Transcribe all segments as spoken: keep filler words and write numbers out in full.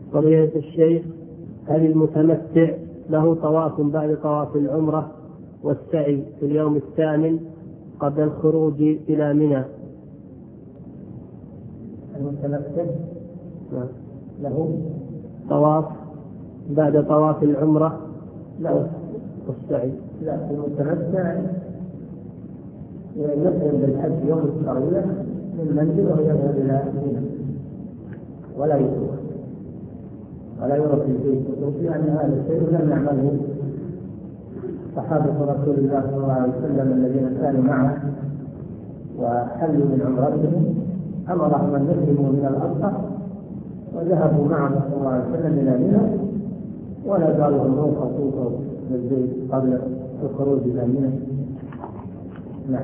فضيلة الشيخ، هل المتمتع له طواف بعد طواف العمرة والسعي في اليوم الثامن قبل الخروج إلى منى؟ المتمتع له طواف بعد طواف العمرة لا والسعي. لا، المتمتع يحرم بالحج يوم التروية من منزله ويذهب إلى منى ولا يروح ولا يروح في البيت، يعني هذا الشيء لم يعمله صحابة رسول الله صلى الله عليه وسلم الذين كانوا معه وحلوا من عمرتهم، أمرهم أن يسلموا من الأضحى وذهبوا معه صلى الله عليه وسلم إلى منى ولا قالوا هم خطوطوا للبيت قبل الخروج إلى منى. نعم.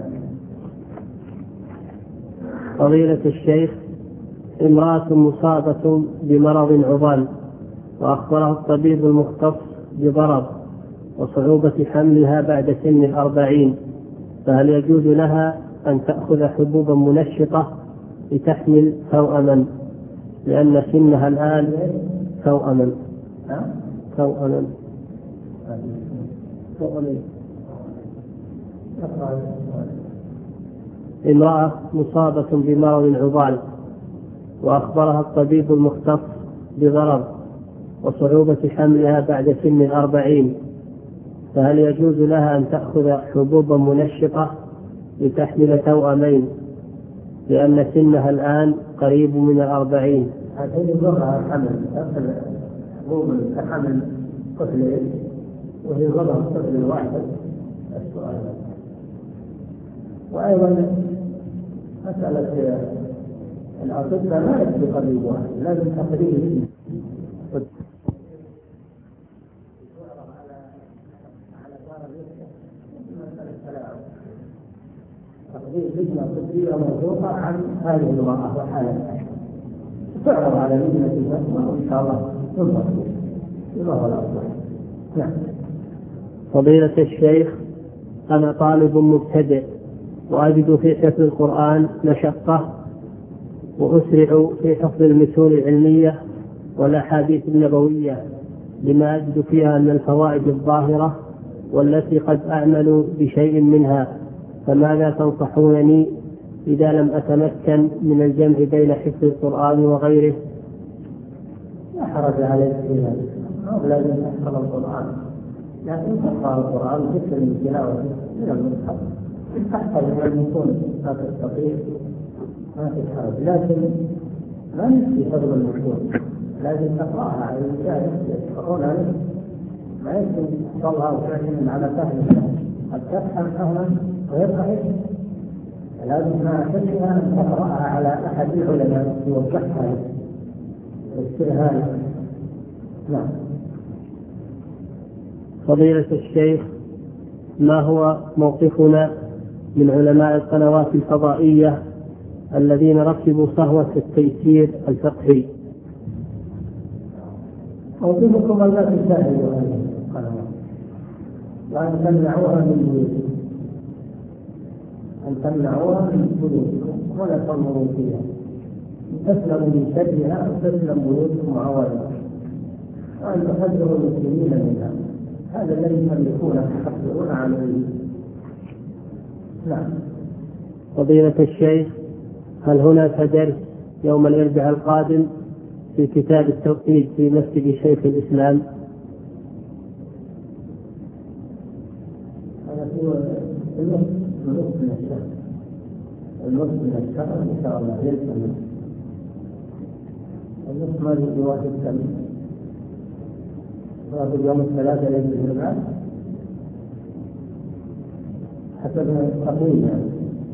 فضيلة الشيخ، امرأة مصابة بمرض عضال وأخبرها الطبيب المختص بضرر وصعوبة حملها بعد سن الأربعين، فهل يجوز لها أن تأخذ حبوبا منشطة لتحمل توأما لأن سنها الآن توأما؟ توأما امرأة مصابة بمرض عضال وأخبرها الطبيب المختص بضرر وصعوبة حملها بعد سن الأربعين، فهل يجوز لها أن تأخذ حبوبا منشطة لتحمل توأمين لأن سنها الآن قريب من الأربعين؟ هذه الوضع حمل أخذ حبوب تحمل طفلين وهي وضع الطفل الواحد السؤال. وأيضا مسألة الأطباء ما يكفي قريب واحد، لازم تقريب تقدير لجنة طبية موثوقة عن هذه المرأة وحالتها تعرض على لجنة الفتوى وإن شاء الله تنظر فيما هو الأفضل. نعم. فضيلة الشيخ، أنا طالب مبتدئ وأجد في حفظ القرآن مشقة وأسرع في حفظ المتون العلمية والأحاديث النبوية لما أجد فيها من الفوائد الظاهرة والتي قد أعمل بشيء منها، فماذا تنصحونني إذا لم أتمكن من الجمع بين حفظ القرآن وغيره؟ لا حرج عليك في ذلك، لازم تحفظ القرآن، لكن تقرأ القرآن مثل التلاوة من المصحف، تحفظ من يكون لا تستطيع ما في حرج، لكن ما يكفي حفظ المتون، لازم تقرأها على الإنسان يقرؤون عليه، ما يكفي تحفظها وتعلم على فهمها، قد تفهم فهما غير صحيح، لازم مع فهمها أن تقرأها على أحد العلماء يوضحها واسترهالها. نعم. فضيلة الشيخ، ما هو موقفنا من علماء القنوات الفضائية الذين ركبوا صهوة التيسير الفقهي؟ موقفكم ألا تساعدوا هذه القنوات وأن تمنعوها من بيوتكم، أن تمنعوها من بيوتكم ولا تنظروا فيها، تسلموا من شرها وتسلم بيوتكم وعوائلكم، وأن تحذروا المسلمين منها، هذا الذي يملكونه يحصلون عليه. نعم. فضيلة الشيخ، هل هناك درس يوم الأربعاء القادم في كتاب التوحيد في مسجد شيخ الإسلام؟ هذا هو النص من الشهر، النص من الشهر إن شاء الله يلتزم النص ما في واحد سنة وفي اليوم الثلاثة ليلة الجمعة حسب التقويم، يعني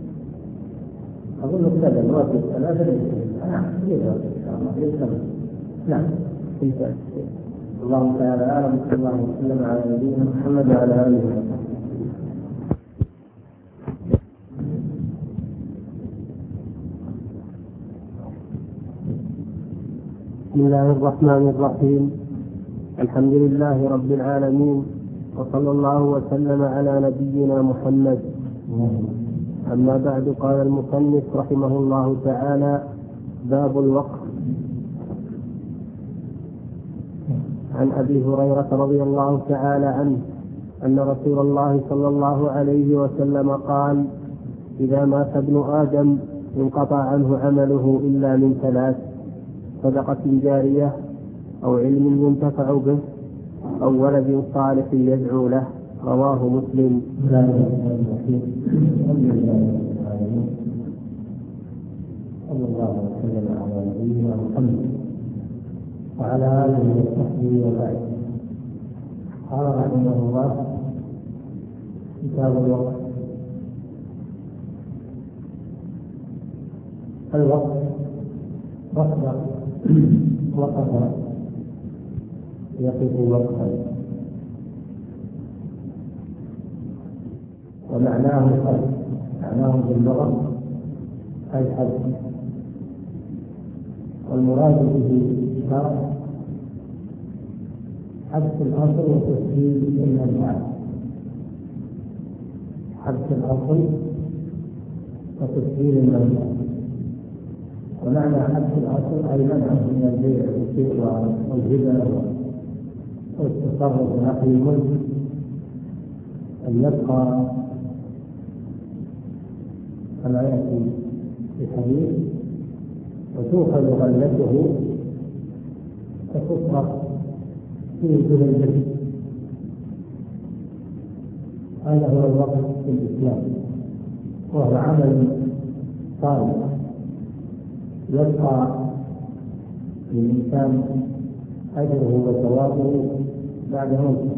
أظن كذا الوقت الثلاثة ليلة الجمعة. نعم إن شاء الله يلتزم. نعم. اللهم تعالى أعلم صلى الله وسلم على نبينا محمد وعلى آله وصحبه. بسم الله الرحمن الرحيم، الحمد لله رب العالمين، وصلى الله وسلم على نبينا محمد. أما بعد، قال المصنف رحمه الله تعالى: باب الوقف. عن أبي هريرة رضي الله تعالى عنه أن رسول الله صلى الله عليه وسلم قال: إذا مات ابن آدم انقطع عنه عمله إلا من ثلاث: صدقة جارية، أو علم ينتفع به، أو ولد صالح يدعو له. رواه مسلم. صلى الله وسلم على نبينا محمد وعلى آله وصحبه وبعد. قال رحمه الله: كتاب الوقت. الوقت وقت وقت يقف وقتا، ومعناه الحد، معناه في اللغة الحد، والمراد به الشرع حبس الأصل وتسجيل المنفعة. حبس الأصل وتسجيل المنفعة، ومعنى حبس الأصل أي منعه من البيع والهبة والتصرف ونقل الملك، أن يبقى كما يأتي في الحديث: وتؤخذ غلته فتصرف في زلزلته. هذا هو الوقت في الإسلام، وهو عمل صالح يبقى للإنسان أجره وثوابه بعد موته،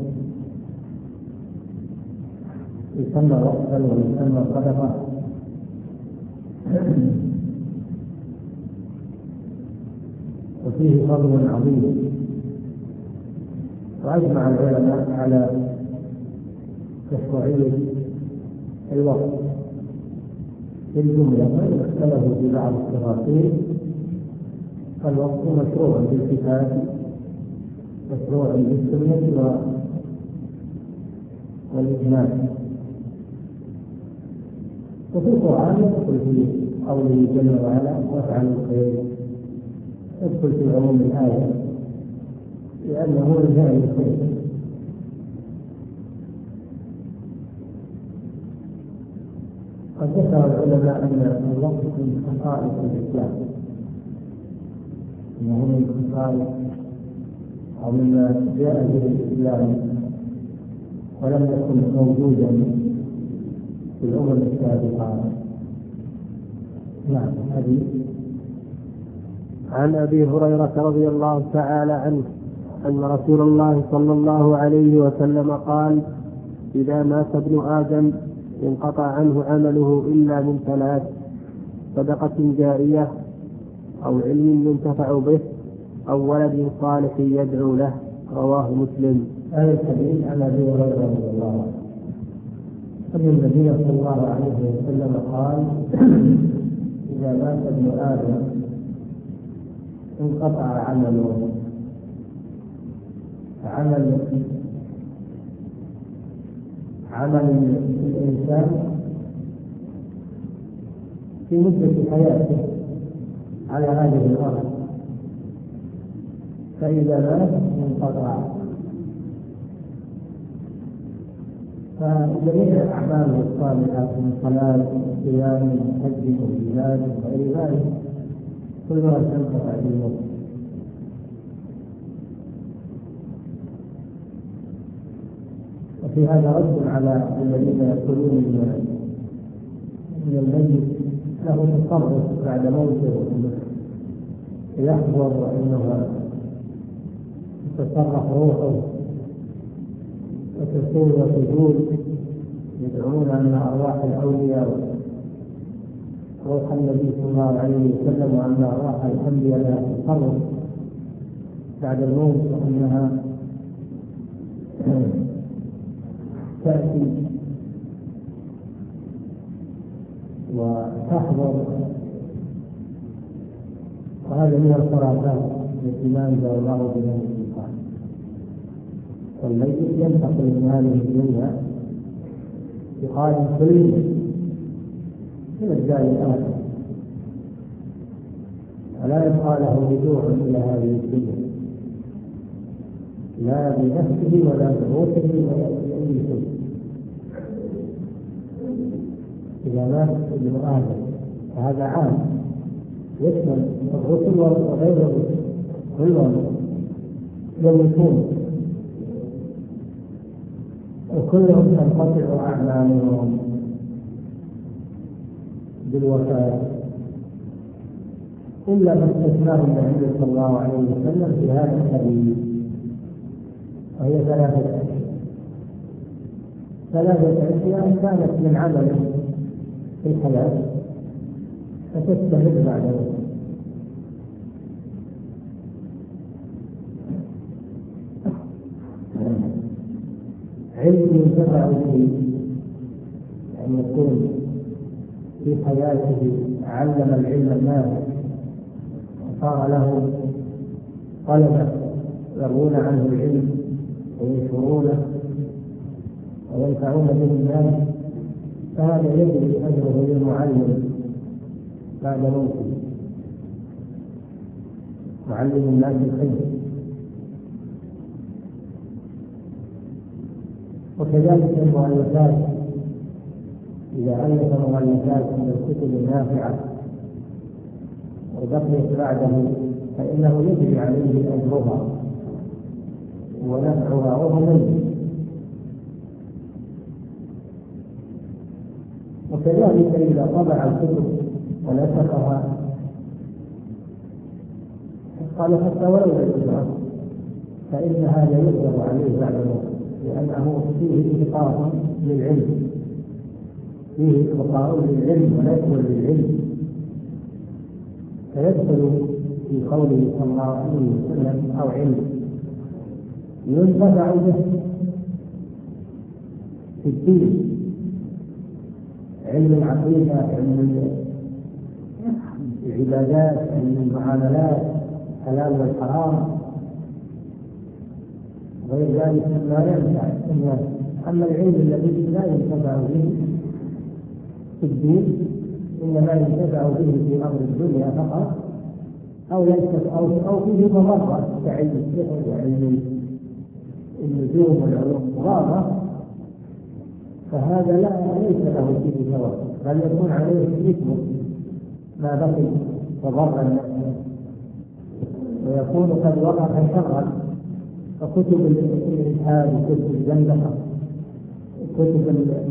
يسمى وقتا ويسمى صدقة. وفيه فضل عظيم، وأجمع العلماء على تشريع الوقت في الجملة، وإن اختلفوا في بعض التفاصيل. فالوقت مشروع بالكتاب، مشروع بالسنة والإجماع. وفي القرآن يدخل في قوله جل وعلا: وافعلوا الخير، يدخل في عموم الآية لأنه من فعل الخير. قد ذكر العلماء أن الوقت من خصائص الإسلام، أنه من خصائص أو مما جاء به الإسلام ولم يكن موجودا في الأمم السابقة. نعم. حديث عن أبي هريرة رضي الله تعالى عنه أن رسول الله صلى الله عليه وسلم قال: إذا مات ابن آدم انقطع عنه عمله إلا من ثلاث: صدقة جارية، أو علم ينتفع به، أو ولد صالح يدعو له. رواه مسلم. هذا الحديث عن أبي هريرة رضي الله عنه أن النبي صلى الله عليه وسلم قال: إذا مات ابن آدم انقطع عمله. عمل عمل الإنسان في مدة حياته على هذه الأرض، فإذا مات انقطع. فجميع الأعمال الصالحة من صلاة وصيام وحج وجهاد وغير ذلك كلها تنقطع بالموت. وفي هذا رد على الذين يقولون ان الميت له تصرف بعد موته، يحضر وانه تتصرف روحه وتصير وتزول، يدعون ان ارواح الاولياء روح النبي صلى الله عليه وسلم وان ارواح الانبياء لها تصرف بعد الموت، وانها تأتي وتحضر. وهذا من الخرافات التي ما أنزل الله بها من سلطان. والميت ينتقل من هذه الدنيا بحال كلي إلى الدار الآخرة، ولا يبقى له رجوع إلى هذه الدنيا، لا بنفسه ولا بروحه ولا بأي شيء. إذا مات ابن آدم فهذا عام يشمل الرسل وغير الرسل كلهم يموتون وكلهم تنقطع أعمالهم بالوفاة إلا ما استثناه النبي صلى الله عليه وسلم في هذا الحديث، وهي ثلاثة أشياء. ثلاثة أشياء كانت من عمله في الحياة فتستمر بعد ذلك. علم ينتفع به، أن يكون في حياته علم العلم النافع وصار له طلبة يروون عنه العلم وينشرونه وينفعون به الناس، فهذا يجري أجره للمعلم بعد موته، معلم الناس الخير. وكذلك المؤلفات، إذا ألف مؤلفات من الكتب النافعة وبقيت بعده فإنه يجري عليه أجرها ونفعها وهو ميت. وكذلك إذا طبع الكتب ونسخها قال حتى ولو بالإجراء فإن هذا يقدر عليه بعد موته، لأنه فيه إبقاء للعلم، فيه إبقاء للعلم ونشر للعلم، فيدخل في قوله صلى الله عليه وسلم أو علم ينتفع به في الدين، علم العقيدة، علم العبادات، علم المعاملات، الحلال والحرام، غير ذلك مما ينفع الناس. أما العلم الذي لا ينتفع به في الدين إنما ينتفع به في أمر الدنيا فقط، أو ينتفع أو أو فيه مضرة كعلم السحر وعلم النجوم والعلوم غابة، فهذا لا ليس له فيه ثواب، بل يكون عليه إثم ما بقي وضر الناس، ويكون قد وقع شرا. فكتب الإلحاد وكتب الزندقة وكتب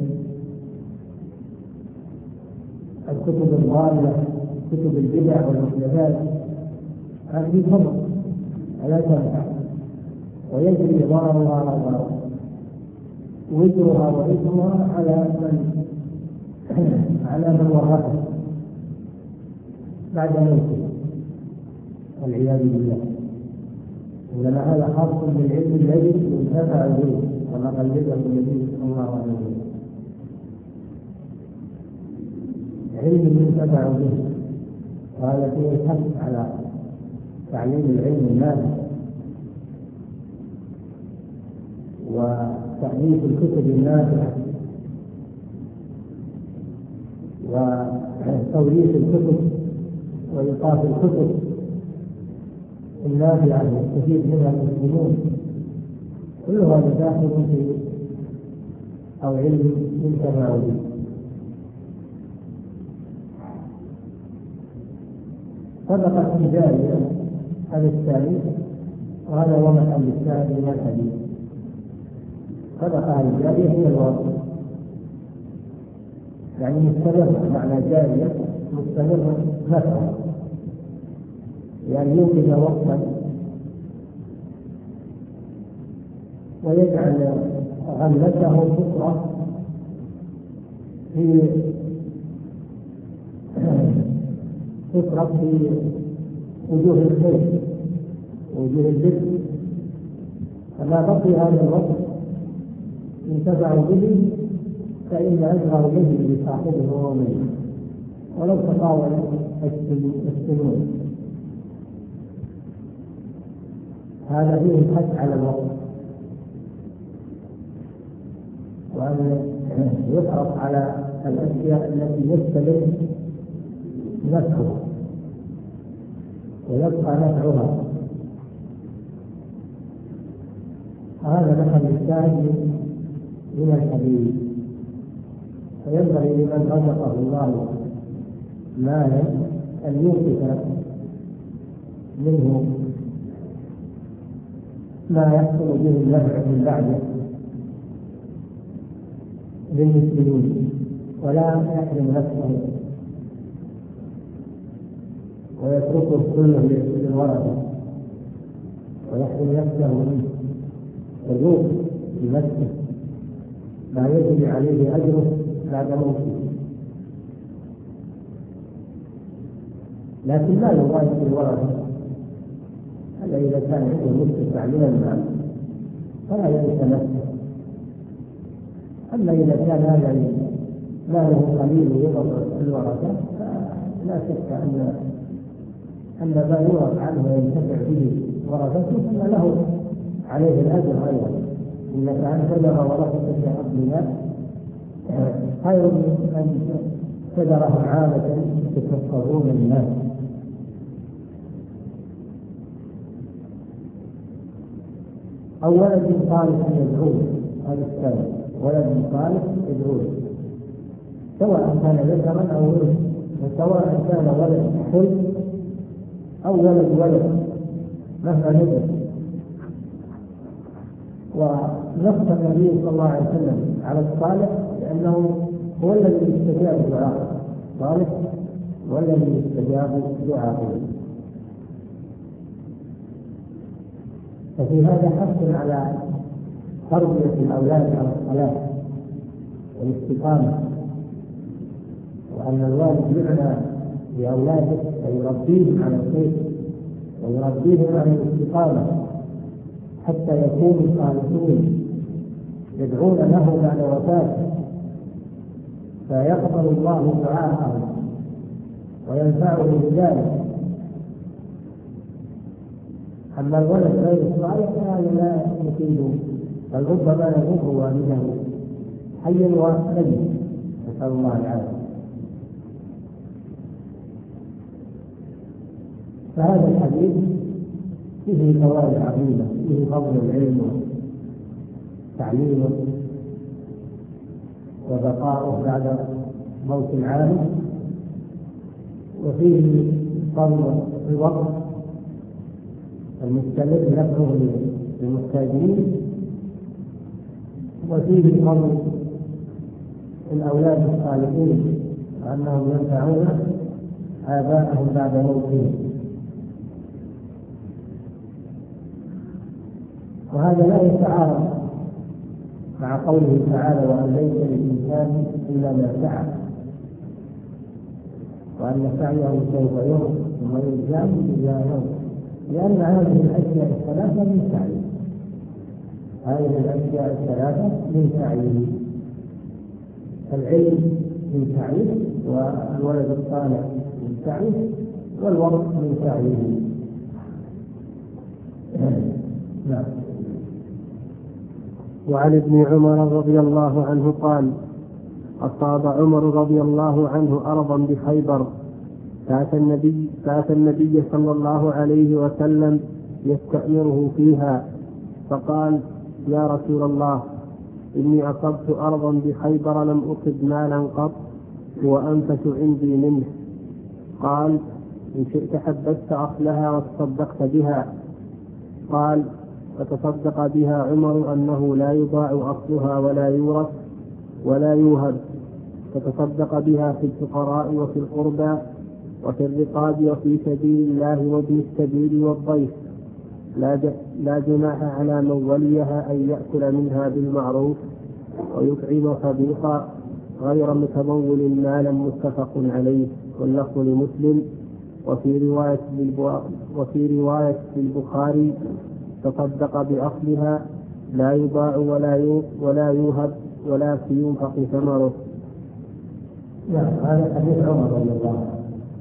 الكتب الضالة كتب البدع والمحدثات هذه ضر لا تنفع، ويجري ضررها وزرها وإثمها على من على من ورثه بعد موته والعياذ بالله. إنما هذا خاص بالعلم الذي ينتفع به كما قلده النبي صلى الله عليه وسلم، علم ينتفع به، وهذا فيه الحث على تعليم العلم النافع وتأليف الكتب النافعة وتوريث الكتب وإيقاف الكتب النافعة يستفيد منها المسلمون، كل هذا داخل في أو علم ينتفع به. صدقة جارية هذا الثاني، وهذا هو محل الشاهد من الحديث. صدقة الجارية هي الوصف، يعني مستمر، معنى جارية مستمر نفعه، يعني يوجد وقتا ويجعل غلته بكرة في بكرة في وجوه الخير ووجوه البر، فما بقي هذا الوقت ينتفع به فإن أجره يجري لصاحبه وهو ميت ولو تطاول السنون. هذا فيه الحث على الوقت، وأن يحرص على الأشياء التي يستمر نفعها ويبقى نفعها. الشاهد من الحديث. فينبغي لمن رزقه الله مالا أن ينفق منه ما يحصل به النفع من بعده للمسلمين، ولا يحرم نفسه ويتركه كله للورثة ويحرم نفسه منه الروح بنفسه ما يجري عليه أجره بعد موته. لكن لا يضايق الورثة، هذا إذا كان عنده مستشفع من المال فلا ينسى نفسه. أما إذا كان هذا ماله قليل ويضر الورثة فلا شك أن أن ما يورث عنه وينتفع به ورثته فإن له عليه الأجر أيضا. إنك أن تدر ورثتك أغنياء خير من أن تدره عامة تكفرون الناس. أو ولد صالح يدعوه، هذا الثاني ولد صالح يدعوه سواء كان ذكرا أو أنثى، وسواء كان ولد حلم أو ولد ولد مهما نزل. ونص النبي صلى الله عليه وسلم على الصالح لأنه هو الذي يستجاب دعاءه، صالح هو الذي يستجاب دعاءه. ففي هذا حث على تربية الأولاد على الصلاة والاستقامة، وأن الوالد يعنى بأولاده ويربيهم على الخير ويربيهم على الاستقامة حتى يكونوا صالحين يدعون له بعد وفاته فيقبل الله دعاءهم وينفعه بذلك. أما الولد غير الصالح فهذا لا يفيده، بل ربما يضر والده حيا وميتا، نسأل الله العافية. فهذا الحديث فيه فوائد عظيمة، فيه فضل العلم وتعليمه وبقاؤه بعد موت العالم، وفيه فضل الوقت المستمر نفعه للمحتاجين، وفيه فضل الأولاد الصالحين وأنهم ينفعون آباءهم بعد موتهم. وهذا لا يتعارض مع قوله تعالى: وأن ليس للإنسان إلا ما سعى، وأن سعيه سوف يرى ثم يجزاه إلى يوم، لأن هذه الأشياء الثلاثة من سعيه، هذه الأشياء الثلاثة من سعيه، العلم من سعيه، والولد الصالح من سعيه، والوقت من سعيه. نعم. وعن ابن عمر رضي الله عنه قال: أصاب عمر رضي الله عنه أرضا بخيبر، فأتى النبي, فأتى النبي صلى الله عليه وسلم يستأمره فيها، فقال: يا رسول الله، إني أصبت أرضا بخيبر لم أصب مالا قط هو أنفس عندي منه. قال: إن شئت حبست أصلها وتصدقت بها. قال: فتصدق بها عمر أنه لا يضاع أصلها ولا يورث ولا يوهب، فتصدق بها في الفقراء وفي القربى وفي الرقاب وفي سبيل الله وابن السبيل والضيف، لا جناح على من وليها أن يأكل منها بالمعروف ويطعم خبيثا غير متمول مالا. متفق عليه، واللفظ لمسلم. وفي رواية وفي رواية البخاري: تصدق بأصلها لا يباع ولا ولا يوهب ولا ينفق ثمره. نعم، هذا حديث عمر رضي الله عنه،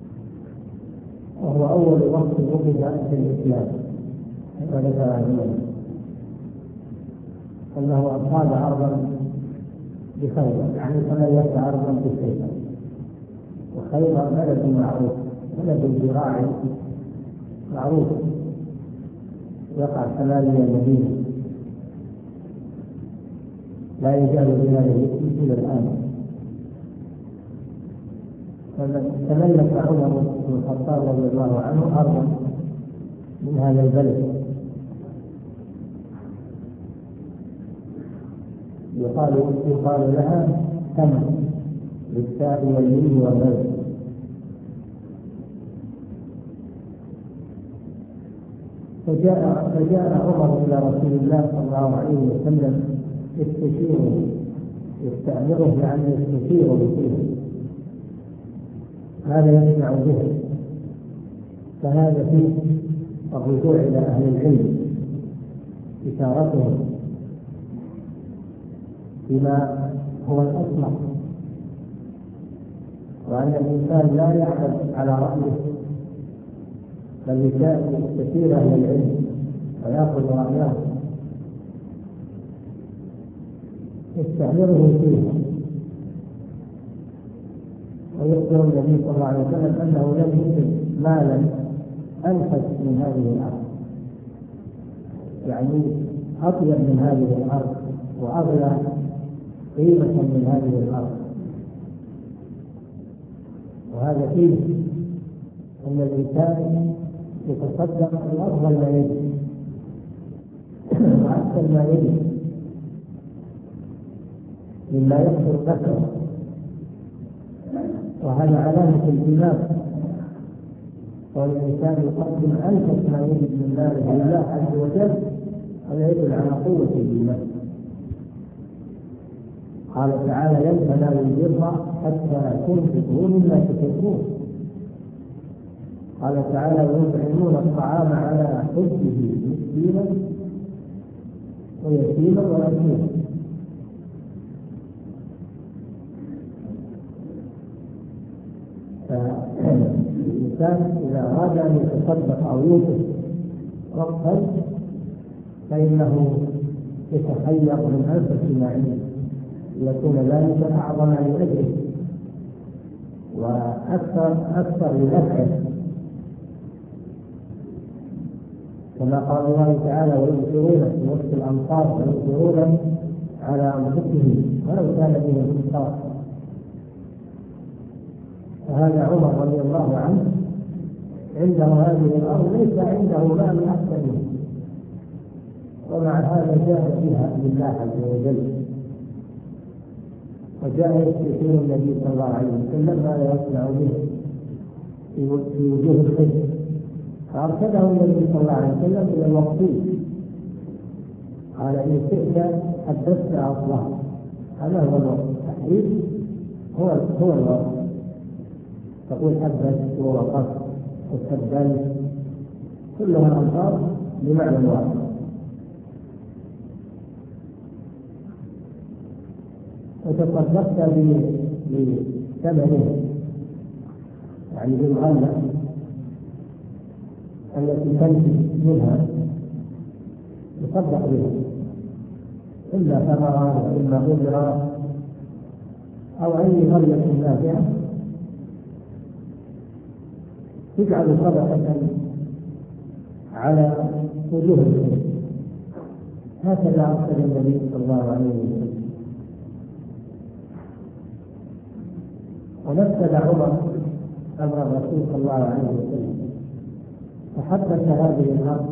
وهو أول وقت وجد في الإسلام، وذكر عنه أنه أصاب أرضا بخيبر، يعني ثمانية أرضا بخيبر، وخيبر بلد معروف، بلد زراعي معروف، يقع ثمانية مدينة، لا يزال بهذا الاسم إلى الآن. تملك عمر بن الخطاب رضي الله عنه أرضا من هذا البلد يقال يقال لها ثمن بالتاء والميم والغين. فجاء فجاء عمر إلى رسول الله صلى الله عليه وسلم يستشيره يستأمره بأن يستشيره فيه، هذا يسمع به. فهذا فيه الرجوع إلى أهل العلم، إشارتهم بما هو الأصلح، وأن الإنسان لا يعمل على رأيه بل يستشير أهل العلم ويأخذ رأيه يستأمره فيه. ويخبر النبي صلى الله عليه وسلم أنه لم يكن مالا أنفس من هذه الأرض، يعني أطيب من هذه الأرض وأغلى قيمة من هذه الأرض. وهذا فيه أن الإنسان يتصدق بأفضل ما يجب وأحسن ما يجب مما يحصل ذكره، وهذا علامة الإيمان. والإنسان يقدم أنفس ما يجب من ماله لله عز وجل، هذا يدل على قوة الإيمان. قال تعالى: لن تنالوا البر حتى تنفقوا مما تحبون. قال تعالى: ويطعمون الطعام على حبه مسكينا ويتيما ويتيما. فالإنسان إذا أراد أن يتصدق أو ينفق وقتا فإنه يتخير من أنفس ما عنده ليكون ذلك أعظم لأجله وأكثر أكثر لنفعه، كما قال الله تعالى: ويؤثرون في وسط الأمصار ويؤثرون على أنفسهم ولو كان بهم خصاصة. فهذا عمر رضي الله عنه عنده هذه الأرض ليس عنده مال أحسن منه، ومع هذا جاء بها لله عز وجل، وجاء يستشير النبي صلى الله عليه وسلم ماذا يصنع به في وجوه الخير، فأرشده النبي صلى الله عليه وسلم إلى الوقتين. قال: إن شئت حدثت أصلها. هذا هو الوقت، التحديث هو هو الوقت. تقول حدثت ووقفت وتبدلت، كلها ألفاظ بمعنى واحد. وتصدقت بثمنه يعني بالغلة التي تنتج منها تصدق بها، إلا ثمرة وإما غدرة أو أي غلة نافعة تجعل صدقة على وجوه الخير. هكذا أرسل النبي صلى الله عليه وسلم. ونفذ عمر أمر الرسول صلى الله عليه وسلم، فحدث هذه الأرض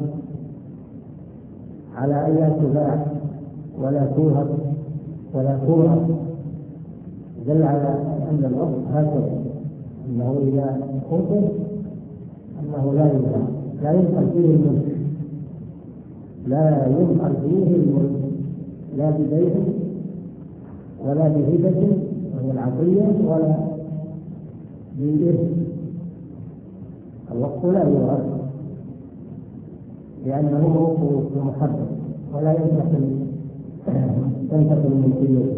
على أن لا تباع ولا توهب ولا تورث، دل على أن الأرض هكذا، أنه إذا خطب أنه لا يباع، لا ينقل فيه الملك، لا ينقل فيه الملك لا ببيع ولا بهبة وهي العطية ولا بالإرث. الوقت لا يورث لأنه موقوف محدد ولا ينتقل تنتقل الملكية.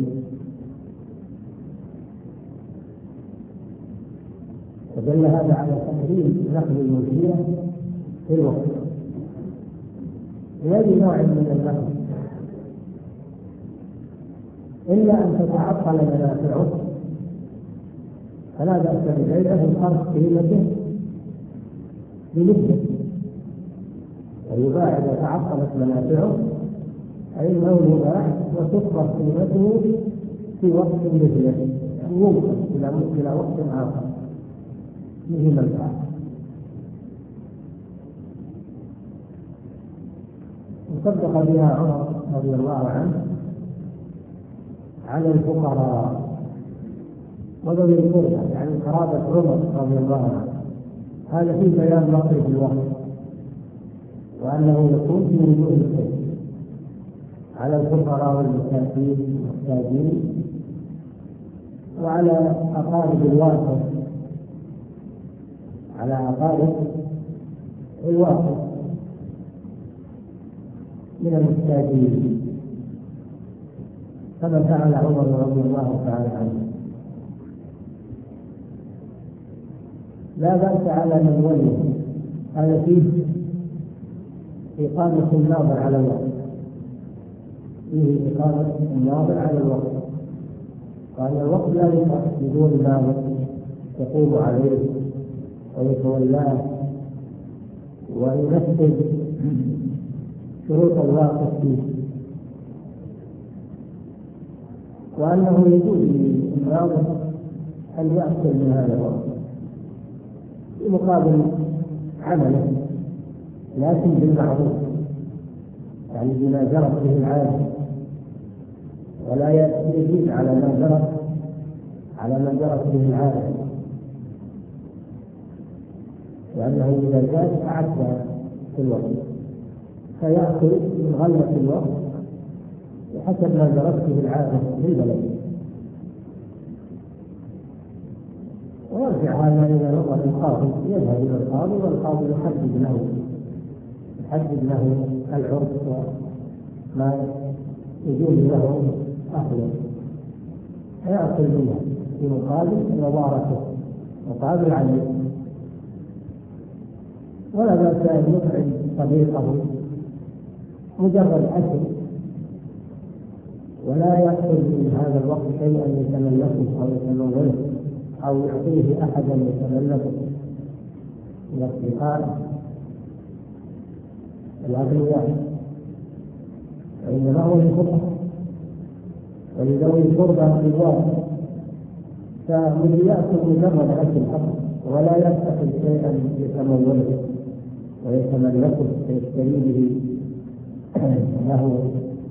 فدل هذا على تحريم نقل الملكية في الوقت بأي نوع من النقل، إلا أن تتعطل منافعه فلا بأس ببيعه الخرج قيمته بنسبة، ويباع إذا تعطلت منافعه أي أنه مباح وتفرض قيمته في وقت مثله، يعني ينقل إلى إلى وقت آخر به منفعة. وصدق بها عمر رضي الله عنه على الفقراء وذوي القربى، يعني قرابة عمر رضي الله عنه. هذا في بيان مصرف الوقت، وأنه يكون في وجوه الخير على الفقراء والمحتاجين وعلى أقارب الوارث، على أقارب الوارث من المحتاجين، كما فعل عمر رضي الله تعالى عنه. لا بأس على من ولي، هذا فيه إقامة الناظر على الوقت، فيه إقامة الناظر على الوقت، قال الوقت لا يقع بدون ناظر يقوم عليه ويتولاه وينفذ شروط الواقف فيه، وأنه يجوز للناظر أن يأكل من هذا الوقت مقابل عمله، لكن بالمعروف، يعني بما جرت به العادة، ولا يزيد على ما جرت على ما جرت به العادة، لأنه إذا زاد أعد في الوقت فيأكل من غلة الوقت بحسب ما جرت به العادة للبلد. ويرجع هذا إلى نظر القاضي، يذهب إلى القاضي والقاضي يحدد له يحدد له العرف وما يجوز له أهله، فيأكل منها في مقابل نظارته مقابل عليه. ولا بأس أن يطعم صديقه مجرد أكل، ولا يأكل من هذا الوقت شيئا يتملكه أو يتموله أو يعطيه أحدا يتملكه من الأصدقاء الأغنياء، فإنما هو للفقراء ولذوي القربى بالوارث، فمن يأكل مجرد أكل فقط ولا يأكل شيئا يتموله ويتملكه ويشتري به له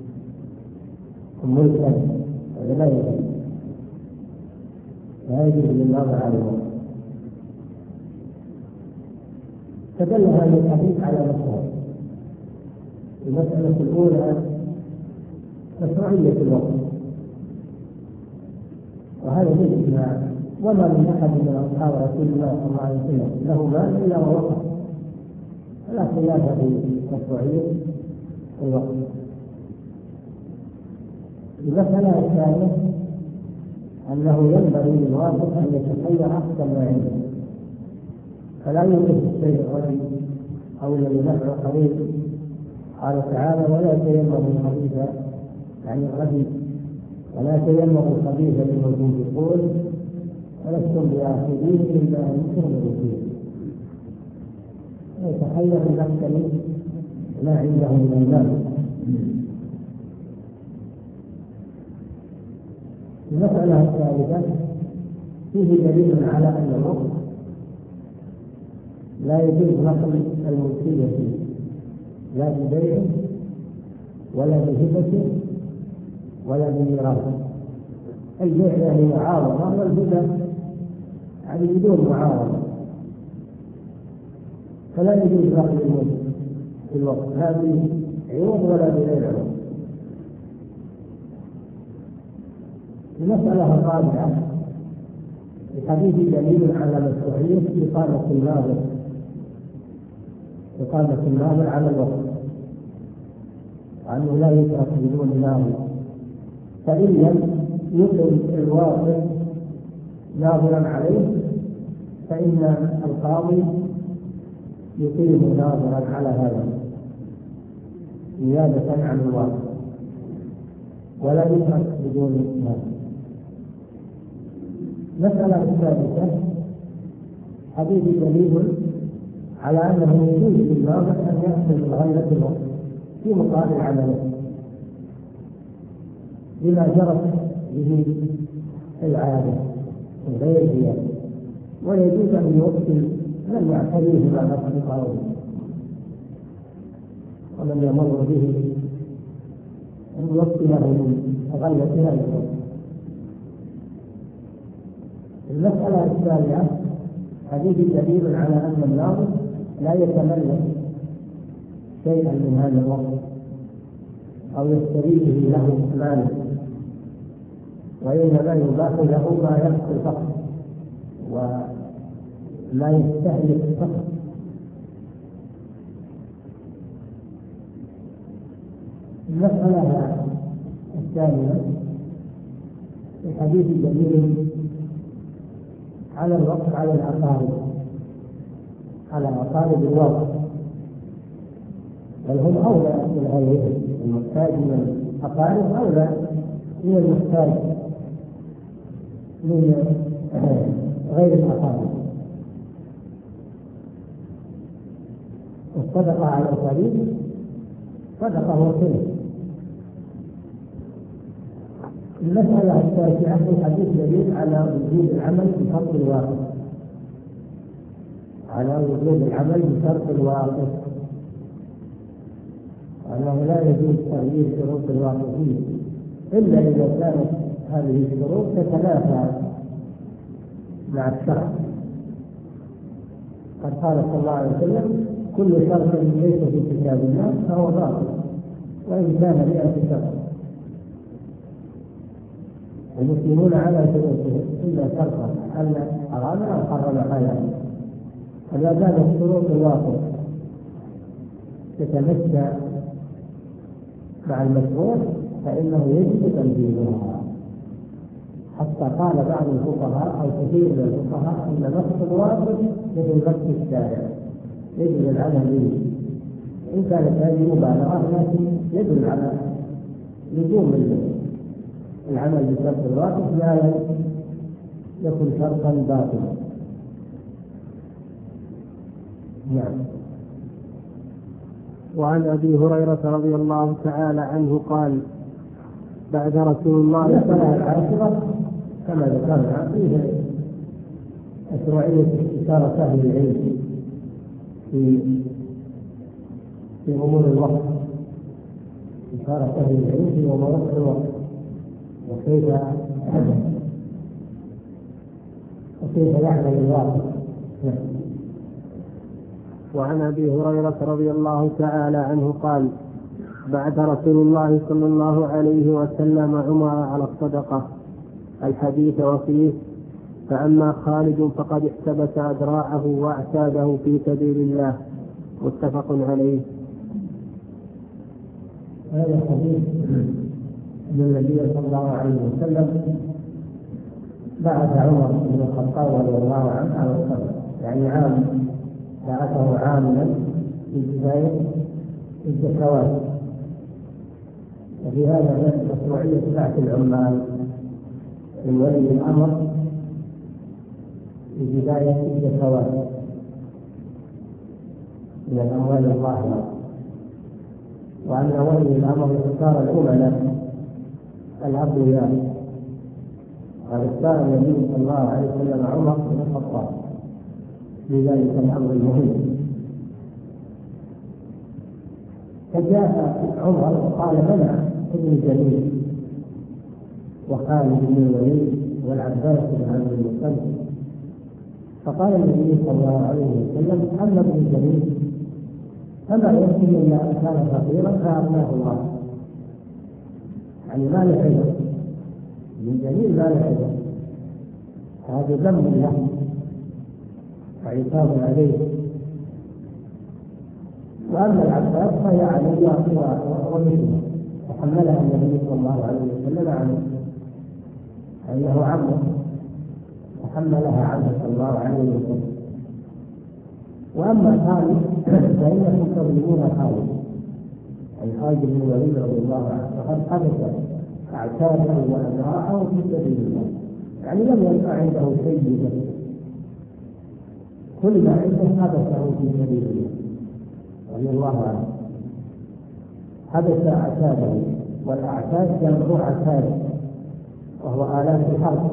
ملكا، هذا لا يجوز، لا يجوز للنظر على الوقت. تدل هذا الحديث على مسألة، المسألة الأولى مشروعية الوقت، وهذا بالإجماع، وما من أحد من أصحاب رسول الله صلى الله عليه وسلم له مال إلا ووقف، فلا خلاف في مشروعية الوقت. المسألة الثانية أنه ينبغي للواقف أن يتخير أحسن ما عنده، فلا يوجد الشيء الغني أو الذي نفعه قليل. قال تعالى: ولا تيمموا الخبيث، يعني الغبي، ولا تيمموا الخبيث منه تنفقون ولستم بآخذين إلا أن تغمضوا فيه. يتخير بأحسن ما عنده من المال. المسألة الثالثة فيه دليل على أن الوقت لا يجوز نقل الملكية فيه، لا ببيع ولا بهبة ولا بميراث. البيع يعني معاوضة، والهبة يعني بدون معاوضة، فلا يجوز نقل الملك في الوقت لا بعوض ولا بغير عوض. المسألة الرابعة الحديث دليل على مشروعية إقامة الناظر إقامة الناظر على الوقت، وأنه لا يترك بدون ناظر، فإن لم يقم الواقع ناظرا عليه فإن القاضي يقيم ناظرا على هذا نيابة عن الواقع، ولا يترك بدون ناظر. مسألة الثالثة حديث دليل على أنه يجوز للناظر أن يأخذ من غير الوقت في مقابل عمله، بما جرت به العادة من غير زيادة، ويجوز أن يوكل من يعتريه مع أصدقائه ومن يمر به أن يوكله من غلتها اليوم. المسألة الثانية هذه دليل على أن الناظر لا يتملك شيئا من هذا الوقت أو يشتريه له مالك، وإنما يباح له ما يقتل فقط وما يستهلك فقط. المسألة الثانية الحديث الدليل على الوقف على الأقارب، على أقارب الوقف، بل هم أولى من غيرهم. المحتاج من الأقارب أولى من المحتاج من غير الأقارب. الصدقة على القريب صدقة وصلة. المسألة التاسعة في الحديث دليل على وجوب العمل بشرط الواقف، على وجوب العمل بشرط الواقف، أنه لا يجوز تغيير شروط الواقفين إلا إذا كانت هذه الشروط تتنافى مع الشرع. قد قال صلى الله عليه وسلم: كل شرط ليس في كتاب الله فهو باطل وإن كان مئة شرط. المسلمون على شروطهم إلا شرطا أن حرام أو حرم حلالا، فما دامت شروط الواقف تتمشى مع المشروع فإنه يجب تنفيذها. حتى قال بعض الفقهاء أو كثير من الفقهاء أن نص الواقف مثل نص الشارع يجب العمل به، إن كانت هذه مبالغة لكن يدل على لزوم العمل بشرط الواقف لا يكون شرطا باطلا. نعم. وعن أبي هريرة رضي الله تعالى عنه قال: بعد رسول الله صلى الله عليه وسلم كما ذكرنا فيه مشروعية استشارة أهل العلم في في أمور الوقت، استشارة أهل العلم في أمور الوقت وكيف وكيف يعمل الواقع. وعن أبي هريرة رضي الله تعالى عنه قال: بعث رسول الله صلى الله عليه وسلم عمر على الصدقة، الحديث وفيه: فأما خالد فقد احتبس أذراعه واعتاده في سبيل الله. متفق عليه. هذا الحديث أن النبي صلى الله عليه وسلم بعث عمر بن الخطاب رضي الله عنه على الصدقة، يعني عام بعثه عاما في بداية الزكوات. وفي هذا مشروعية بعث العمال من ولي الأمر في بداية الزكوات من الأموال الظاهرة، وأن ولي الأمر اختار الأمناء الأقوياء، قد اختار النبي صلى الله عليه وسلم عمر بن الخطاب لذلك الأمر المهم. فجاء عمر وقال: منع ابن جميل وخالد بن الوليد والعباس بن عبد المطلب. فقال النبي صلى الله عليه وسلم: أما ابن جميل فما يمكن إلا أن كان فقيرا فأغناه الله، يعني ما له حجة، ابن جميل ما له حجة، هذا ذنب له وعقاب عليه. وأما العباس فهي علي ومثله، وحملها النبي صلى الله عليه وسلم عنه، أنه عمه وحملها عنه صلى الله عليه وسلم. وأما خالد فإنكم تظلمون خالد، أي خالد بن الوليد رضي الله عنه، فقد حدث اعتاده وأذراعه في سبيل الله، يعني لم يبقى عنده شيء بس، كل ما عنده حدثه في سبيل الله رضي الله عنه، حدث اعتاده والأعتاد جمع عتاد وهو آلات الحرب،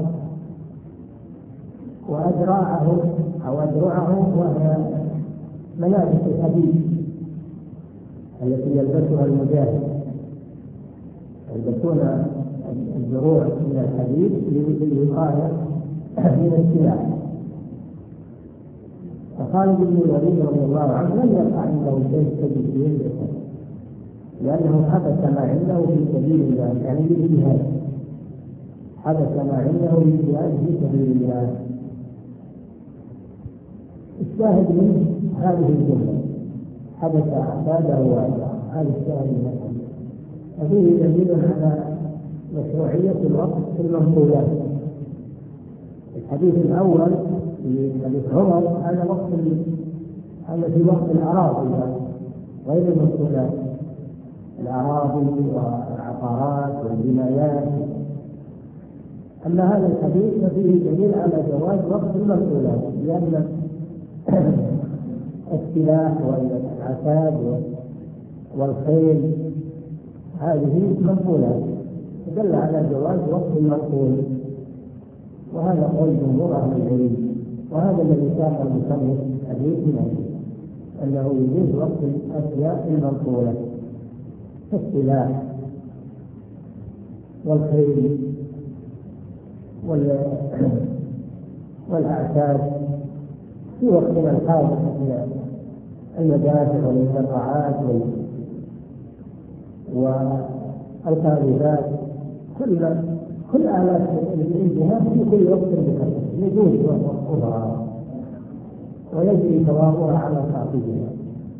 وأدراعه أو أدرعه وهي ملابس الحديد التي يلبسها المجاهد، يلبسون الدروع من الحديد للوقاية من السلاح. فخالد بن الوليد رضي الله عنه لم يقع عنده شيء تجد فيه الإسلام، لأنه حدث ما عنده في سبيل الله، يعني بالجهاد، حدث ما عنده بالجهاد في سبيل الله. الشاهد من هذه الجملة حدث أعتاده وأدرعه، هذا الشاهد من ففيه دليل على مشروعية الوقف في المنقولات. الحديث الأول في حديث عمر هذا وقت هذا في وقت الأراضي غير المنقولات، الأراضي والعقارات والبنايات. أما هذا الحديث ففيه دليل على جواز وقف المنقولات، لأن السلاح والعتاد والخيل هذه منقولات، دل على جواز وقف المنقول، وهذا قول جمهور أهل العلم، وهذا الذي ساق المصنف حديث من أنه يجوز وقف الأشياء المنقولة كالسلاح والخيل والأعتاد في وقتنا الحاضر من المدافع والمدرعات والقاذفات، كل كل آلات الانتهاء في كل وقت بحسب يجوز وقفها ويجري ثوابها على صاحبها.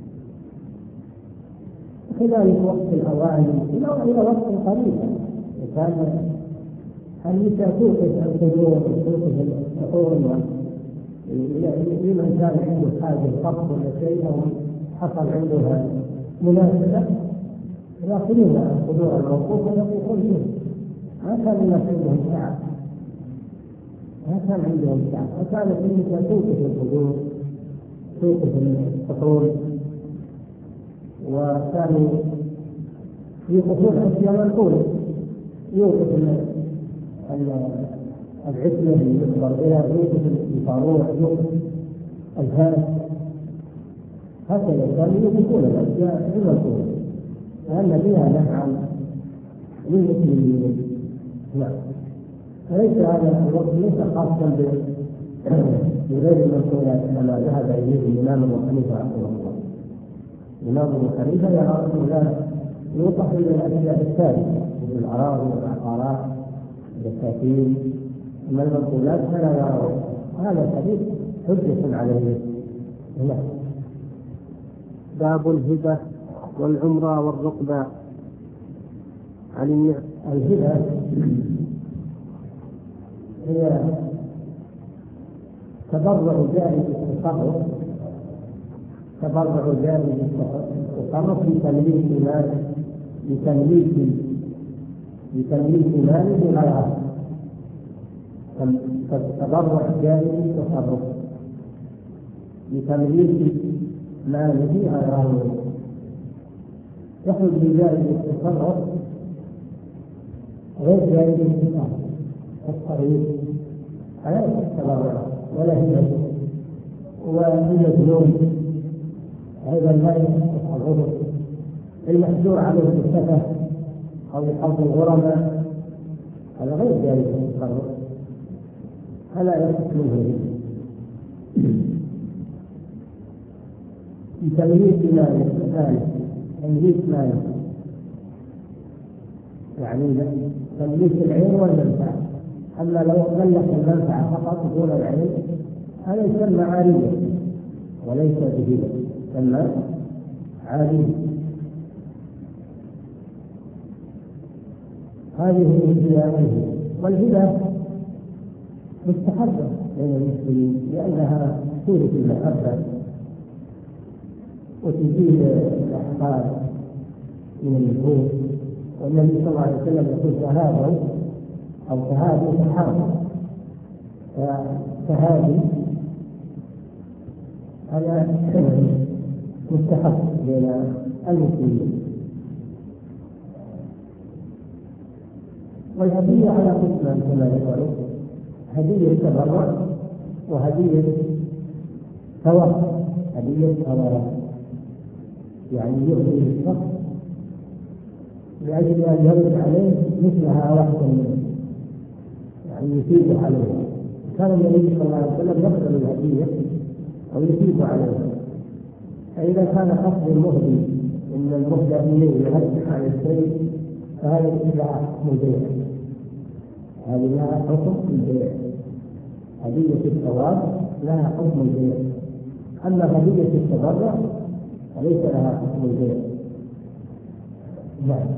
كذلك وقت الأواني إلى وقت قريب كان النساء توقف الخيول وتوقف الحقول، لمن كان عنده حاجة فقط ولا شيء أو حصل عنده مناسبة يأخذون الحضور الموقوف ويقفون فيه. ما كان الناس عندهم ساعة، ما كان عندهم ساعة، وكانت النساء توقف الحضور توقف الحقول، وكانوا يوقفون أشياء منقولة، يوقف العتلة اللي يكبر بها، يوقف الفاروع، يوقف الهاس، هكذا كانوا يوقفون الأشياء المنقولة لأن فيها نفعا للمسلمين. نعم، فليس هذا الوقت ليس خاصا بغير المنقولات كما ذهب إليه الإمام أبو حنيفة رحمه الله. الإمام أبو حنيفة يرى أنه لا يوقف إلا الأشياء الثابتة مثل الأراضي والعقارات والدساتين، أما المنقولات فلا يرى. هذا الحديث حجة عليه. نعم. باب الهبة والعمرة والرقبة. عن الهبة هي تبرع جائز التصرف، تبرع جائز التصرف لتمليك مال لتمليك لتمليك مال بغيره، تبرع جائز التصرف لتمليك مال بغيره. يخرج بجائز التصرف غير جائز التصرف الطريق على التبرع ولا هي وهي ذنوب أيضا لا يصح العذر. المحجور عليه بالسفه أو بحظ الغرماء هذا غير جائز التصرف، هذا يصح منه بتمليك مال ثالث، تمليك مال يعني تمليك العين والمنفعة. أما لو ملك المنفعة فقط دون العين هذا يسمى عارية وليس بهبة، يسمى عارية. هذه هي الهبة، والهبة مستحبة بين المسلمين لأنها تورث المحبة وتزيل الأحقاد من النفوس. والنبي صلى الله عليه وسلم يقول تهادوا أو تهادوا تحابوا، فتهادي هذا مستحب بين المسلمين. والهدية على قسمان كما ذكروا: هدية تبرع وهدية ثواب. هدية ثواب يعني يؤذي الشخص لأجل أن يرد عليه مثلها واحدة منه، يعني يثيب عليه. كان النبي صلى الله عليه وسلم يقبل الهدية أو يثيب عليها. فإذا كان قصد المهدي إن المهدى إليه يهدف عن الشيء فهذه لها حكم البيع، هذه لها حكم البيع. هدية الثواب لها حكم البيع، أما هدية التبرع فليس لها حكم البيع. نعم.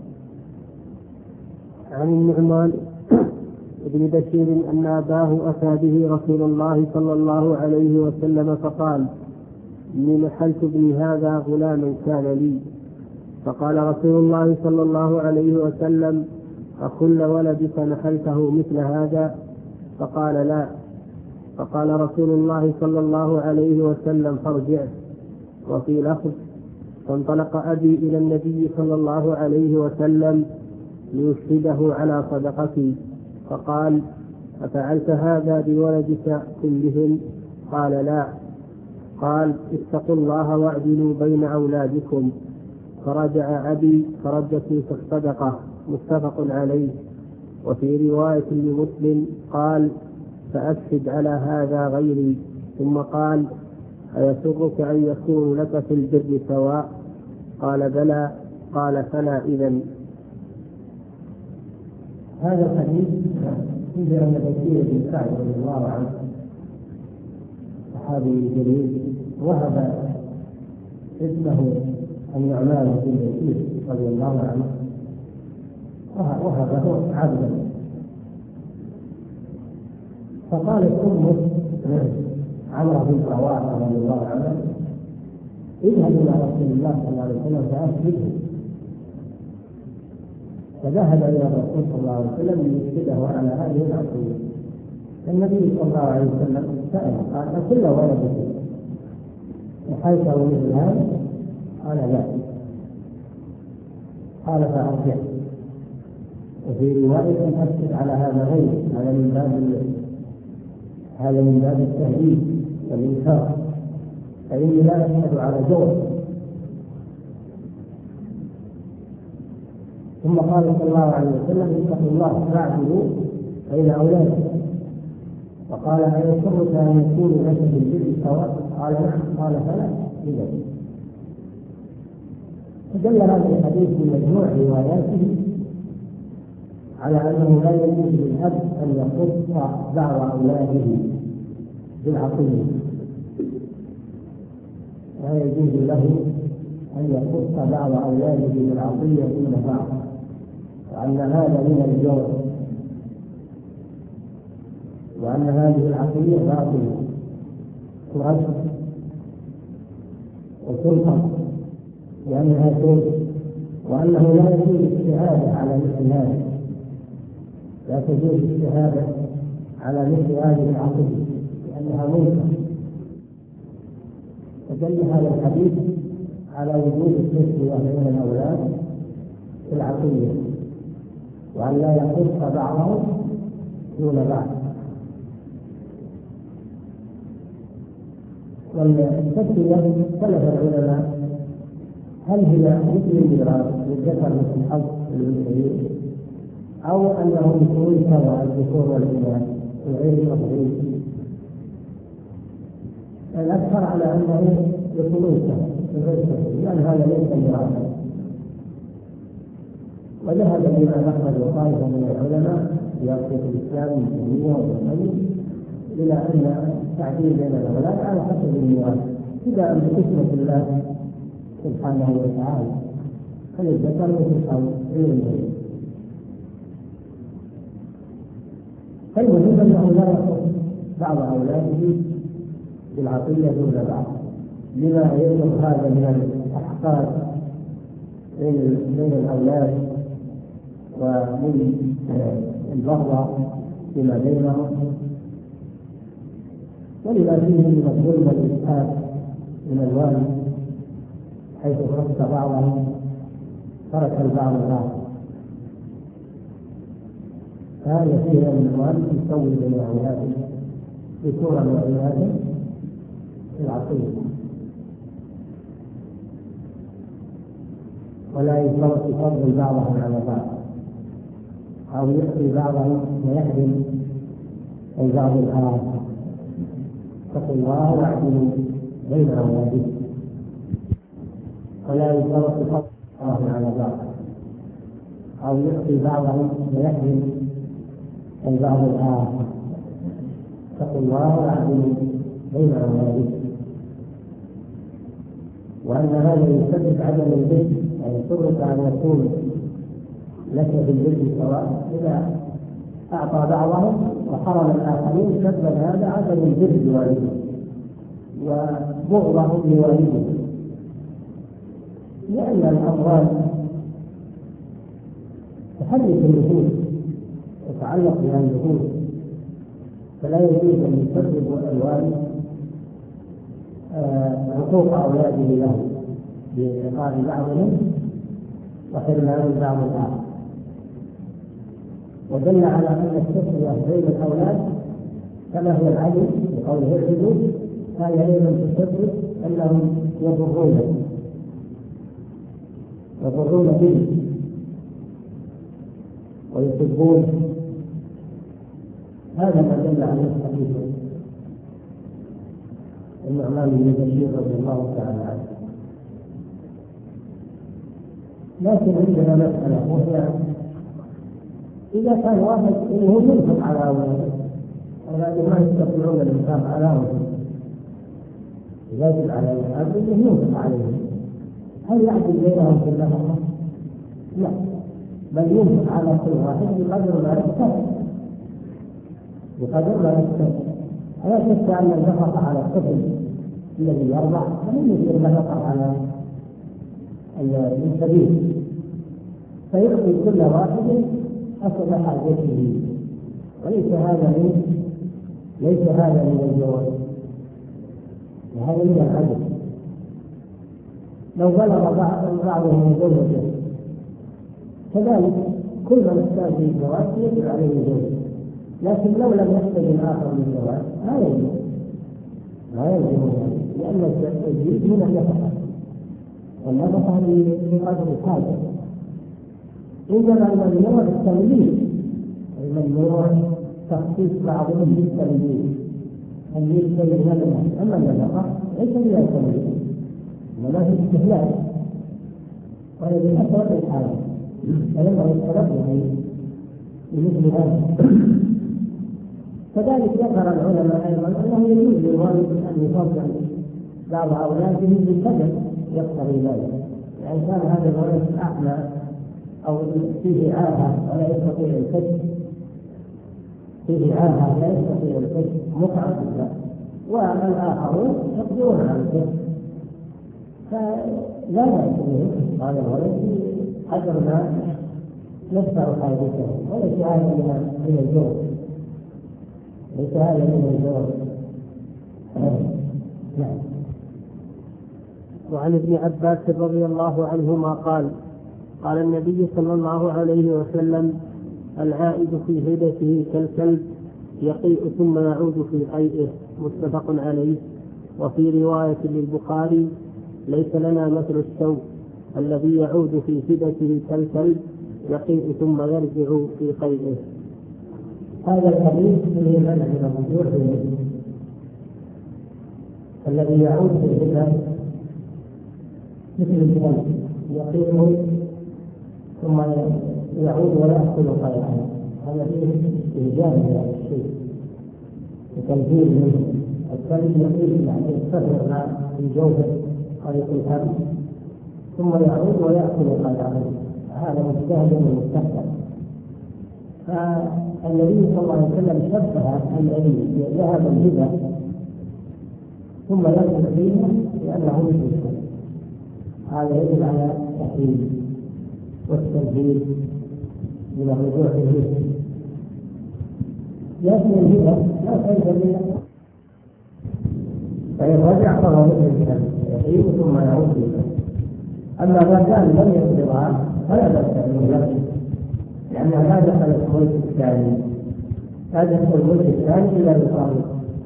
عن النعمان ابن بشير أن أباه أتى به رسول الله صلى الله عليه وسلم فقال: إني نحلت ابني هذا غلاما كان لي. فقال رسول الله صلى الله عليه وسلم: أكل ولدك نحلته مثل هذا؟ فقال: لا. فقال رسول الله صلى الله عليه وسلم: فارجع. وفي لفظ: فانطلق أبي إلى النبي صلى الله عليه وسلم ليشهده على صدقتي، فقال: أفعلت هذا بولدك كلهم؟ قال: لا. قال: اتقوا الله واعدلوا بين أولادكم. فرجع أبي فرد تلك الصدقة. متفق عليه. وفي رواية لمسلم قال: فأشهد على هذا غيري. ثم قال: أيسرك أن يكون لك في البر سواء؟ قال: بلى. قال: فلا إذن. هذا الحديث فيه أن بشير بن سعد رضي الله عنه صحابي جليل وهب ابنه النعمان بن بشير رضي الله عنه، وهبه عبدا. فقالت أمه عمرو بن رواحة رضي الله عنه: اذهب إلى رسول الله صلى الله عليه وسلم فأشهده. فذهب إلى الرسول صلى الله عليه وسلم ليشهده على هذه العقيدة. النبي صلى الله عليه وسلم سأل قال: أكل ولدك نحلته مثل هذا؟ قال: لا. قال: فأرجع. وفي رواية أشهد على هذا غير، هذا من باب هذا من باب التهديد والإنكار، فإني لا أشهد على جور. ثم قال صلى الله عليه وسلم: اتقوا الله واعدلوا بين أولادكم. وقال: أيسرك أن يكون لك في البر سواء؟ قال: نعم. قال: فلا إذا. فدل هذا الحديث من مجموع رواياته على أنه لا يجوز للأب أن يخص بعض أولاده بالعطية، لا يجوز له أن يخص بعض أولاده بالعطية دون بعض، وأن هذا من الجور، وأن هذه العطية باطلة ترد وتنقص لأنها توجد، وأنه لا يجوز الشهادة على مثل هذا، لا تجوز الشهادة على مثل هذه العقيدة لأنها منكر. فدل هذا الحديث على وجود التسوية بين الأولاد في العقيدة، وأن لا يخص بعضهم دون بعض. والتسوية اختلف العلماء هل هي مثل الميراث للذكر مثل حظ الأنثيين، أو أنهم يكونون سواء الذكور والإناث من غير تفضيل. الأكثر على أنه يكونون سواء من غير تفضيل، لأن هذا ليس ميراثا. وذهب إلى نقل طائفة من العلماء في شيخ الإسلام ابن تيمية وابن القيم إلى أن التعديل بين الأولاد على حسب الميراث، إذا أن بقسمة الله سبحانه وتعالى فللذكر مثل حظ الأنثيين. فالمهم أنه لا يخص بعض أولاده بالعطية دون بعض، لما يجب هذا من الأحقاد بين الأولاد ومن البغضاء فيما بينهم، ولما فيه من الظلم والإسعاف من الوالد حيث خص بعضهم ترك البعض الآخر. هذا فيه أن الوالد يسوي بين أولاده ذكورا وإناثا في العقيدة، ولا يشترط يفضل بعضهم على بعض أو يعطي بعضهم ويحرم البعض الآخر. اتقوا الله واعدلوا بين أولادكم، ولا يشترط يفضل بعضهم على بعض أو يعطي بعضهم ويحرم البعض الآخر. اتقوا الله واعدلوا بين أولادكم. وأن هذا يسبب عدم البر، يعني شرط أن يكون لك في البر سواء. إذا أعطى بعضهم وحرم الآخرين سبب هذا عدم البر بوالده وبغضهم لوالده، لأن الأموال تحرك النفوس تتعلق بها النفوس، فلا يجوز أن يسبب الوالد حقوق أولاده له بإعطاء بعضهم وحرمان بعض الآخر. ودل على أن التسوية بين الأولاد كما هو العدل بقوله الحدود، هذا أيضا تسبب أنهم يضرون يضرون به ويسبون. هذا ما دل عليه الحديث النعمان بن بشير رضي الله تعالى عنه. لكن عندنا مسألة، وهي إذا كان واحد هو ينفق على أولاده، أولاده ما يستطيعون الإنفاق على أولادهم، يجب على الأب أن ينفق عليهم، هل يعدل بينهم في النفقة؟ لا، بل ينفق على كل واحد بقدر ما يستطيع بقدر ما يستطيع. لا شك أن النفقة على الطفل الذي يرضع فلن يصير النفقة على السبيل، فيعطي كل واحد حسب حاجته، وليس هذا من ليس هذا من الجواز، وهذا من العدل. لو بلغ بعضهم زوجته كذلك كل من احتاج للزواج يجب عليه الزوج، لكن لو لم يحتاج الآخر للزواج لا يجب لا يجب لأن التجديد من النفقة، والنفقة بقدر الحاجة. إنما الممنوع التمليك، الممنوع تخصيص بعضهم بالتمليك، تمليك شيء من المال. أما النفقة ليس بها تمليك، إنما هي استهلاك، وهي بحسب الحاجة، فلما يتردد بمثل هذا. كذلك ذكر العلماء أيضا أنه يجوز للوالد أن يفضل بعض أولاده بالبدن يقتضي ذلك، يعني كان هذا الولد أعمى أو فيه عاهة ولا يستطيع الكشف، فيه عاهة لا يستطيع الكشف متعددة، والآخرون يقدرون على الكشف، فلا يأتيه هذا الولد قدر ما يدفع حاجته، وليس هذا من الجور، ليس هذا من الجور. نعم. وعن ابن عباس رضي الله عنهما قال قال النبي صلى الله عليه وسلم: العائد في هبته كالكلب يقيء ثم يعود في قيئه، متفق عليه. وفي رواية للبخاري: ليس لنا مثل السوء الذي يعود في هبته كالكلب يقيء ثم يرجع في قيئه. هذا الحديث فيه منع من الرجوع الذي يعود في الهبة مثل الكلب يقيء ثم يعود ويأكل قيئه، هذا فيه استهجان من الشيء وتنزيل منه. الكلب يقيء يعني يستفرغ ما في جوفه قيء الهم ثم يعود ويأكل قيئه، هذا مستهجن ومستهتر. فالنبي صلى الله عليه وسلم شبه الذي ذهب الهبة ثم يرجع فيها لأنه مثل الكلب، هذا يدل على التحريم والتنزيل من الرجوع في الهبة. لكن الهبة لا فائدة منها، فإن رجع فهو مثل الكلب يقيم ثم يعود فيها. أما ما كان لم يقدرها فلا بأس أن يرجع لأنها لا دخلت الملك الثاني، لا دخل الملك الثاني إلا بالقانون،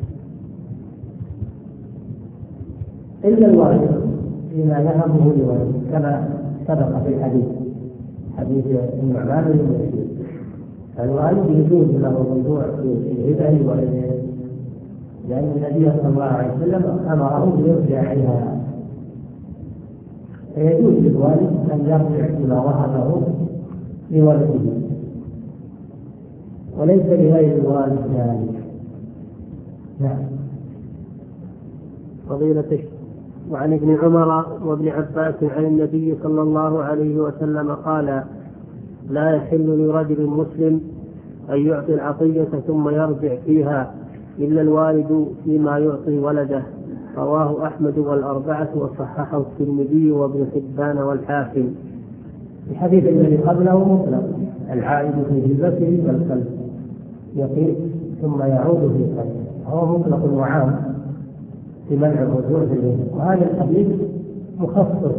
إلا الوارث فيما يهبه لولده كما سبق في الحديث حديث النعمان بن بشير. الوالد يجوز له الرجوع في الهبة وغيره، لأن النبي صلى الله عليه وسلم أمره بيرجع إليها، فيجوز للوالد أن يرجع إلى وهبه لولده، وليس لغير الوالد ذلك. نعم. فضيلة الشيخ، وعن ابن عمر وابن عباس عن النبي صلى الله عليه وسلم قال: لا يحل لرجل مسلم أن يعطي العطية ثم يرجع فيها إلا الوالد فيما يعطي ولده. رواه أحمد والأربعة وصححه الترمذي وابن حبان والحاكم. الحديث الذي قبله مطلق: العائد في هبته كالكلب يقيم ثم يعود في قلبه، هو مطلق وعام في منع الرجوع في الهبة. وهذا الحديث مخصص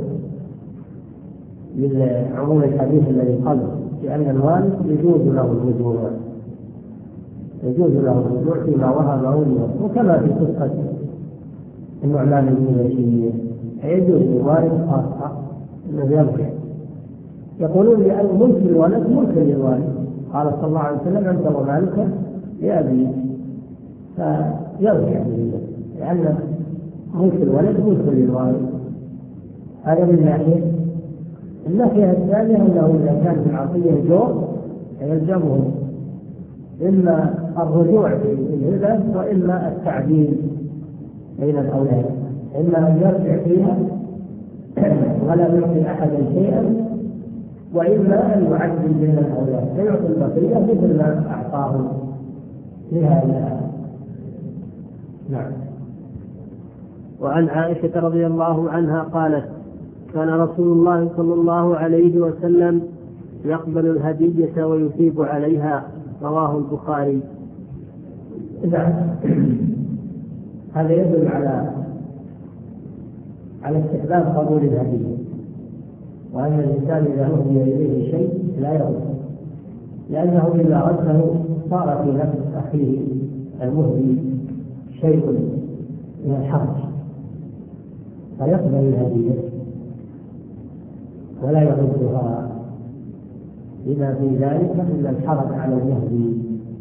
للعموم الحديث الذي قبله، لأن الوالد يجوز له الرجوع يجوز له الرجوع فيما وهبه له، وكما في قصة النعمان بن بشير يجوز للوالد خاصة أنه يرجع. يقولون لأن ملك الولد ملك للوالد، قال صلى الله عليه وسلم: أنت ومالك لأبي، فيرجع به لأن ملك الولد ملك للوالد. هذا من ناحية. الناحية الثانية أنه إذا كان في العطية جور يلزمه إما الرجوع في الهبة وإما التعديل بين الأولاد، إما أن يرجع فيها ولا يعطي أحدا شيئا، وإما أن يعدل بين الأولاد فيعطي البقية مثل ما أعطاه لهذا. نعم. وعن عائشة رضي الله عنها قالت: كان رسول الله صلى الله عليه وسلم يقبل الهدية ويثيب عليها. رواه البخاري. نعم. هذا يدل على على استحباب قبول الهدية، وأن الإنسان إذا أهدي إليه شيء لا يرد، لأنه إذا رده صار في نفس أخيه المهدي شيء من الحرج، فيقبل الهدية ولا يردها، لما في ذلك إلا الحرج على المهدي.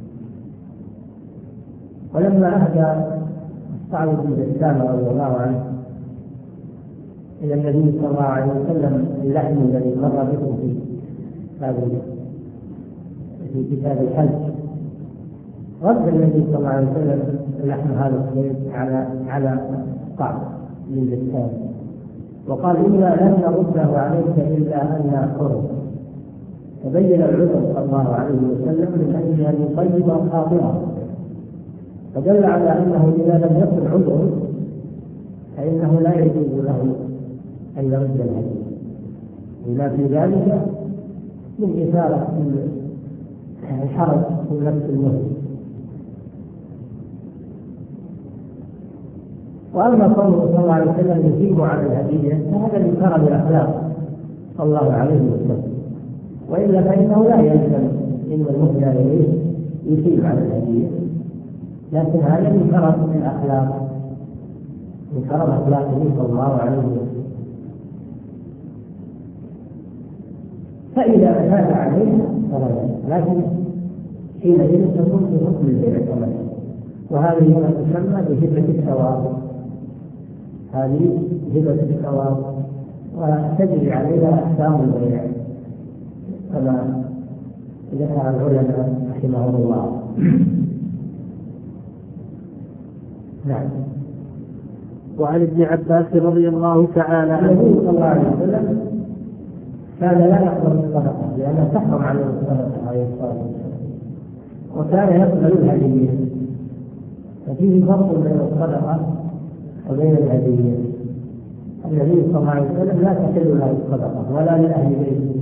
ولما أهدى سعد بن بسام رضي الله عنه إلى النبي صلى الله عليه وسلم اللحم الذي مر بكم في هذا في كتاب الحج، رد النبي صلى الله عليه وسلم اللحم هذا الصيد على على سعد بن بسام وقال: إنا لن نرده عليك إلا أن نأكله. تبين العذر صلى الله عليه وسلم من أجل أن يطيب خاطره، فدل على أنه إذا لم يكن عذر فإنه لا يجوز له أن يرد الهدية، لما في ذلك من إثارة الحرج في نفس المهدي. وأما قوله صلى الله عليه وسلم يثيب على الهدية فهذا من كرم الأخلاق صلى الله عليه وسلم، وإلا فإنه لا يلزم إن المهدى إليه يثيب على الهدية، لكن هذا من كرم الأخلاق من كرم أخلاقه صلى الله عليه وسلم. فإذا أتاك عليه فلا، لكن حينئذ تكون في حكم البيع كمان، وهذه هنا تسمى بهبة الثواب، هذه هبة الثواب وتجري عليها أحكام البيع كما ذكر العلماء رحمهم الله. نعم. وعن ابن عباس رضي الله تعالى عنه: النبي صلى الله عليه وسلم كان لا يقبل الصدقة لأنها تحرم عليه الصدقة عليه الصلاة والسلام، وكان يقبل الهدية، ففيه فرق بين الصدقة وبين الهدية. النبي صلى الله عليه وسلم لا تحل له الصدقة ولا لأهل بيته،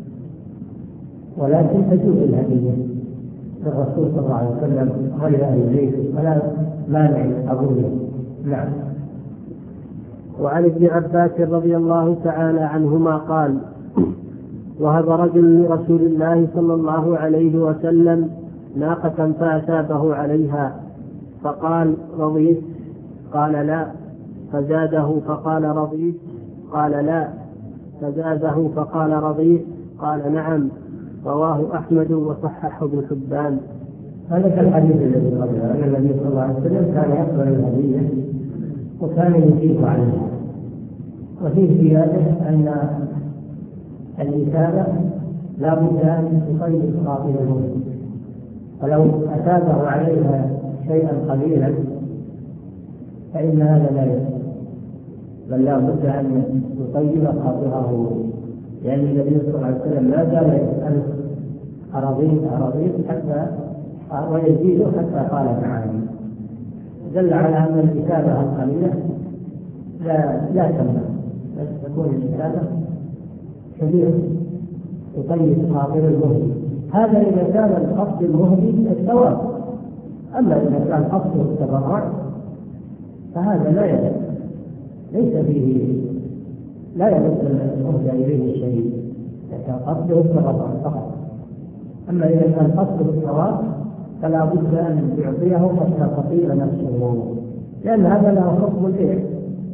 ولكن تجوز الهدية للرسول صلى الله عليه وسلم غير أهل بيته ولا مانع قبوله. نعم. وعن ابن عباس رضي الله تعالى عنهما قال: وهب رجل لرسول الله صلى الله عليه وسلم ناقة فأثابه عليها فقال رضيت؟ قال لا. فزاده فقال رضيت؟ قال لا. فزاده فقال رضيت؟ قال نعم. رواه أحمد وصححه ابن حبان. هذا كالحديث الذي قبله أن النبي صلى الله عليه وسلم كان يقبل الهدية وكان يجيب عليها. وفي زيادة أن الإثابة لا بد أن تصيب خاطره، ولو أثابه عليها شيئا قليلا فإن هذا لا يصح، بل لا بد أن يطيب خاطره، لأن النبي صلى الله عليه وسلم لا زال يسأل أراضين أراضين حتى ويزيد حتى قال تعالى، دل على أن الإثابة القليلة لا لا تمنع، بل تكون الإثابة كبيرة تطيب خاطر المهدي. هذا إذا كان القصد المهدي الثواب، أما إذا كان قصده التبرع فهذا لا يجب، ليس فيه لا يمس المهدى إليه شيء، إذا كان قصده التبرع فقط. أما إذا كان قصده الثواب فلا بد أن يعطيه حتى تطيب نفسه، لأن هذا له حكم الإثم.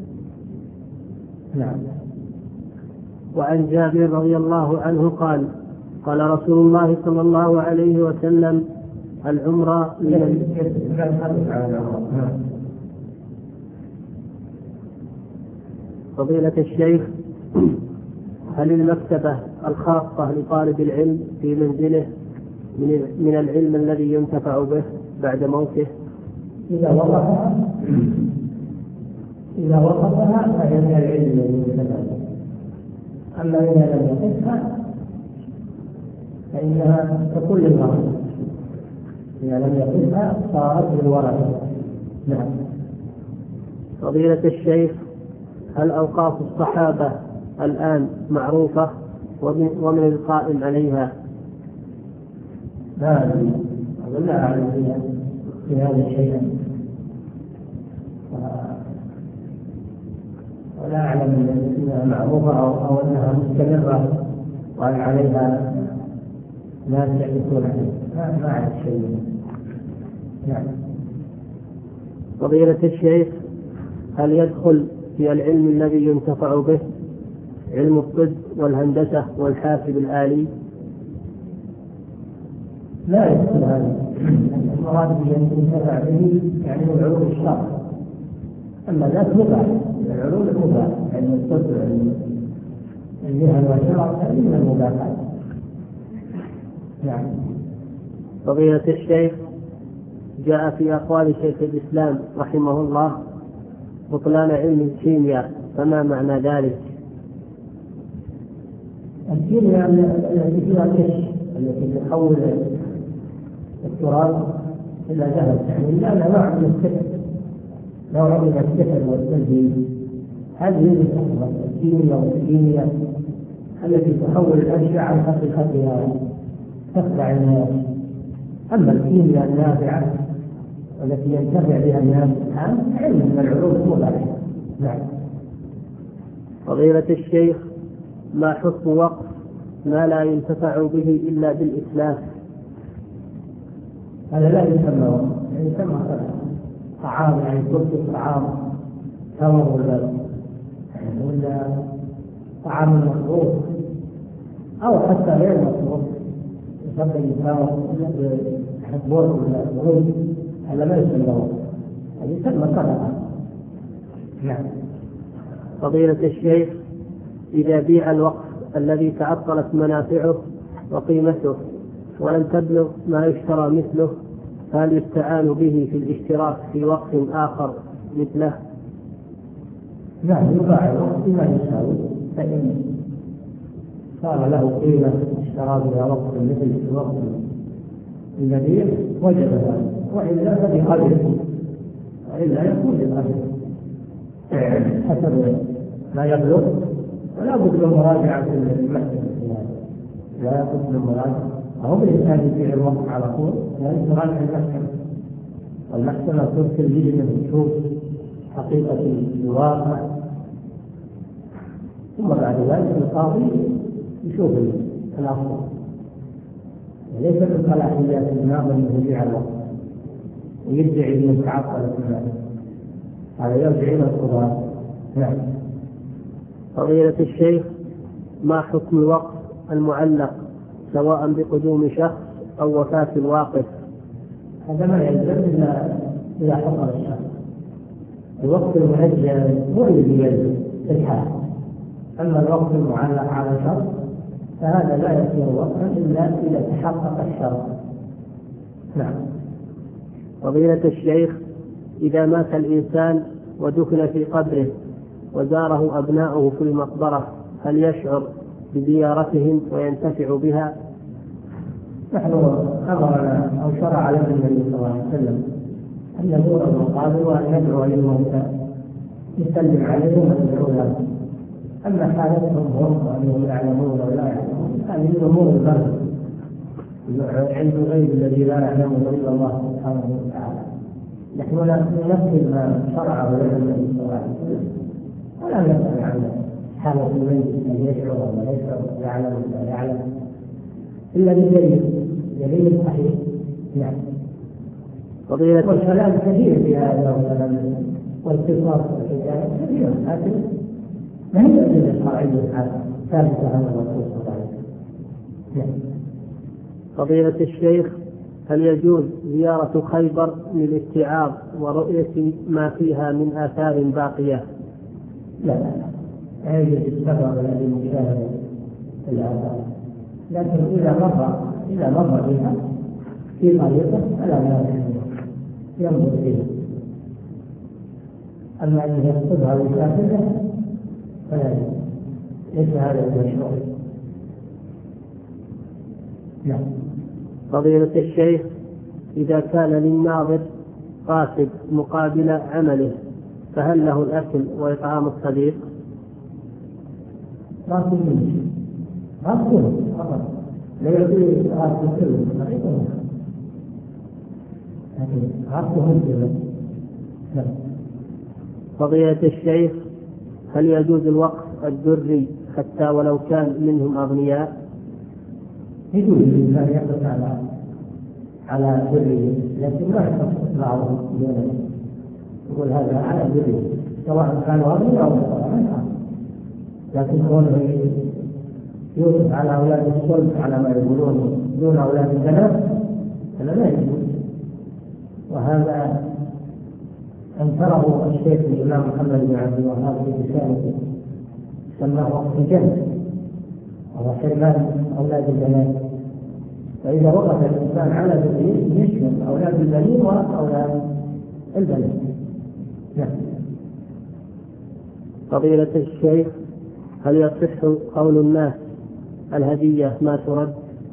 نعم. وعن جابر رضي الله عنه قال قال رسول الله صلى الله عليه وسلم العمرة فضيلة الشيخ، هل المكتبة الخاصة لطالب العلم في منزله من العلم الذي ينتفع به بعد موته؟ إذا وقفها إذا وقفها فهي من العلم الذي ينتفع به، أما إذا لم يقفها فإنها تكون للورثة، إذا لم يقفها صارت للورثة. نعم. فضيلة الشيخ، هل أوقاف الصحابة الآن معروفة ومن القائم عليها؟ لا لا أعلم في هذا الشيء، ولا أعلم أنها معروفة أو أنها مستمرة وأن عليها ناس يعرفون عليها، ما أعرف شيء. نعم. فضيلة الشيخ، هل يدخل في العلم الذي ينتفع به علم الطب والهندسة والحاسب الآلي؟ لا يدخل هذا، المراد الذي ينتفع به يعني العلوم الشرع، أما ذاك مباح، العلوم المباح علم الطب وعلم المهن والشرع هذه من المباحات. نعم. فضيلة الشيخ، جاء في أقوال شيخ الإسلام رحمه الله بطلان علم الكيمياء، فما معنى ذلك؟ الكيمياء التي فيها الكشف، التي تحول التراب إلى ذهب، يعني لأنها نوع من السحر، نوع من السحر والتلهيب. هذه الكيمياء والكيمياء التي تحول الأشياء عن حقيقتها تخدع الناس. أما الكيمياء النافعة التي ينتفع بها الناس الآن علم من العلوم المباحة. نعم. فضيلة الشيخ، ما حكم وقف ما لا ينتفع به إلا بالإسلام؟ هذا لا يسمى وقف، يسمى طعام، يعني كل طعام تمر ولا ولا طعام مصروف أو حتى غير مصروف، يسمى تمر حبور ولا رز، هذا ما يسمى وقف، هذا يسمى صدقة. نعم. فضيلة الشيخ، إذا بيع الوقف الذي تعطلت منافعه وقيمته ولم تبلغ ما يشترى مثله، هل يستعان به في الاشتراك في وقف آخر مثله؟ نعم، يباع الوقف بما يساوي، فإن صار له قيمة اشترى بها وقف مثل الوقف النبيع وجب هذا، وإلا فبقدره، وإلا يكون بقدره حسب ما يبلغ. ولا بد من مراجعة المحكمة في هذا، لا بد من مراجعة، أو بالإنسان يبيع الوقت على طول، يعني تراجع المحكمة، والمحكمة ترسل لجنة تشوف حقيقة الواقع، ثم بعد ذلك القاضي يشوف الأفضل، ليس من صلاحيات الناظر أنه يبيع الوقت ويدعي أنه تعطل المال، هذا يرجع إلى القضاء. نعم. فضيلة الشيخ، ما حكم الوقف المعلق سواء بقدوم شخص أو وفاة الواقف؟ هذا ما يلزم إلا إذا حصل الشخص. الوقف المؤجل هو الذي يلزم في الحال، أما الوقف المعلق على شرط فهذا لا يصير وقفا إلا إذا تحقق الشرط. نعم. فضيلة الشيخ، إذا مات الإنسان ودفن في قبره وزاره أبناؤه في المقبرة هل يشعر بزيارتهم وينتفع بها؟ نحن أمرنا أو شرع لنا النبي صلى الله عليه وسلم أن نزور المقابر وأن ندعو للموتى نسلم عليهم وندعو لهم. أما حالتهم هم وأنهم يعلمون ولا يعلمون هذه من أمور البر عند الغيب الذي لا يعلمه إلا الله سبحانه وتعالى. نحن ننفذ ما شرعه لنا النبي صلى الله عليه وسلم ولا نسأل عن حالة الميت أن يشعر ولا يشعر يعلم ولا يعلم إلا بالدليل دليل صحيح. نعم. والكلام كثير في هذا والكلام والقصص والحكايات كثير، لكن ما هي الأدلة الشرعية ثابتة عن الرسول صلى الله عليه وسلم. فضيلة الشيخ، هل يجوز زيارة خيبر للاتعاظ ورؤية ما فيها من آثار باقية؟ لا لا لا يجوز السفر الذي مشاهد الآثار، لكن إذا مر إذا مر بها في طريقه فلا مانع ينظر فيها. أما أن يقصدها ويشاهدها فلا، ليس هذا المشروع. نعم. فضيلة الشيخ، إذا كان للناظر قاصد مقابل عمله فهل له الأكل وإطعام الصديق؟ قاصد منه قاصد فقط لا يقول قاصد كله لكن قاصد كله. فضيلة الشيخ، هل يجوز الوقف الذري حتى ولو كان منهم أغنياء؟ يجوز الإنسان يقف على على ذريه، لكن ما يقف بعضهم يقول هذا على ذريه سواء كانوا أغنياء أو فقراء، لكن كونه يوقف على أولاد الصلب على ما يقولون دون أولاد البنات هذا لا يجوز. وهذا أنكره الشيخ الإمام محمد بن عبد الوهاب في رسالته سماه وقف الجهل وهو حرمان أولاد البنات. فإذا وقف الإنسان على ذريته يشمل أولاد البنين وأولاد البنات. نعم. فضيلة الشيخ، هل يصح قول الناس الهدية ما ترد؟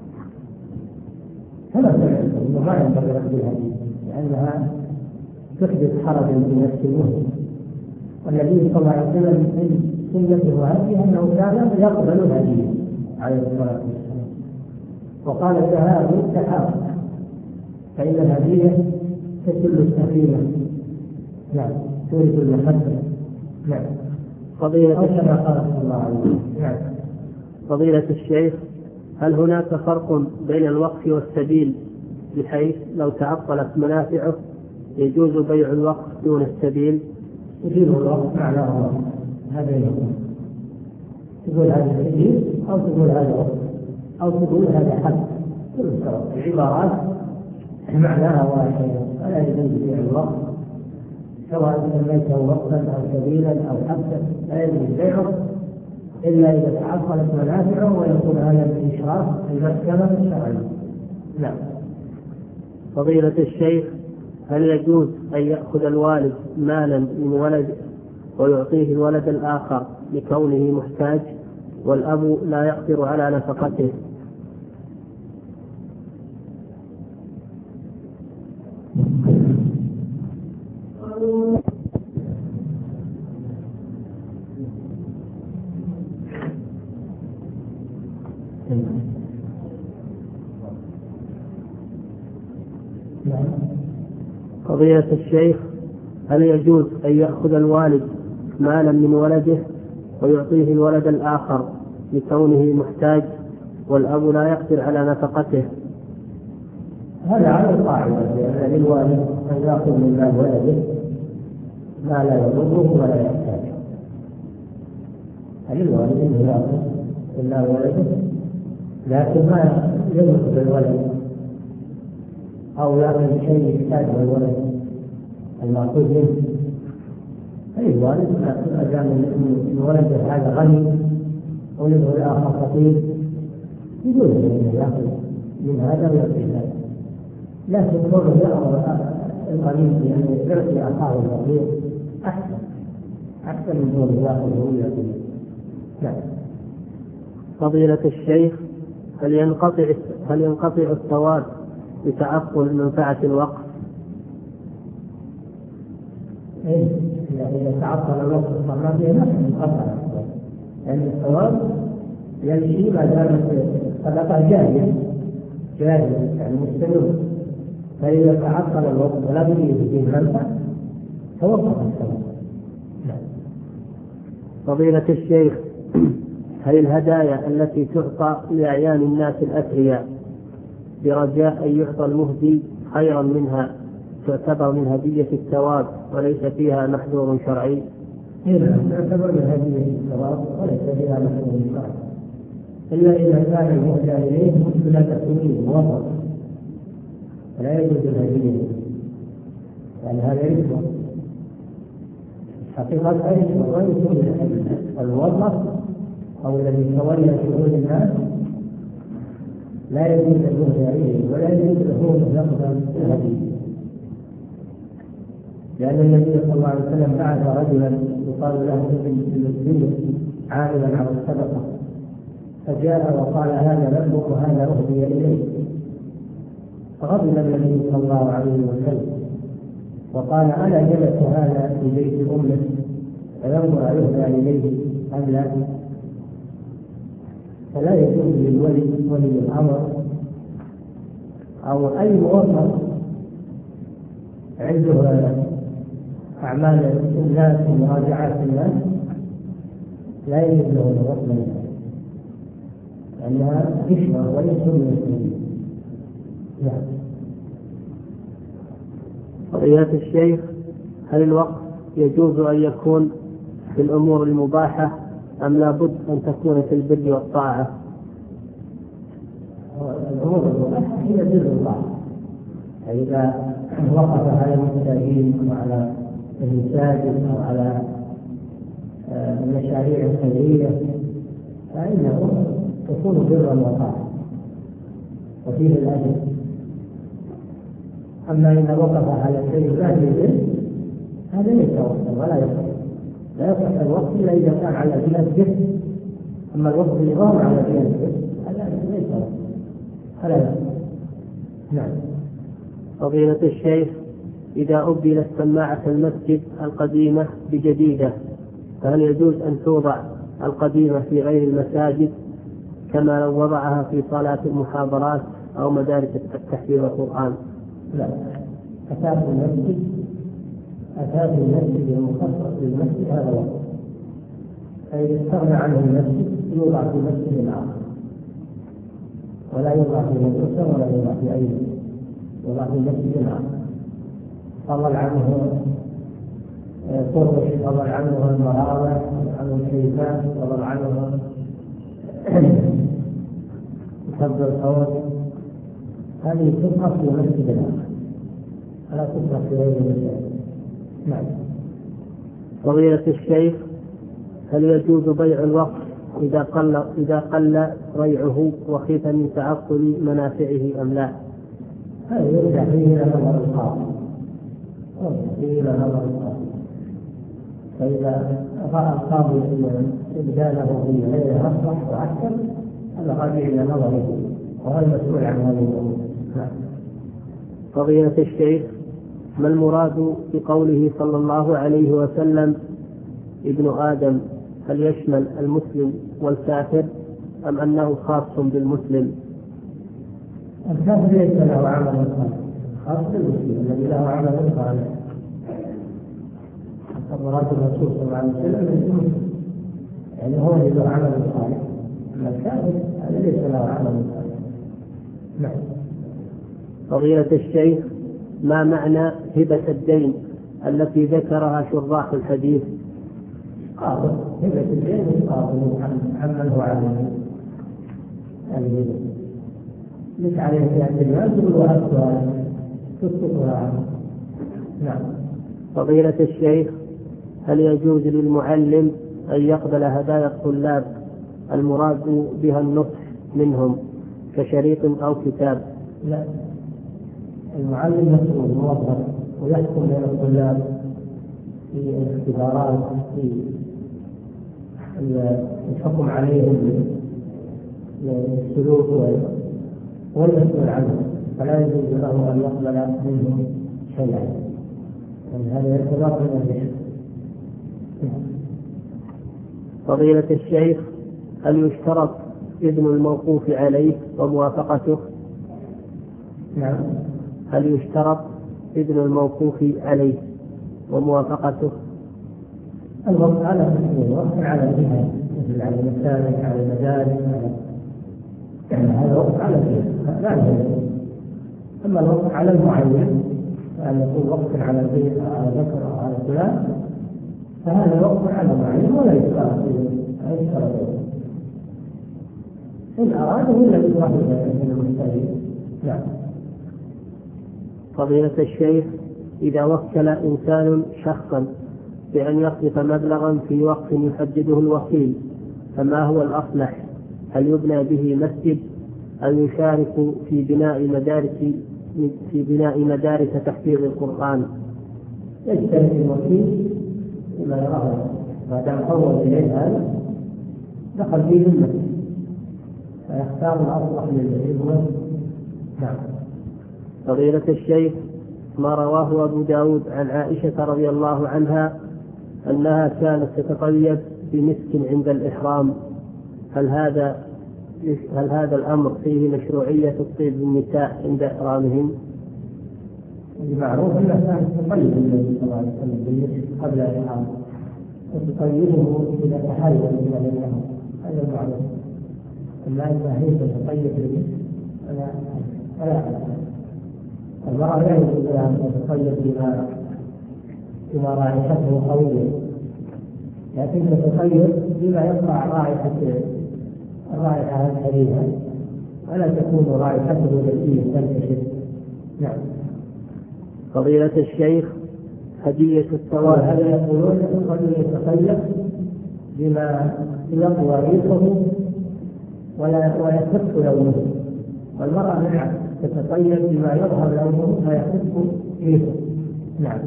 هذا إنه ما ينبغي رد الهدية لأنها تحدث حرجا في نفس المسلم، والنبي صلى الله عليه وسلم من سنته هذه أنه كان يقبل الهدية عليه الصلاة والسلام، وقال الذهاب سحاب فإن الهدية تسل السفينة. نعم. تورث المحبة. نعم. فضيلة الشيخ قال صلى الله عليه وسلم. نعم. فضيلة الشيخ، هل هناك فرق بين الوقف والسبيل بحيث لو تعطلت منافعه يجوز بيع الوقف دون السبيل؟ يجوز الوقف معناه هذا يقول تقول هذا السبيل أو تقول هذا وقف أو تقول هذا حد، كل العبارات معناها واحد، فلا يجوز بيع الوقف سواء سميته وقفا أو سبيلا أو حدا، لا يجوز بيعه إلا إذا تعطلت منافعه ويكون هذا بإشراف المحكمة الشرعية. نعم. فضيلة الشيخ، هل يجوز أن يأخذ الوالد مالا من ولد ويعطيه الولد الآخر لكونه محتاج والأب لا يقدر على نفقته؟ فضيلة الشيخ، هل يجوز أن يأخذ الوالد مالا من ولده ويعطيه الولد الآخر لكونه محتاج والأب لا يقدر على نفقته. هذا على القاعدة لأن للوالد أن يأخذ من مال ولده ما لا يضره ولا يحتاجه. للوالد أن يأخذ من مال ولده لكن ما يضر بالولد أو يعمل شيء يحتاجه الولد المأخوذ منه. أي الوالد ما دام أن ولده هذا غني ولده الآخر فقير يجوز أن يأخذ من هذا ويأخذ هذا، لكن كونه يأمر الغني بأن يعطي أخاه الفقير أحسن أحسن من كونه يأخذ ويأخذ. نعم. فضيلة الشيخ، هل ينقطع هل ينقطع الثواب بتعقل منفعة الوقف؟ إيه، إذا تعطل الوقت صار فيه نفع انقطع، لأن الثواب يمشي ما دامت الصدقة جارية جارية يعني مستمر، فإذا تعطل الوقت ولا بد فيه منفعة توقف الثواب. فضيلة الشيخ، هل الهدايا التي تعطى لأعيان الناس الأثرياء برجاء أن يعطى المهدي خيرا منها تعتبر من هدية الثواب وليس فيها محذور شرعي؟ إذا تعتبر من هدية الثواب وليس فيها محذور شرعي، إلا إذا كان المهدى إليه مشكلة تكوين وسط فلا يجوز الهدية، يعني هذا رشوة حقيقة رشوة ويكون الوسط أو الذي تولى شؤون الناس لا يجوز المهدى إليه ولا يجوز له أن يقبل الهدية، لأن النبي صلى الله عليه وسلم بعث رجلا يقال له ابن المسلم عاملا على الصدقة، فجاء وقال هذا ذنبك وهذا أهدي إليك، فغضب النبي صلى الله عليه وسلم وقال أنا جلست هذا في بيت أمه فينظر يهدى إليه أم لا؟ فلا يجوز للولي ولي الأمر أو أي موظف عنده أعمال الناس ومراجعات الناس لا يجوز له الوصل منها، لأنها رشوة وليس من السبيل. فضيلة الشيخ، هل الوقف يجوز أن يكون في الأمور المباحة أم لا بد أن تكون في البر والطاعة؟ الأمور المباحة هي بر والطاعة، إذا وقف على المساجين وعلى المساجد وعلى المشاريع الخيرية فإنه تكون برا وطاعة وفيه الأجر. أما إذا وقف على شيء لا يجوز هذا ليس وقتا ولا يصح، لا يصح الوقت إلا إذا كان على جهة جهة، أما الوقت الإضافي على جهة جهة هذا ليس وقتا فلا يصح. نعم. فضيلة الشيخ، إذا أبدلت سماعة المسجد القديمة بجديدة فهل يجوز أن توضع القديمة في غير المساجد كما لو وضعها في صلاة المحاضرات أو مدارس التحفيظ والقرآن؟ لا، أساس المسجد أساس المسجد المخصص للمسجد هذا وقت، فإذا استغنى عنه المسجد يوضع في مسجد آخر ولا يوضع في مدرسة ولا يوضع في أي يوضع في مسجد آخر. فضل عنه فرش، فضل عنه المراوح، فضل عنه الشيفات، فضل عنه سب الصوت، هذه تبقى في مسجد آخر ولا تبقى في غير المسجد. نعم. فضيلة الشيخ، هل يجوز بيع الوقف إذا قل إذا قل ريعه وخيف من تعطل منافعه أم لا؟ هذا يرجع فيه إلى نظر القاضي، فيه إلى نظر القاضي، فإذا رأى القاضي أن إبداله في غير أصلح وأحسن هذا راجع إلى نظره وهو المسؤول عن هذه الأمور. فضيلة الشيخ، ما المراد بقوله صلى الله عليه وسلم ابن آدم؟ هل يشمل المسلم والكافر أم أنه خاص بالمسلم؟ الكافر ليس له عمل صالح، خاص بالمسلم الذي له عمل صالح. مراد الرسول صلى الله عليه وسلم يعني هو الذي له عمل صالح، أما الكافر هذا ليس له عمل. نعم. فضيلة الشيخ، ما معنى هبة الدين التي ذكرها شراح الحديث؟ قابل هبة الدين قابل عمن هو عليه، يعني مش عليه في الدنيا تقول تسقطها عنه. نعم. فضيلة الشيخ، هل يجوز للمعلم أن يقبل هدايا الطلاب المراد بها النصح منهم كشريط أو كتاب؟ لا، المعلم مسؤول موظف ويحكم بين الطلاب في الاختبارات، في الحكم عليهم بالسلوك والمسؤول عنه، فلا يجوز له أن يقبل منهم شيئا، يعني هذا يرتبط من الرشد. فضيلة الشيخ، هل يشترط إذن الموقوف عليه وموافقته؟ نعم. هل يشترط إذن الموقوف عليه وموافقته؟ الوقت على تسليم وقت على الجهة، مثل على المساجد، على المدارس، يعني هذا وقت على الجهة لا يجوز. أما الوقت على المعين، أن يكون وقت على البيت أو على ذكر أو على فلان، فهذا وقت على المعين ولا يشترط إن أراده إلا يشرح من المحتاجين. نعم. فضيلة الشيخ، إذا وكل إنسان شخصا بأن يصرف مبلغا في وقت يحدده الوكيل، فما هو الأصلح؟ هل يبنى به مسجد أو يشارك في بناء مدارس في بناء مدارس تحفيظ القرآن؟ يشترك الوكيل بما يراه، ما دام حول إليه هذا دخل فيه المسجد، فيختار الأصلح للمسجد. نعم. فضيلة الشيخ، ما رواه أبو داود عن عائشة رضي الله عنها أنها كانت تتطيب بمسك عند الإحرام، هل هذا هل هذا الأمر فيه مشروعية الطيب للنساء عند إحرامهم؟ المعروف أنها كانت تطيب النبي صلى الله عليه وسلم بالمسك قبل الإحرام، وتطيبه إذا تحلل من الإحرام، هذا المعروف. أما إذا هي تتطيب بالمسك فلا فلا المرأة لا يجوز لها أن تتطيب بما بما رائحته قوية، لكن تتطيب بما يقطع رائحة الرائحة الكريهة ولا تكون رائحته ذكية تنتشر. نعم. فضيلة الشيخ، هدية الثواب، هذا يقولون الرجل يتطيب بما يقوى ريحه ولا ويخف لونه، والمرأة بالعكس تتطيب بما يظهر لونه ويخف ريحه. نعم.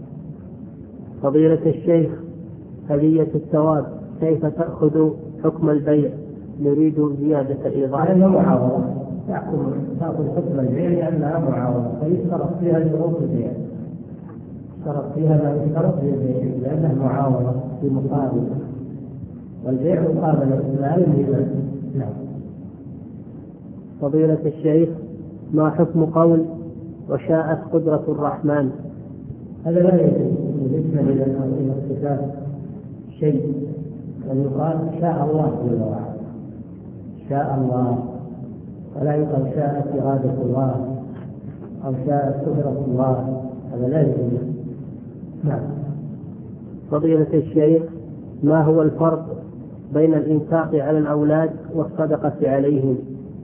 فضيلة الشيخ، هدية الثواب كيف تأخذ حكم البيع؟ نريد زيادة إيضاح. لأنها معاوضة، تأخذ حكم البيع لأنها معاوضة، فيشترط فيها شروط البيع، يشترط فيها ما يشترط في البيع لأنها معاوضة في مقابل، والبيع مقابل لا يمكن. نعم. فضيلة الشيخ، ما حكم قول وشاءت قدرة الرحمن؟ هذا لا يجوز بالنسبة إلى الصفات شيء، بل يقال شاء الله جل وعلا، شاء الله، ولا يقال شاءت إرادة الله أو شاءت قدرة الله، هذا لا يجوز. نعم. فضيلة الشيخ، ما هو الفرق بين الإنفاق على الأولاد والصدقة عليهم؟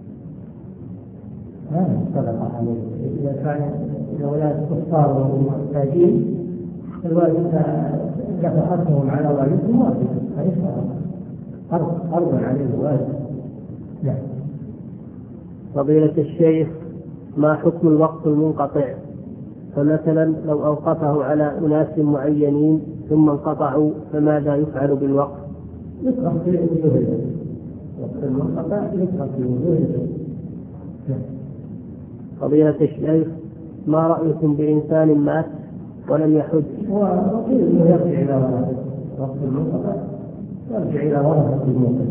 ها الصدقة عليهم إذا كان الأولاد كفار وهم محتاجين الواجب نفقتهم على والدهم واجب، هذه فرض فرض عليه الواجب. نعم. فضيلة الشيخ، ما حكم الوقت المنقطع؟ فمثلا لو أوقفه على أناس معينين ثم انقطعوا فماذا يفعل بالوقت؟ يترك في وجوه وقت المنقطع، يترك في وجوه. فضيلة الشيخ، ما رأيكم بإنسان مات ولم يحج؟ وقيل انه يرجع الى ورثه وقت المنقطع، يرجع الى ورثه الموت.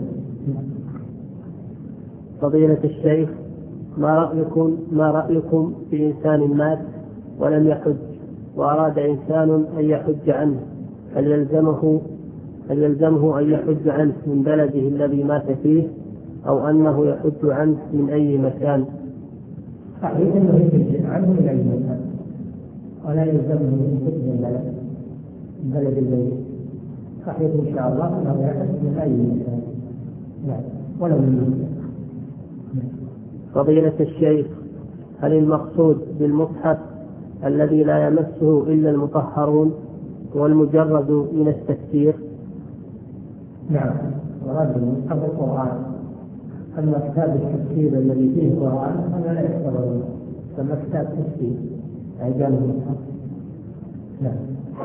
فضيلة الشيخ، ما رأيكم ما رأيكم بإنسان مات ولم يحج وأراد إنسان أن يحج عنه، هل يلزمه هل يلزمه أن يحج عنه من بلده الذي مات فيه أو أنه يحج عنه من أي مكان؟ صحيح أنه يحج عنه من أي مكان، ولا يلزمه من حج البلد البلد الذي صحيح إن شاء الله أنه يحج من أي مكان، لا ولو من مكان. فضيلة الشيخ، هل المقصود بالمصحف الذي لا يمسه إلا المطهرون والمجرد من التفسير؟ نعم، مراد المصحف القرآن، أما كتاب التفسير الذي فيه القرآن هذا لا يعتبر كما كتاب تفسير أيضا المصحف. نعم.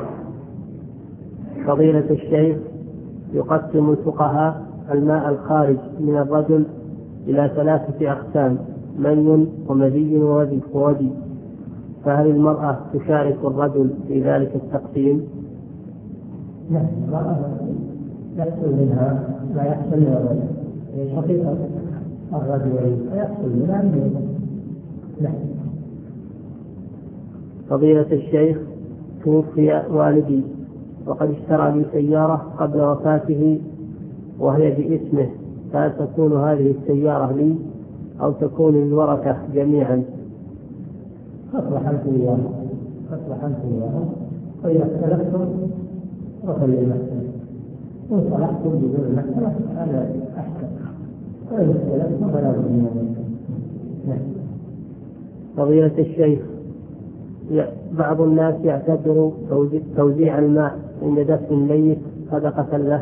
فضيلة الشيخ، يقسم الفقهاء الماء الخارج من الرجل إلى ثلاثة أقسام: مني ومذي وودي، فهل المرأة تشارك الرجل في ذلك التقسيم؟ نعم، المرأة يحصل منها ما يحصل من الرجل، حقيقة الرجل يحصل منها منه. نعم. فضيلة الشيخ، توفي والدي وقد اشترى لي سيارة قبل وفاته وهي باسمه، فهل تكون هذه السيارة لي أو تكون للورثة جميعا؟ أصلح أنت إياه أصلح أنت إياه وإذا اختلفتم رفض المسألة، وإن صلحتم بدون المسألة هذا أحسن، وإن اختلفتم فلا بد من المسألة. فضيلة الشيخ، بعض الناس يعتبر توزيع الماء عند دفن الميت صدقة له.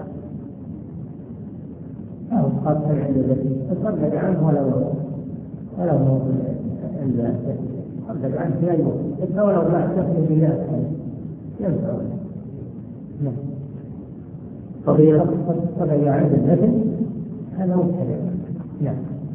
أو قطع عند ذلك تصدق عنه ولو ولو عند تصدق عنه في أي وقت، ولو ما تفهم بلا ينفع. نعم. فضيلة تصدق عند الدفن هذا مبتدع. نعم.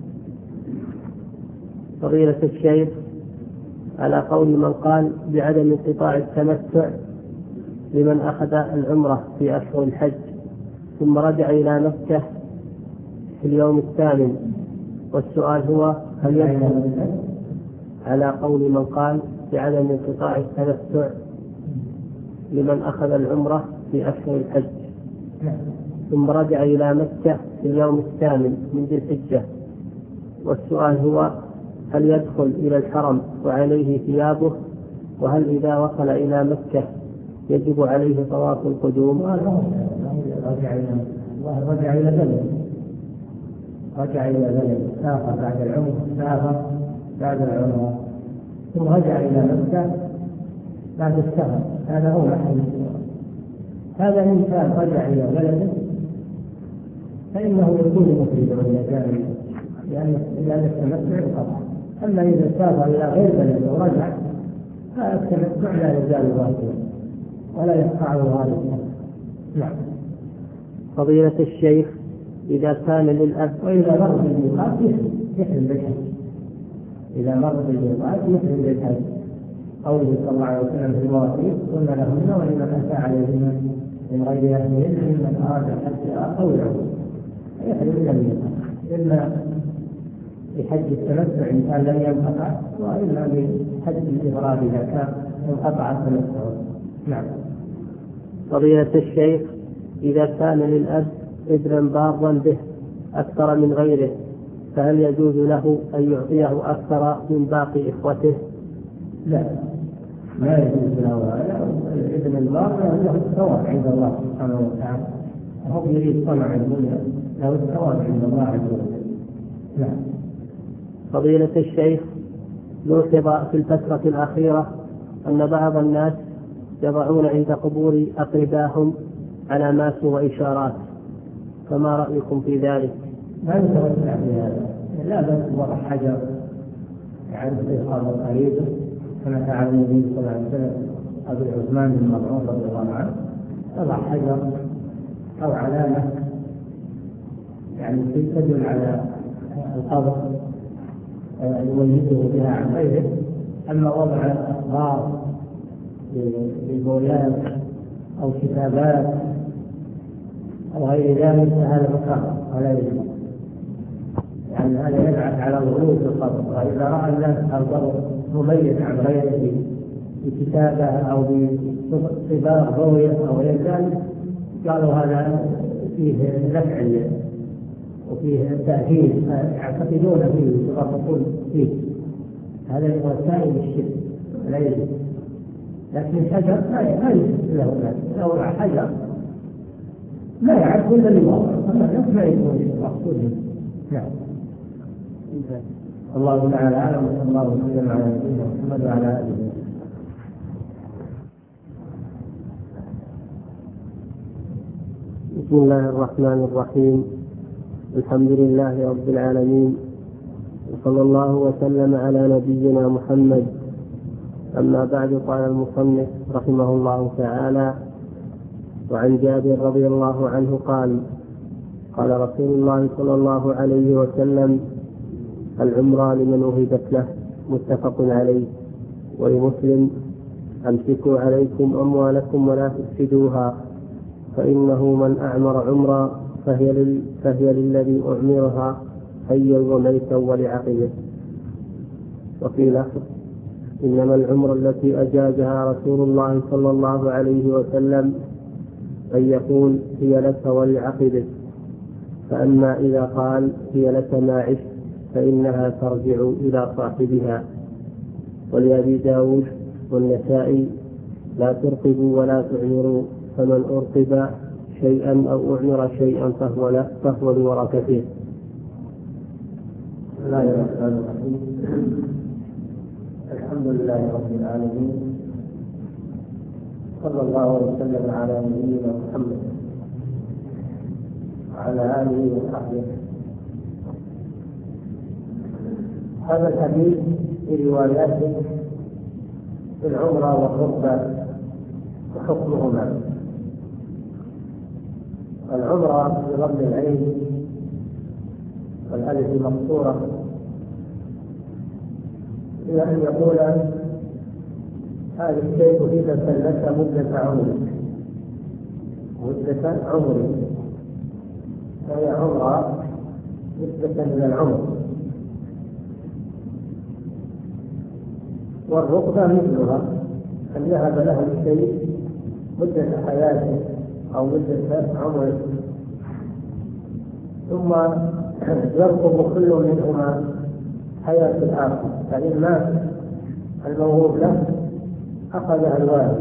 فضيلة الشيخ، على قول من قال بعدم انقطاع التمتع لمن أخذ العمرة في أشهر الحج ثم رجع إلى مكة في اليوم الثامن، والسؤال هو هل يدخل على قول من قال بعدم انقطاع التمتع لمن أخذ العمرة في أشهر الحج ثم رجع إلى مكة في اليوم الثامن من ذي الحجة، والسؤال هو هل يدخل إلى الحرم وعليه ثيابه؟ وهل إذا وصل إلى مكة يجب عليه طواف القدوم؟ رجع إلى رجع إلى بلد رجع إلى بلد سافر بعد العمر سافر بعد العمر ثم رجع إلى مكة بعد السفر، هذا هو محل هذا إنسان رجع إلى بلده فإنه يكون مفردا إلى جانب لأن لأن التمتع انقطع. أما إذا سافر إلى غير بلده ورجع فالتمتع لا يزال واجبا ولا يقطعه هذا. نعم. فضيلة الشيخ، إذا كان للأب وإذا مر بالميقات يحرم بالحج، إذا مر بالميقات يحرم بالحج، قوله صلى الله عليه وسلم في المواقيت قلنا لهن ولمن أتى عليهن من غير أهلهن ممن أراد الحج أو العمرة يحرم من الميقات، إما بحج التمتع إن كان لم ينقطع، وإما بحج الإفراد إذا كان انقطع التمتع. نعم. فضيلة الشيخ، إذا كان للأب ابنا بارا به أكثر من غيره فهل يجوز له أن يعطيه أكثر من باقي إخوته؟ لا، لا يجوز له هذا. الابن البار له الثواب عند الله سبحانه وتعالى، هو يريد طمع الدنيا، له الثواب عند الله عز وجل. نعم. فضيلة الشيخ، لوحظ في الفترة الأخيرة أن بعض الناس يضعون عند قبور أقربائهم علامات وإشارات، فما رأيكم في ذلك؟ لا يتوسع في هذا، لا بأس وضع حجر يعرف إخبار قريبه كما فعل النبي صلى الله عليه وسلم أبو عثمان بن مظعون رضي الله عنه، وضع حجر أو علامة يعني تدل على القبر يميزه بها عن غيره. أما وضع أخبار بالبويات أو كتابات أو غير ذلك فهذا مكروه ولا يجوز، يعني هذا يبعث على الغلو في القبر. وإذا رأى الناس القبر مميز عن غيره بكتابة أو بصباغ بوية أو غير ذلك قالوا هذا فيه نفع وفيه تأثير يعتقدون فيه يغرقون فيه، هذا هو وسائل الشرك لا يجوز. لكن الحجر ما يجوز له ذلك، لو حجر لا يعرف إلا الله ما يكون مقصود. نعم. الله تعالى أعلم، وصلى الله وسلم على نبينا محمد وعلى آله وصحبه. بسم الله الرحمن الرحيم. الحمد لله رب العالمين، وصلى الله وسلم على نبينا محمد. أما بعد، قال المصنف رحمه الله تعالى: وعن جابر رضي الله عنه قال: قال رسول الله صلى الله عليه وسلم: العمرة لمن وهبت له. متفق عليه. ولمسلم: أمسكوا عليكم أموالكم ولا تفسدوها، فإنه من أعمر عمرا فهي, لل... فهي للذي أعمرها حيا وميتا ولعقله. وفي لفظ: إنما العمر التي أجازها رسول الله صلى الله عليه وسلم أن يقول هي لك ولعقبك، فأما إذا قال هي لك ما عشت فإنها ترجع إلى صاحبها. ولأبي داود والنسائي: لا ترقبوا ولا تعمروا، فمن أرقب شيئا أو أعمر شيئا فهو, فهو لورثته. بسم الله الرحمن الرحيم. الحمد لله رب العالمين، صلى الله وسلم على نبينا محمد وعلى آله وصحبه. هذا الحديث في رواياته في العمرة والركبة وحكمهما. العمرة بضم العين والألف مقصورة، إلى أن يقول هذا الشيء هبة لك مدة عمرك، مدة عمرك، فهي عمرة نسبة إلى العمر. والركبة مثلها، أن يهب له الشيء مدة حياته أو مدة عمره، ثم يركب كل منهما حياة الآخر. فإن مات الموهوب له أخذها الوارث،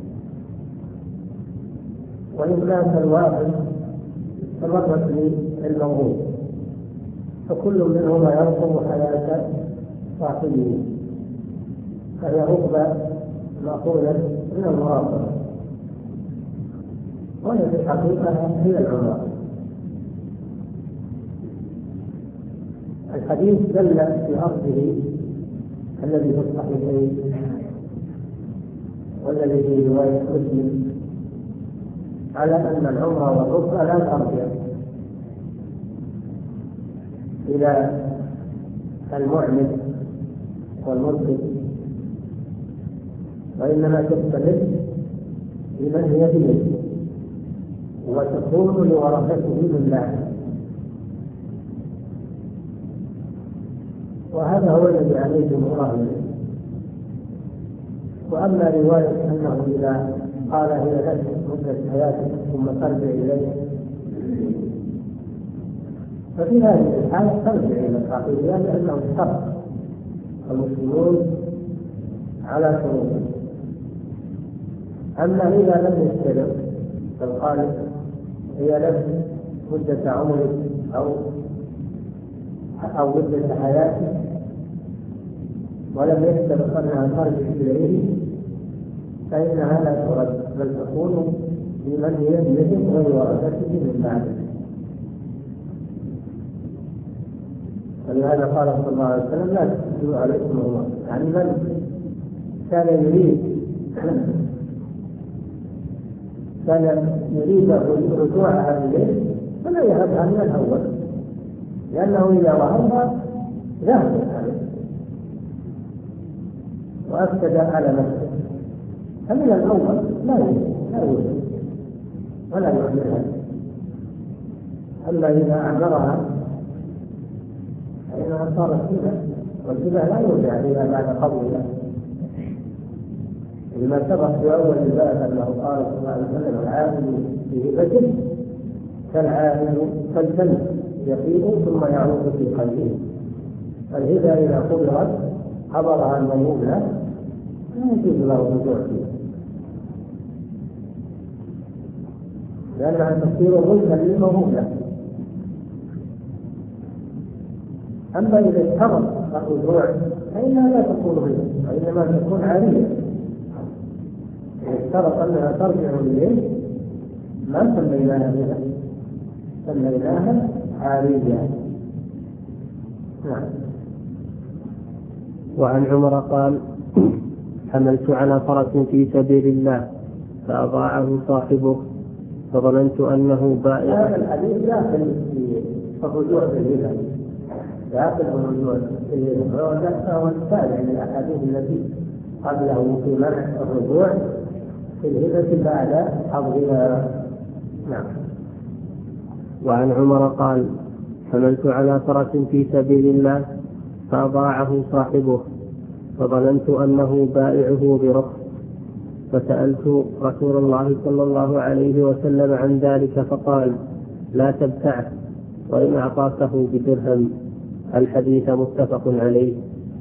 وإن مات الوارث استمرت للموهوب، فكل منهما يركب حياة صاحبه، فهي ركبة مأخوذة من المراقبة، وهي في الحقيقة هي العمرة. الحديث دل في أصله الذي في الصحيحين والذي في رواية مسلم على أن العمرة والركبة لا ترجع إلى المعمر والمرشد، وإنما تستمر لمن هي بيده وتكون لورثته من بعده. وهذا هو الذي عليه جمهور أهل العلم. وأما رواية أنه إذا قال هي لك مدة حياتك ثم ترجع إليه، ففي هذه الحالة ترجع إلى صاحبها لأنه اشترط المسلمون على شروطه. أما إذا لم يشترط بل قال هي لك مدة عمرك أو أو مدة حياتك ولم يشترط أنها ترجع إليه، فإنها لا ترد بل تكون لمن هي بيده غير ورثته من بعده. ولهذا قال صلى الله عليه وسلم: لا تفسدوا عليكم الله. يعني من كان يريد كان يريد رجوعها إليه فلا يهبها من الأول، لأنه إذا وهبها ذهبت عليه وأفسد على نفسه. فمن الأول لا لا يوجد ولا يعملها. أما إذا أعمرها فإنها صارت هبة، والهبة لا يرجع إليها بعد قبولها. لما سبق في أول الباب أنه قال صلى الله عليه وسلم: العامل في هبته كالعامل كالكلب يفيض ثم يعود في قلبه. الهبة إذا قبلت حضرها الموهوب له لا يجوز له الرجوع فيها، لأنها تصير ملكا للموهوب له. أما إذا اشترط الرجوع فإنها لا تكون هبة، وإنما تكون عارية. إذا اشترط أنها ترجع إليه ما سميناها هبة، سميناها عارية. نعم. وعن عمر قال: حملت على فرس في سبيل الله فأضاعه صاحبه فظننت أنه بائع. هذا الحديث داخل في الرجوع بالهبة، داخل الرجوع بالهبة، وهو التابع للأحاديث التي قبله في منع الرجوع في الهبة بعد حظها. نعم. وعن عمر قال: حملت على فرس في سبيل الله فأضاعه صاحبه فظننت أنه بائعه برخص فسألت رسول الله صلى الله عليه وسلم عن ذلك فقال: لا تبتعه وإن أعطاكه بدرهم. الحديث متفق عليه.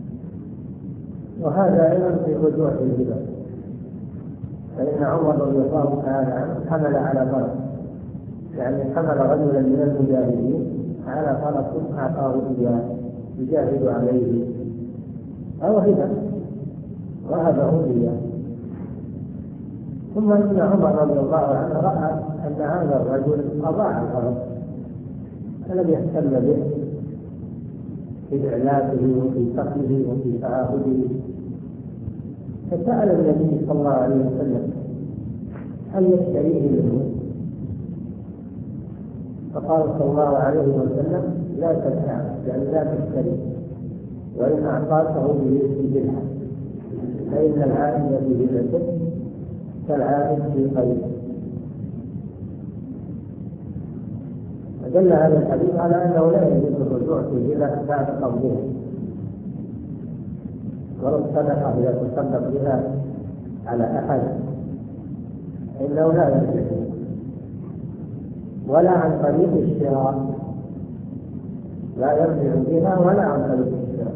وهذا أيضا في الرجوع في الهبة، فإن عمر رضي الله تعالى عنه حمل على فرس، يعني حمل رجلا من المجاهدين على فرس أعطاه إياه يجاهد عليه أو هبة وهبه إياه. ثم إن عمر رضي الله عنه رأى أن هذا الرجل أضاع الفرس فلم يهتم به في إعلافه وفي سقيه وفي تعاهده، فسأل النبي صلى الله عليه وسلم هل يشتريه منه؟ فقال صلى الله عليه وسلم: لا تبتعه، يعني لا تشتري، وإن أعطاته بدرهم، فإن العائد في هبته كالعائد في قيده. فدل هذا الحديث على أنه لا يجوز الرجوع في الهبة بعد قبضها، ولو صدقة يتصدق بها على أحد إنه لا يجوز، ولا عن طريق الشراء، لا يرجع بها ولا عن طريق الشراء،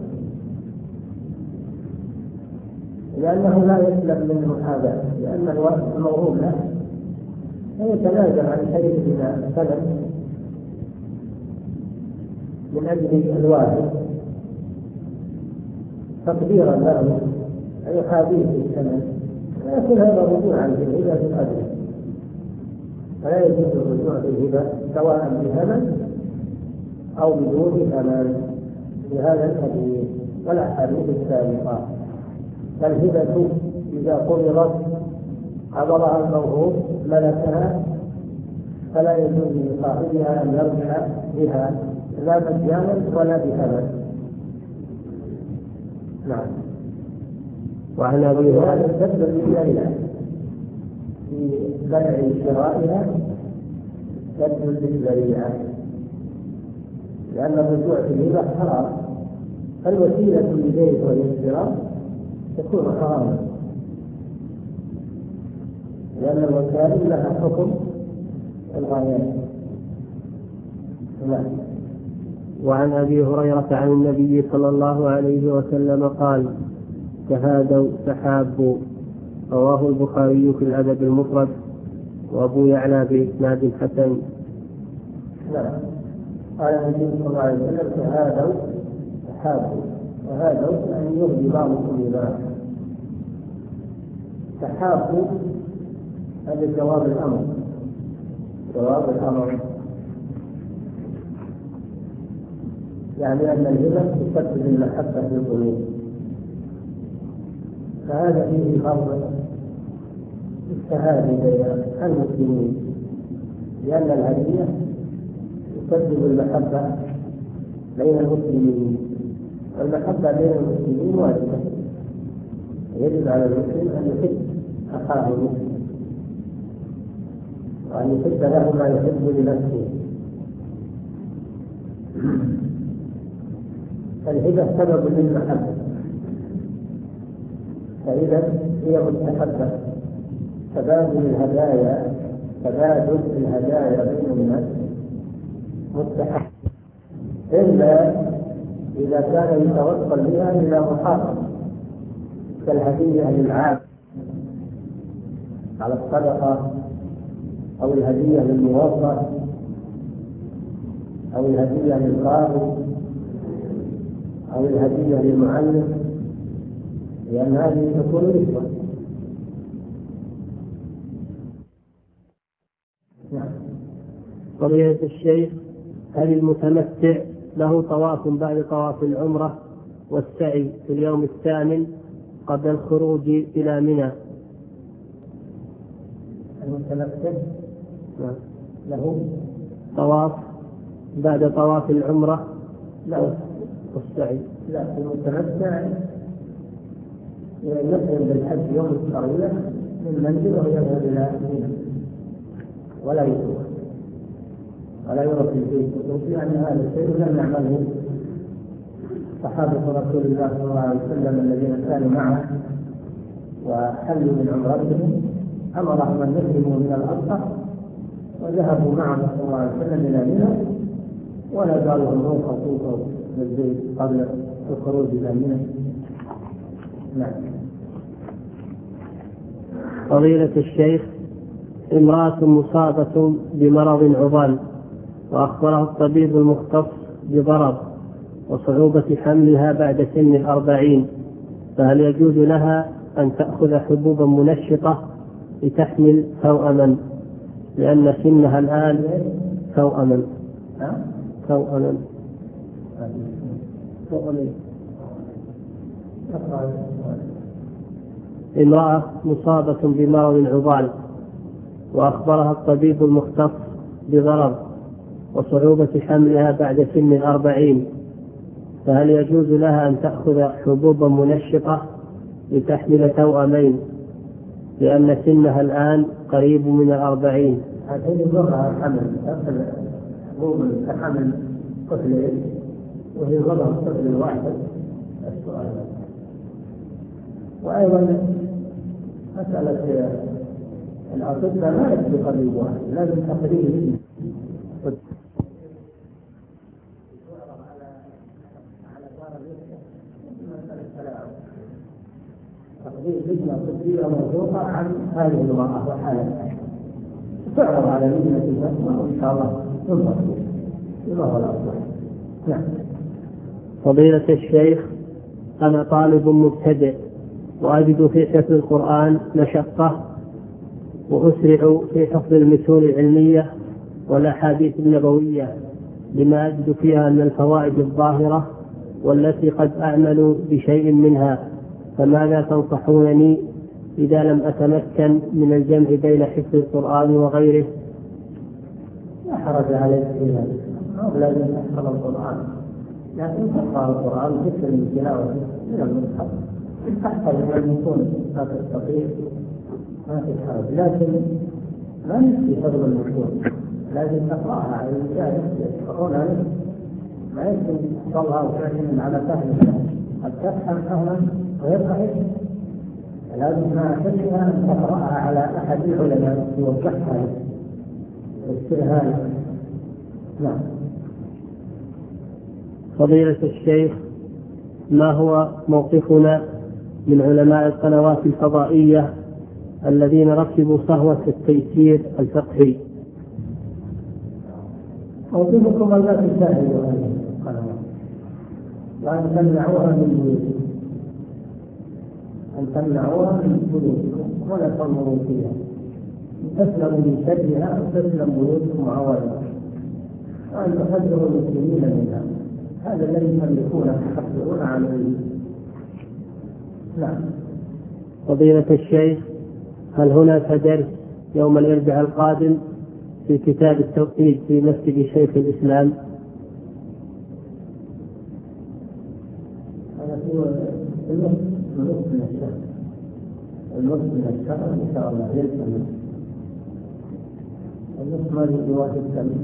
لأنه لا يسلم منه هذا، لأن الوقت الموهوب له فيتنازل عن شيء من السلم من أجل الواجب تقديرا له يحاذيه في الثمن، ويكون هذا رجوعا في الهبة بالأجل، فلا يجوز الرجوع في الهبة سواء بثمن أو بدون ثمن في هذا الحديث والأحاديث السابقة. فالهبة إذا قبضت حضرها الموهوب ملكها فلا يجوز لصاحبها أن يرجع بها لا مجانا ولا بثمن. نعم. وعن أبي هريرة تبدأ بالله في بيع شرائها تبدأ بالذريعة، لأن الرجوع في الهبة حرام، الوسيلة للبيع والاشتراء تكون حراما، لأن الوسائل لها حكم الغايات. نعم. وعن أبي هريرة عن النبي صلى الله عليه وسلم قال: تهادوا تحابوا. رواه البخاري في الأدب المفرد وأبو يعلى بإسناد حسن. نعم. قال النبي صلى الله عليه وسلم: تهادوا تحابوا. تهادوا أن يهدي بعضكم لبعض. تحابوا هذا جواب الأمر، جواب الأمر يعني أن الهبة تسبب المحبة في القلوب، فهذا فيه فرض التهادي بين المسلمين، لأن الهدية تسبب المحبة بين المسلمين، والمحبة بين المسلمين واجبة، يجب على المسلم أن يحب أخاه المسلم وأن يحب له ما يحب لنفسه. فالهبة سبب للمحبة، فإذا هي مستحبة. تبادل الهدايا تبادل الهدايا بين الناس مستحب. إلا إذا كان يتوصل بها إلى محرم كالهدية للعام على الصدقة، أو الهدية للموظف، أو الهدية للقاضي، أو الهدية للمعلم، لأن هذه تكون رشوة. فضيلة الشيخ، هل المتمتع له طواف بعد طواف العمرة والسعي في اليوم الثامن قبل الخروج إلى منى؟ المتمتع له طواف بعد طواف العمرة لا والسعي. لا، المتمتع يحرم بالحج يوم التروية من منزله ويذهب إلى منى ولا يروح ولا يروح في البيت، يعني هذا الشيء لم يعمله صحابة رسول الله صلى الله عليه وسلم الذين كانوا معه وحلوا من عمرتهم، أمرهم أن يسلموا من الأضحى وذهبوا معه صلى الله عليه وسلم إلى منى، ولا زالوا هم خطوطه للبيت قبل الخروج إلى منى. نعم. فضيلة الشيخ، امرأة مصابة بمرض عضال وأخبرها الطبيب المختص بضرر وصعوبة حملها بعد سن الأربعين، فهل يجوز لها أن تأخذ حبوبا منشطة لتحمل توأما لأن سنها الآن توأما؟ توأما توأما امرأة مصابة بمرض عضال وأخبرها الطبيب المختص بضرر وصعوبة حملها بعد سن الأربعين، فهل يجوز لها أن تأخذ حبوبا منشطة لتحمل توأمين لأن سنها الآن قريب من الأربعين؟ هذه الوضع حمل تأخذ حبوب تحمل طفلين وهي وضع الطفل الواحد. السؤال وأيضا مسألة الأطباء ما يكفي قريب واحد، لازم تقريب تقدير لجنة طبية موثوقة عن هذه المرأة وحالتها تعرض على لجنة وإن شاء الله تنظر بما هو الأفضل. نعم. فضيلة الشيخ، أنا طالب مبتدئ وأجد في حفظ القرآن مشقة وأسرع في حفظ المتون العلمية والأحاديث النبوية لما أجد فيها من الفوائد الظاهرة والتي قد أعمل بشيء منها، فماذا تنصحونني إذا لم أتمكن من الجمع بين حفظ القرآن وغيره؟ لا حرج عليك في ذلك، لازم تحفظ القرآن، لكن تقرأ القرآن مثل من تلاوته من المصحف، تحفظ من المتون لا تستطيع ما في حرج، لكن لا يكفي حفظ المتون، لازم تقرأها على المجال يقرؤون عليه، ما يمكن تحفظها وتعتمد على فهمها، قد تفهم فهما غير صحيح، لازم مع فهمها أن تقرأها على أحد العلماء يوضحها واسترهالها. نعم. فضيلة الشيخ، ما هو موقفنا من علماء القنوات الفضائية الذين ركبوا صهوة التيسير الفقهي؟ موقفكم لا تساهلوا هذه القنوات وأن تمنعوها من بيوتكم، أن تمنعوها من بيوتكم ولا تنظروا فيها، تسلموا من شرها وتسلم بيوتكم وعوائلكم، وأن تحذروا المسلمين منها، هذا الذي يملكونه يحصلون عليه. نعم. فضيلة الشيخ، هل هناك درس يوم الأربعاء القادم في كتاب التوحيد في مسجد شيخ الإسلام؟ هذا هو النص من الشهر، النص من الشهر إن شاء الله يلزم النص ما يجي واحد سنة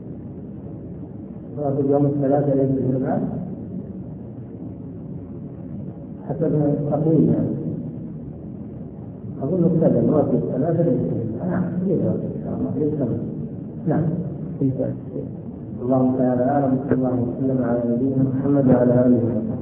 وفي يوم الثلاثاء ليس الأربعاء حسب التقويم، يعني أظن كذا الوقت الثلاثة ليس الأربعاء. نعم إن شاء الله يلزم. نعم. الله تعالى أعلم. صلى الله وسلم على نبينا محمد وعلى آله وصحبه.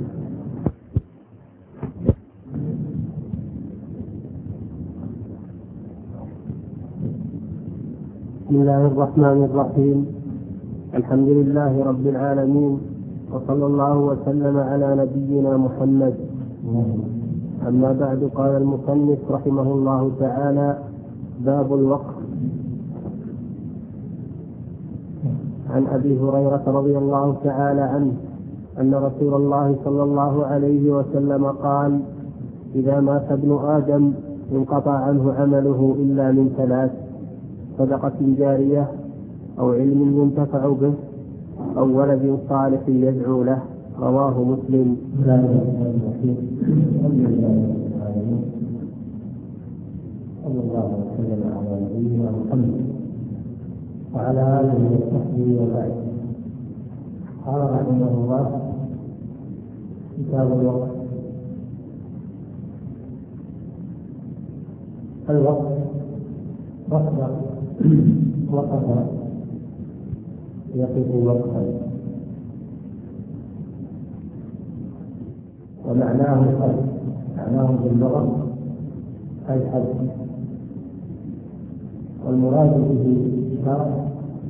بسم الله الرحمن الرحيم. الحمد لله رب العالمين، وصلى الله وسلم على نبينا محمد. أما بعد، قال المصنف رحمه الله تعالى: باب الوقف. عن أبي هريرة رضي الله تعالى عنه أن رسول الله صلى الله عليه وسلم قال: إذا مات ابن آدم انقطع عنه عمله إلا من ثلاث: صدقة جارية، أو علم ينتفع به، أو ولد صالح يدعو له. رواه مسلم. صلى الله وسلم على نبينا محمد وعلى آله وصحبه وبعد. قال رحمه الله: كتاب الوقف. الوقف وقف وقف يقف وقفا، ومعناه الحد. معناه في اللغة الحد، والمراد به الشرع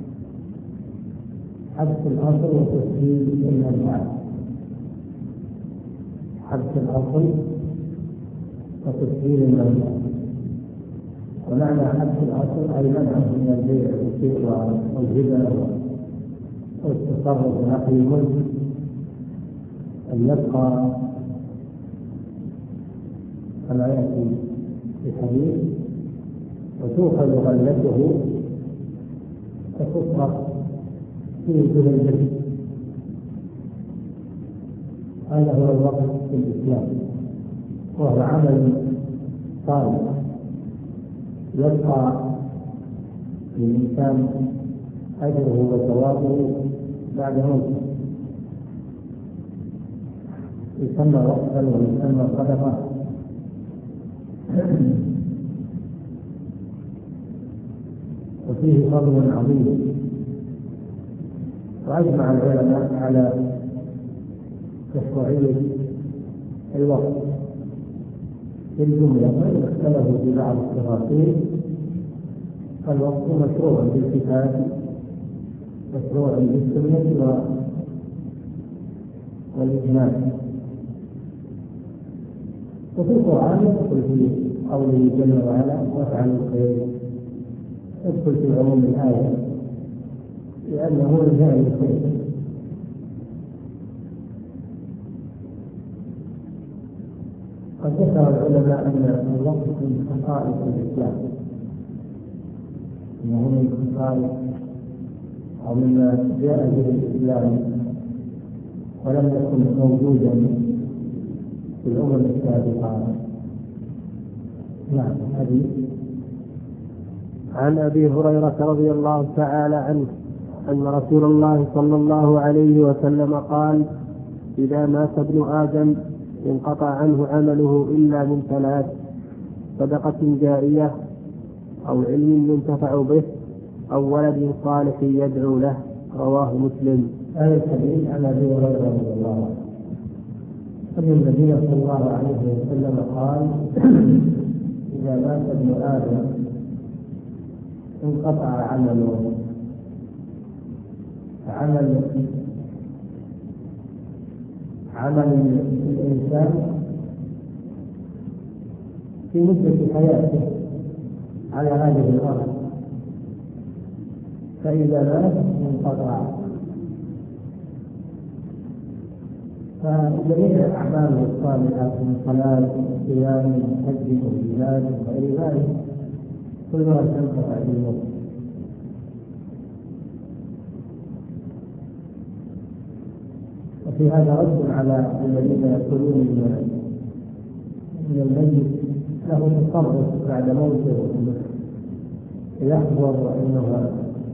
حبس الأصل وتسجيل المنفعة. حبس الأصل وتسجيل المنفعة. ومعنى حبس الأصل أي منعه من البيع والهبة والتصرف ونقل الملك، أن يبقى كما يأتي في الحديث: وتؤخذ غلته فتصرف في زوجته. هذا هو الوقف في الإسلام، وهو عمل صالح يبقى للإنسان أجره وثوابه بعد موته. يسمى وقفا ويسمى صدقة. وفيه فضل عظيم، وأجمع العلماء على مشروعية الوقف في الجملة، وإن اختلفوا في بعض التفاصيل. فالوقف مشروع بالكتاب، مشروع بالسنة والإجماع. وفي القرآن يدخل في قوله جل وعلا: وافعلوا الخير، يدخل في عموم الآية لأنه من فعل الخير. قد ذكر العلماء أن الوقف من خصائص الإسلام، أنه من خصائص أو مما جاء به الإسلام ولم يكن موجودا في الأمم السابقة. نعم. حديث عن أبي هريرة رضي الله تعالى عنه أن رسول الله صلى الله عليه وسلم قال: إذا مات ابن آدم انقطع عنه عمله إلا من ثلاث: صدقة جارية، أو علم ينتفع به، أو ولد صالح يدعو له. رواه مسلم. هذا الحديث عن أبي هريرة رضي الله عنه أن النبي صلى الله عليه وسلم قال: إذا مات ابن آدم انقطع عمله. عمل عمل الإنسان في مدة حياته على هذه الأرض، فإذا مات انقطع. فجميع الأعمال الصالحة من صلاة وصيام وحج وجهاد وغير ذلك كلها تنقطع بالموت. وفي هذا رد على الذين يقولون ان الميت له تصرف بعد موته، يحضر وانه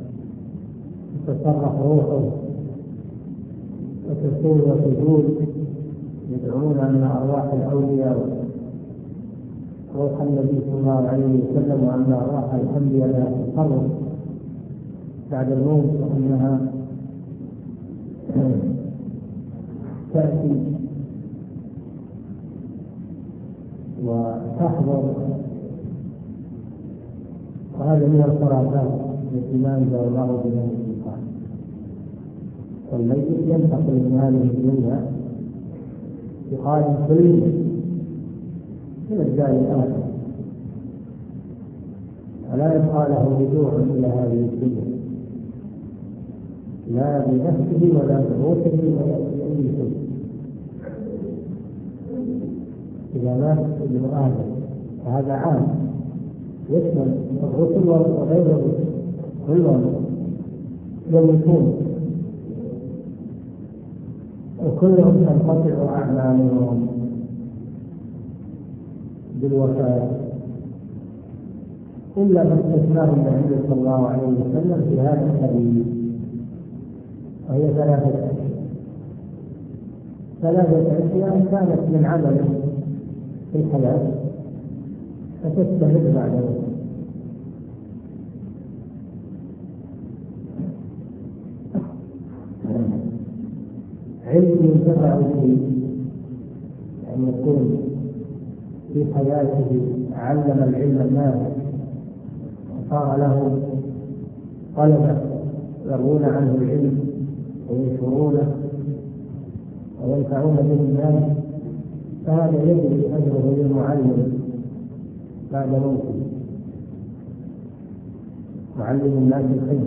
تتصرف روحه وتسير وتزول. يدعون ان ارواح الاولياء روح النبي صلى الله عليه وسلم وان ارواح الانبياء لها تصرف بعد الموت، وانها تأتي وتحضر، وهذا من الخرافات التي ما أنزل الله بها من سلطان. والميت ينتقل من هذه الدنيا بحال كلية إلى الدار الآخرة، ولا يبقى له رجوع إلى هذه الدنيا لا بنفسه ولا بروحه ولا بأي شيء. إذا مات ابن آدم فهذا عام يشمل الرسل وغير الرسل كلهم يموتون وكلهم تنقطع أعمالهم بالوفاة، إلا ما استثناه النبي صلى الله عليه وسلم في هذا الحديث، وهي ثلاثة أشياء. ثلاثة أشياء كانت من عمله في الحياة فتستمر بعد ذلك. علم ينتفع به، يعني يكون في حياته علم العلم النافع وصار له طلبة يروون عنه العلم وينشرونه وينفعون به الناس، فهذا يجري أجره للمعلم بعد موته، معلم الناس الخير.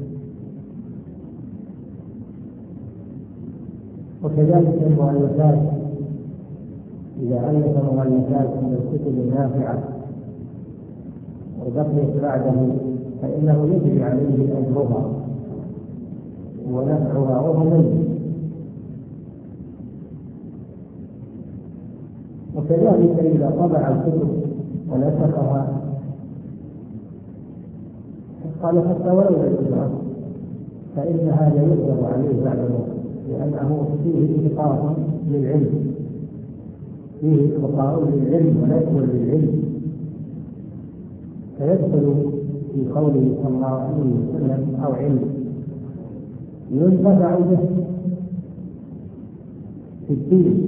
وكذلك المؤلفات، إذا ألف مؤلفات من الكتب النافعة وبقيت بعده فإنه يجري عليه أجرها ونفعها وهو ميت. وكذلك إذا طبع الكتب ونسخها قال حتى ولو بالإجراء فإن هذا يقدر عليه بعد موته، لأنه فيه إبقاء للعلم، فيه إبقاء للعلم ونشر للعلم، فيدخل في قوله صلى الله عليه وسلم أو علم ينتفع به في الدين،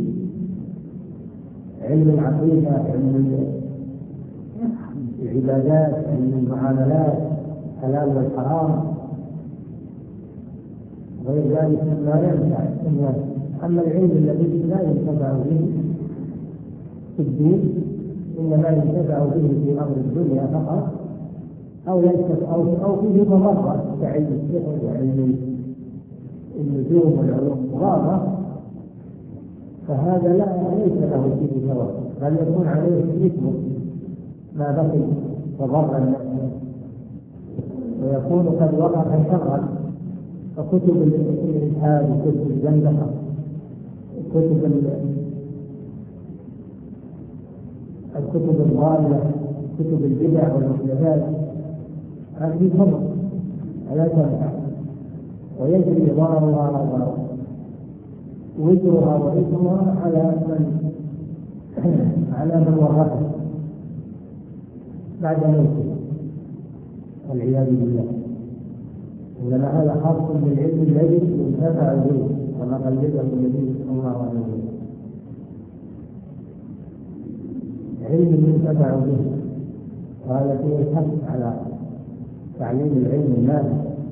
علم العقيدة، علم العبادات، علم المعاملات، الحلال والحرام، غير ذلك مما ينفع الناس. أما العلم الذي لا ينتفع به في الدين إنما ينتفع به في أمر الدنيا فقط، أو ينتفع أو أو فيه مضرة كعلم السحر وعلم النجوم والعلوم غابة، فهذا لا ليس له فيه ثواب، بل يكون عليه إثم ما بقي وضر الناس، ويكون قد وقف شرا. فكتب الإلحاد وكتب الزندقة كتب الكتب الضالة كتب البدع والمحدثات هذه ضرر لا تنفع، ويجري ضررها وزرها وإثمها على من على من ورثه بعد موته والعياذ بالله. إنما هذا خاص بالعلم الذي ينتفع به كما قلده النبي صلى الله عليه وسلم، علم ينتفع به، وهذا فيه الحث على تعليم العلم النافع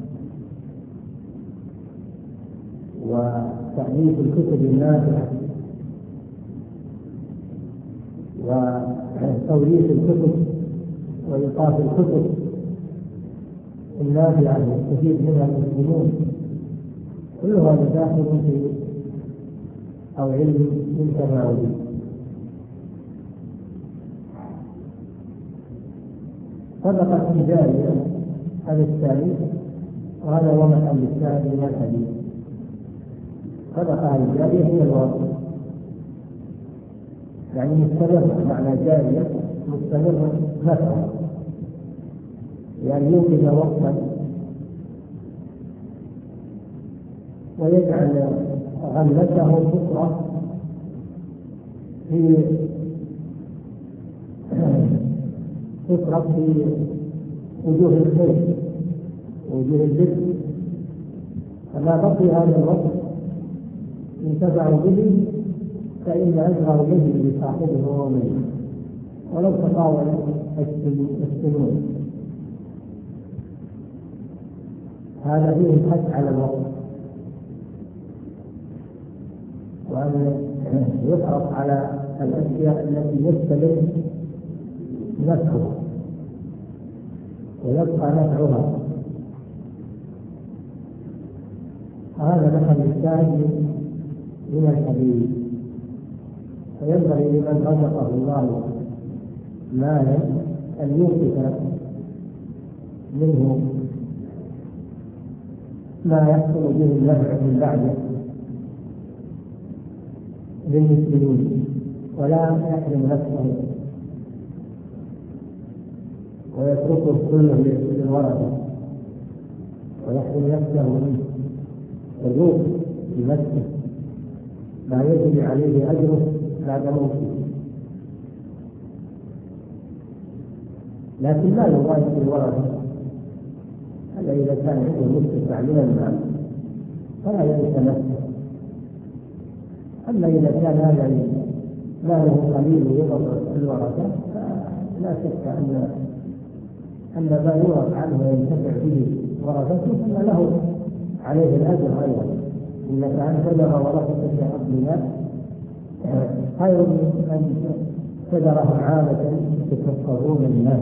وتأليف الكتب النافعة وتوريث الكتب وإيقاف الكتب النافعة يستفيد منها المسلمون، كل هذا داخل في أو علم ينتفع به. صدقة جارية هذا الثاني، وهذا هو محل الشاهد من الحديث. صدقة الجارية هي الوصف، يعني مستمر، معنى جارية مستمر نفعه، يعني يوجد وقتا ويجعل غلته فطرة في فطرة في وجوه الخير ووجوه البر، فما بقي هذا الوقت انتفعوا به فإن أجره يجري لصاحبه وهو ميت ولو تطاول السنون. هذا فيه الحث على الوقت، وأن يحرص على الأشياء التي يستمر نفعها ويبقى نفعها. هذا نحن الشاهد من الحديث. فينبغي لمن رزقه الله مالا أن ينفق منه ما يحصل به النفع من بعده للمسلمين، ولا يحرم نفسه ويتركه كله للورثة ويحرم نفسه من الروح بنفسه ما يجري عليه أجره بعد موته. لكن لا يغاية الورثة، هذا إذا كان عنده مستشفع من المال فلا ينسى نفسه. أما إذا كان هذا ماله قليل ويضر الورثة فلا شك أن أن ما يورث عنه وينتفع به ورثته فإن له عليه الأجر أيضا. إنك أن تذر ورثتك أغنياء خير من أن تذرهم عامة يتفقهون الناس.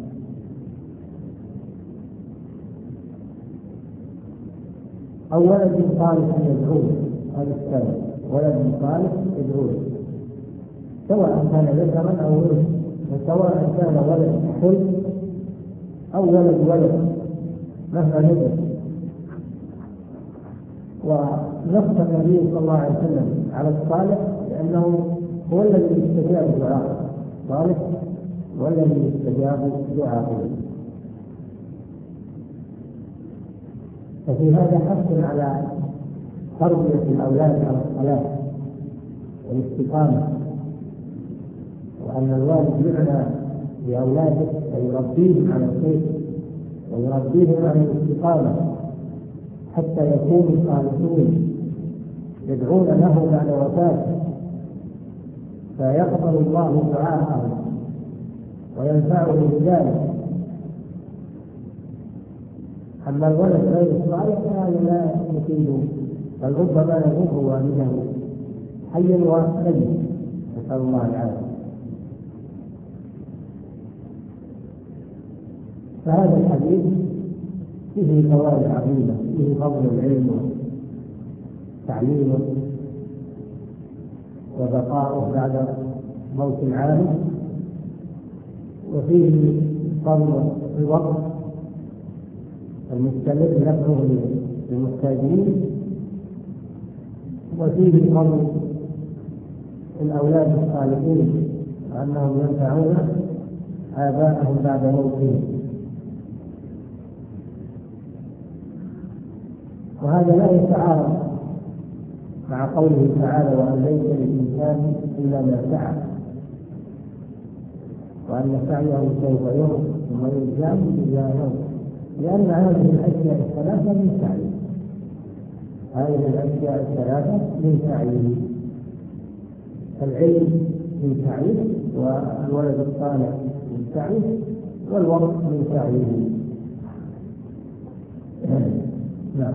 أو ولد صالح يدعوه، هذا الثاني ولد صالح يدعوه سواء كان ذكرا أو أنثى، وسواء كان ولد حلم أو ولد ولد مهما نزل. ونص النبي صلى الله عليه وسلم على الصالح لأنه هو الذي يستجاب دعاءه، صالح هو الذي يستجاب دعاءه. ففي هذا حث على تربية الأولاد على الصلاة والاستقامة، وأن الوالد يعنى بأولاده ويربيهم على الخير ويربيهم على الاستقامة حتى يكونوا صالحين يدعون له بعد وفاته فيقبل الله دعاءهم وينفعه بذلك. أما الولد غير الصالح فهذا لا يفيده، بل ربما يضر والده حيا وميتا، نسأل الله العافية. فهذا الحديث فيه فوائد عظيمة، فيه فضل العلم وتعليمه وبقاؤه بعد موت العالم، وفيه فضل الوقت المستمر نفعه للمحتاجين، وفيه فضل الأولاد الصالحين وأنهم ينفعون آباءهم بعد موتهم. وهذا لا يتعارض مع قوله تعالى: وأن ليس للإنسان إلا ما سعى، وأن سعيه سوف يرى ثم يجزاه إلى يوم، لأن هذه الأشياء الثلاثة من سعيه، هذه الأشياء الثلاثة من سعيه، العلم من سعيه، والولد الصالح من سعيه، والوقت من سعيه. نعم.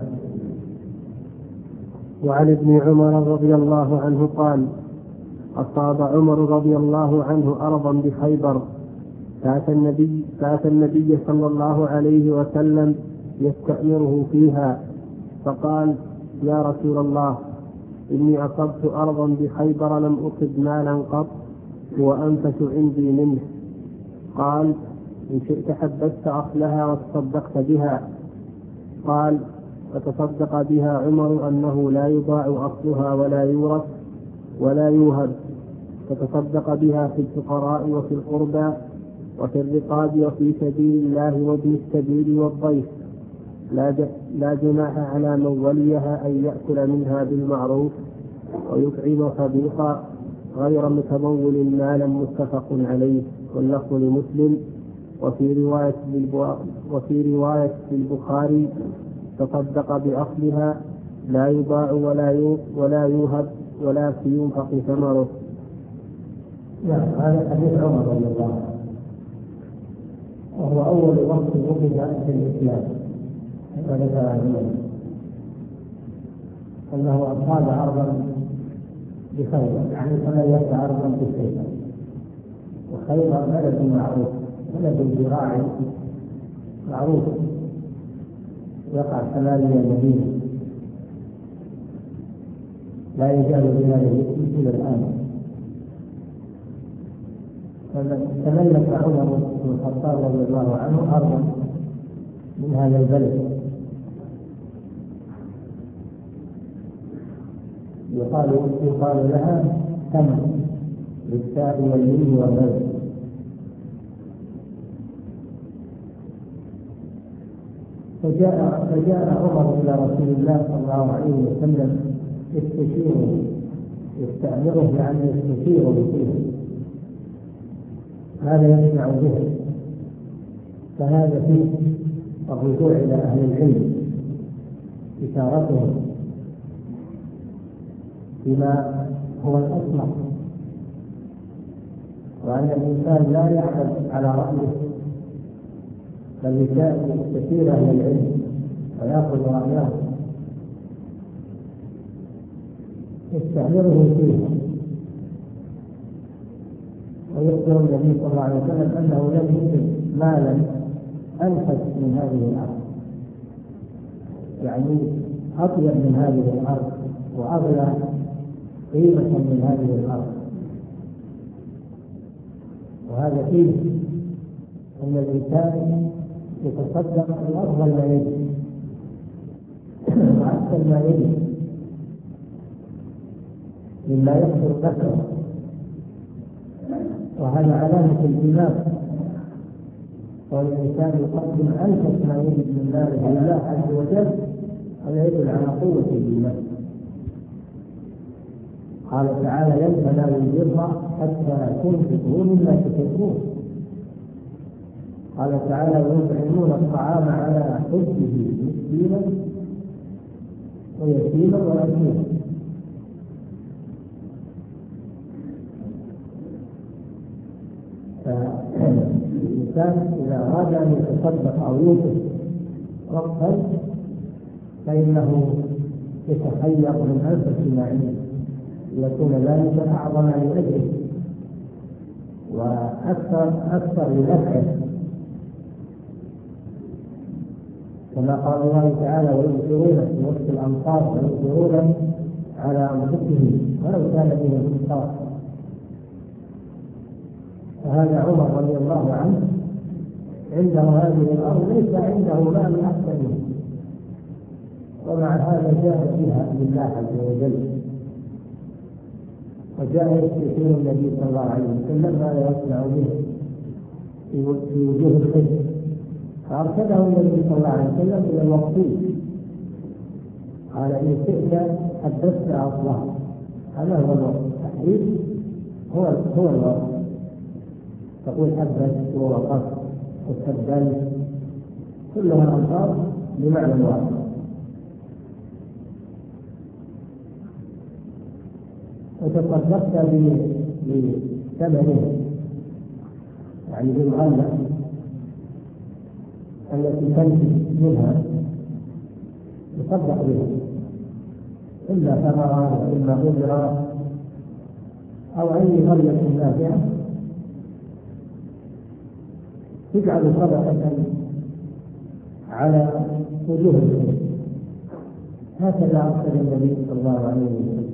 وعن ابن عمر رضي الله عنه قال: أصاب عمر رضي الله عنه أرضا بخيبر، فأتى النبي, فأتى النبي صلى الله عليه وسلم يستأمره فيها، فقال: يا رسول الله، إني أصبت أرضا بخيبر لم أصب مالا قط وأنفس عندي منه. قال: إن شئت حبست أصلها وتصدقت بها. قال: فتصدق بها عمر أنه لا يضاع أصلها ولا يورث ولا يوهب، فتصدق بها في الفقراء وفي القربى وفي الرقاب وفي سبيل الله وابن السبيل والضيف، لا جناح على من وليها أن يأكل منها بالمعروف ويطعم صديقا غير متمول مالا. متفق عليه، واللفظ لمسلم. وفي رواية وفي رواية البخاري: تصدق بأصلها لا يباع ولا ولا يوهب ولكن ينفق ثمره. نعم، هذا حديث عمر رضي الله عنه، وهو أول وقت وجد في الإسلام وذكر عنه أنه أصاب أرضا بخيبر، يعني تميز أرضا بخيبر، وخيبر بلد معروف، بلد زراعي معروف يقع شمالي المدينة، لا يزال بهذا الاسم إلى الآن. تملك عمر بن الخطاب رضي الله عنه أرضا من هذا البلد يقال يقال لها ثمن للساء واللين والبلد. فجاء فجاء عمر إلى رسول الله صلى الله عليه وسلم يستشيره يستأمره يعني يستشيره فيه، هذا يسمع به، فهذا فيه الرجوع إلى أهل العلم، إشارتهم بما هو الأصلح، وأن الإنسان لا يعمل على رأيه بل يستشير أهل العلم ويأخذ رأيهم، يستعمله فيه. ويخبر النبي صلى الله عليه وسلم أنه لم يجد مالا أنفس من هذه الأرض، يعني أطيب من هذه الأرض وأغلى قيمة من هذه الأرض. وهذا فيه أن الإنسان يتصدق بأفضل ما يجد وأحسن ما يجد مما يحصل ذكره، وهذا علامة الإيمان، والإنسان يقدم أنفس ما يجد من ماله لله عز وجل، هذا يدل على قوة الإيمان. قال تعالى: لن تنالوا البر حتى تنفقوا مما تحبون. قال تعالى: ويطعمون الطعام على حبه مسكينا ويتيما ويتيما. فالإنسان إذا أراد أن يتصدق أو ينفق وقتا فإنه يتخير من أنفس ما عنده ليكون ذلك أعظم لأجله وأكثر أكثر لنفعه، كما قال الله تعالى: ويؤثرون في وسط الأمصار ويؤثرون على أنفسهم ولو كان بهم خصاصة. فهذا عمر رضي الله عنه عنده هذه الأرض ليس عنده مال أحسن منه، ومع هذا جاء بها لله عز وجل، وجاء يستشير النبي صلى الله عليه وسلم ماذا يصنع به في وجوه الخير، فأرشده النبي صلى الله عليه وسلم إلى المقصود. قال: إن شئت حدثت أصلها. هذا هو الوقت، التحديد هو هو الوقت. تقول حدث ووقفت وتبدل، كلها ألفاظ بمعنى واحد. وتصدقت بثمنه يعني بالغلة التي تنتج منها تصدق بها، إلا ثمرة وإما غدرة أو أي غلة نافعة تجعل صدقة على وجوه الخير. هكذا أرسل النبي صلى الله عليه وسلم.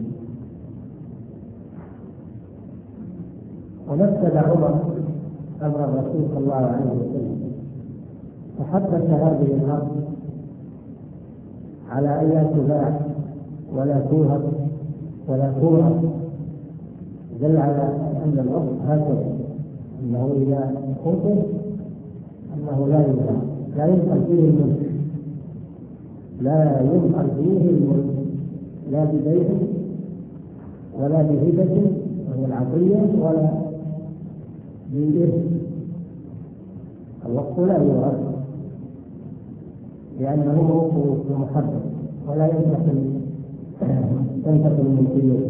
ونفذ عمر أمر الرسول صلى الله عليه وسلم، فحدث هذه الأرض على أن لا تباع ولا توهب ولا تورث، دل على أن الأرض هكذا، أنه إذا خطب أنه لا يباع، لا ينقل فيه الملك، لا ينقل فيه الملك لا ببيع ولا بهبة وهي العطية ولا بالإرث. الوقت لا يورث لأنه موقوف محدد ولا ينقل تنتقل الملكية.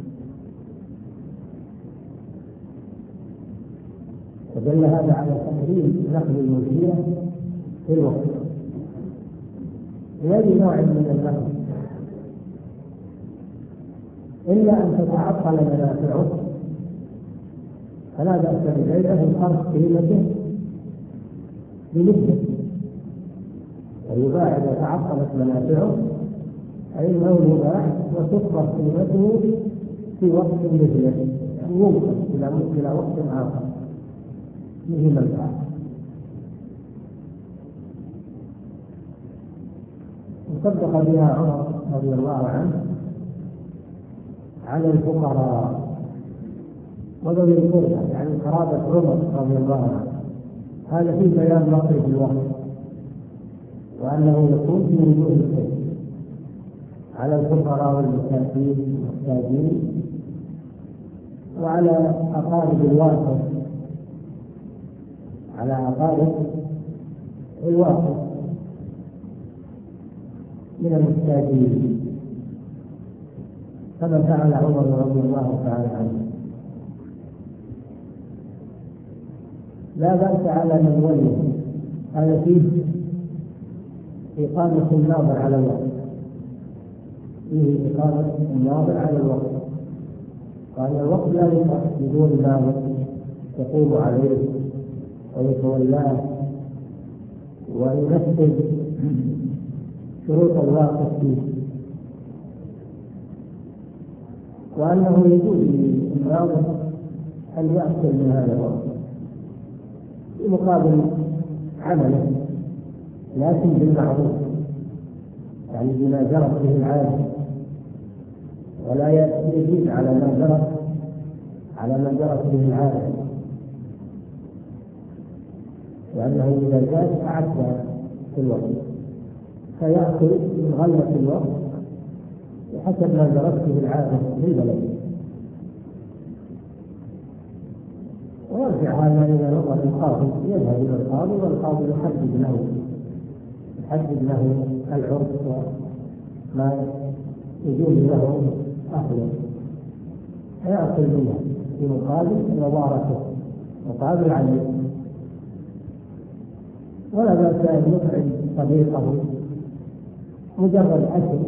فدل هذا على تحريم نقل الملكية في الوقت بأي نوع من النقل، إلا أن تتعطل منافعه فلا بأس ببيعه وصرف قيمته بنسبة، ويباع إذا تعطلت منافعه أي أنه يباع وتصرف قيمته في وقت مثله، يعني يمكن إلى إلى وقت آخر به منفعة. وصدق بها عمر رضي الله عنه على الفقراء وذوي القربى، يعني قرابة عمر رضي الله عنه. هذا في بيان مصرف الوقت، وأنه يكون في وجوه الخير على الفقراء والمساكين والمحتاجين وعلى أقارب الوارث، على أقارب الوارث من المحتاجين، كما فعل عمر رضي الله تعالى عنه. لا بأس على من ولي، هذا فيه إقامة الناظر على الوقت، فيه إقامة الناظر على الوقت، وأن الوقت لا يصح بدون ناظر يقوم عليه ويتولاه وينفذ شروط الواقف فيه، وأنه يجوز للناظر أن يأكل من هذا الوقت مقابل عمله، لكن بالمعروف، يعني بما جرت به العادة، ولا يزيد على ما جرت على ما جرت به العادة، لأنه إذا زاد أعد في الوقت فيأكل من غلة الوقت بحسب ما جرت به العادة للبلد. ويرجع هذا إلى نظر القاضي، يذهب إلى القاضي والقاضي يحدد له يحدد له العرف وما يجوز له أهله، فيأكل منها في مقابل نظارته مقابل عليه. ولا بأس أن يطعم صديقه مجرد أكل،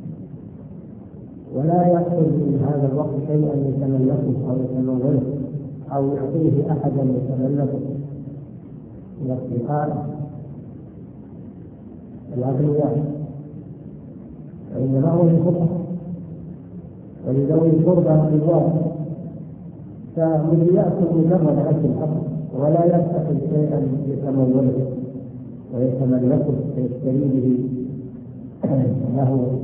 ولا يأكل من هذا الوقت شيئا يتملكه أو يتموله أو يعطيه أحدا يتملكه من الصغار الأغنياء، فإنما هو للفقراء ولذوي القربى بالوارث. فمن يأكل مجرد أكل فقط ولا يتخذ شيئا يتموله ويتملكه ويشتري به له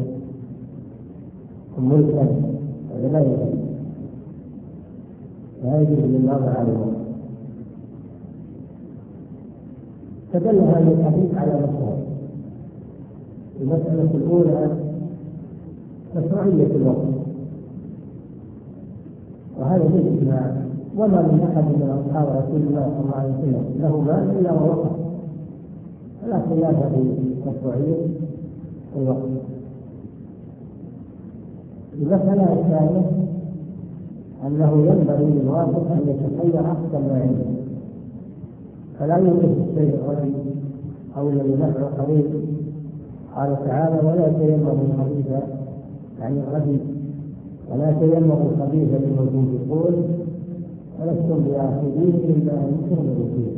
ملكا، هذا لا يجوز، لا يجوز للنظر على الوقت. فدل هذا الحديث على مسألة، المسألة الأولى مشروعية الوقت، وهذا بالإجماع، وما من أحد من أصحاب رسول الله صلى الله عليه وسلم له مال إلا ووقف، فلا خلاف في مشروعية الوقت. المسألة الثانية أنه ينبغي للواقف أن يتخير أحسن ما عنده، فلا يوجد الشيء الرجل أو الذي نفعه قريب. قال تعالى: ولا تيمموا الخبيث، يعني الرجل، ولا تيمموا الخبيث منه تنفقون ولستم بآخذيه إلا أن تغمضوا فيه.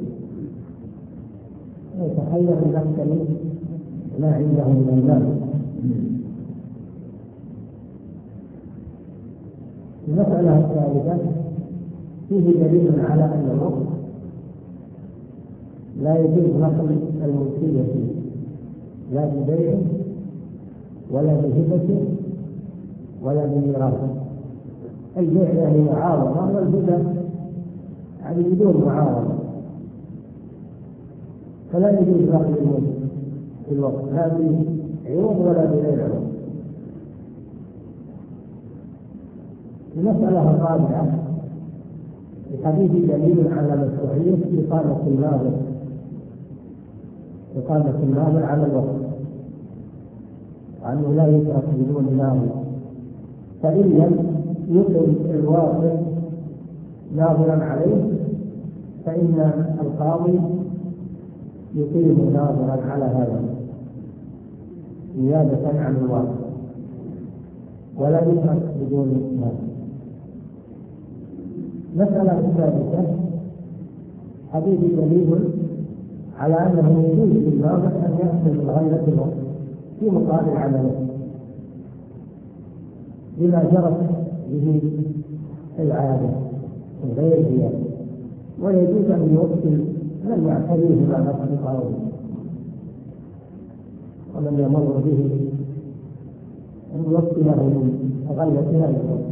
يتخير بأحسن ما عنده من المال. المسألة الثالثة فيه دليل على أن الوقت لا يجوز نقل الملكية فيه، لا ببيع ولا بهبة ولا بميراث. البيع يعني معاوضة، والهبة يعني بدون معاوضة، فلا يجوز نقل الملك في الوقت، لا بعوض ولا بغير عوض. المسألة الرابعة في حديث دليل على مشروعية إقامة الناظر إقامة الناظر على الوقت، وأنه لا يترك بدون ناظر، فإن لم يقم الواقف ناظرا عليه فإن القاضي يقيم ناظرا على هذا نيابة عن الواقف ولا يترك بدون هذا. مسألة الثالثة حديث دليل على أنه يجوز للناظر أن يحصل الغيرة في الوقت في مقابل عمله بما جرت به العادة من غير زيادة، ويجوز أن يوكل من يعتريه مع أصدقائه ومن يمر به أن يوكله من غيرتها الوقت.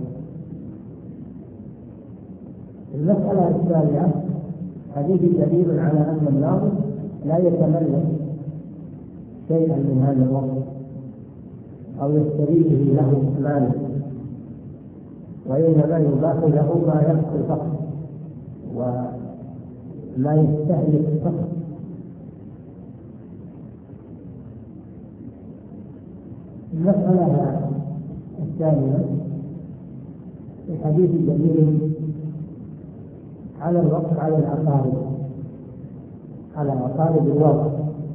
المسألة الثانية حديث دليل على أن الناظر لا يتملك شيئا من هذا الوقت أو يشتريه له ماله، وإنما يباح له ما يحصل فقط وما يستهلك فقط. المسألة الثانية الحديث دليل على الوقف على الأقارب على أقارب الوقف،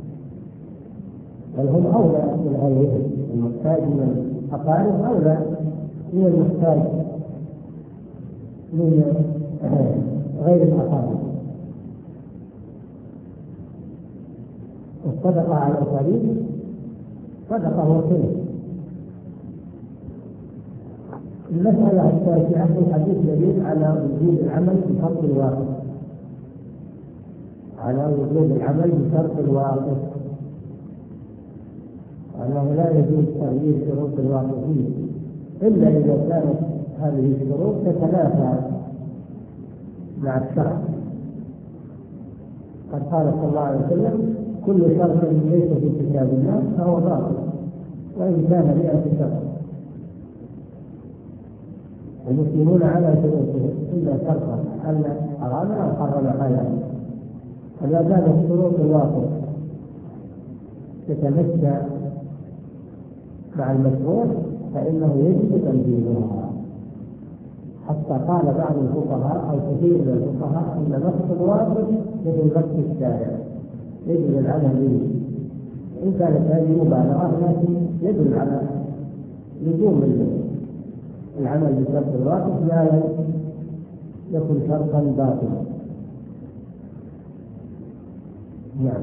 بل هم أولى من غيرهم. المحتاج من الأقارب أولى من المحتاج من غير الأقارب. والصدقة على القريب صدقة وصلة. المسألة التاسعة في الحديث دليل على وجوب العمل بشرط الواقف على وجوب العمل بشرط الواقف وأنه لا يجوز تغيير شروط الواقفين إلا إذا كانت هذه الشروط تتنافى مع الشرع. قد قال صلى الله عليه وسلم: كل شرط ليس في كتاب الله فهو باطل وإن كان مئة شرط. المسلمون على شروطهم إلا شرطا أن حرام أو حرم حلالا. فما دامت شروط الواقف تتمشى مع المشروع فإنه يجب تنفيذها. حتى قال بعض الفقهاء أو كثير من الفقهاء أن نص الواقف مثل نص الشارع يجب العمل به، إن كانت هذه مبالغة لكن يدل على لزوم العمل بشرط الواقف لا يكون شرطا باطلا. نعم.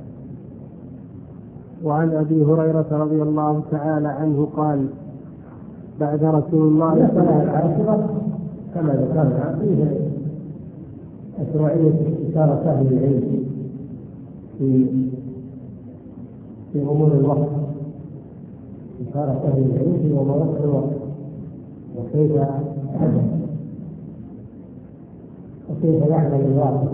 وعن أبي هريرة رضي الله تعالى عنه قال: بعد رسول الله صلى الله عليه وسلم كما ذكرنا فيه مشروعية استشارة أهل العلم في في أمور الوقت، استشارة أهل العلم في أمور الوقت وكيف وكيف يعمل الواقع.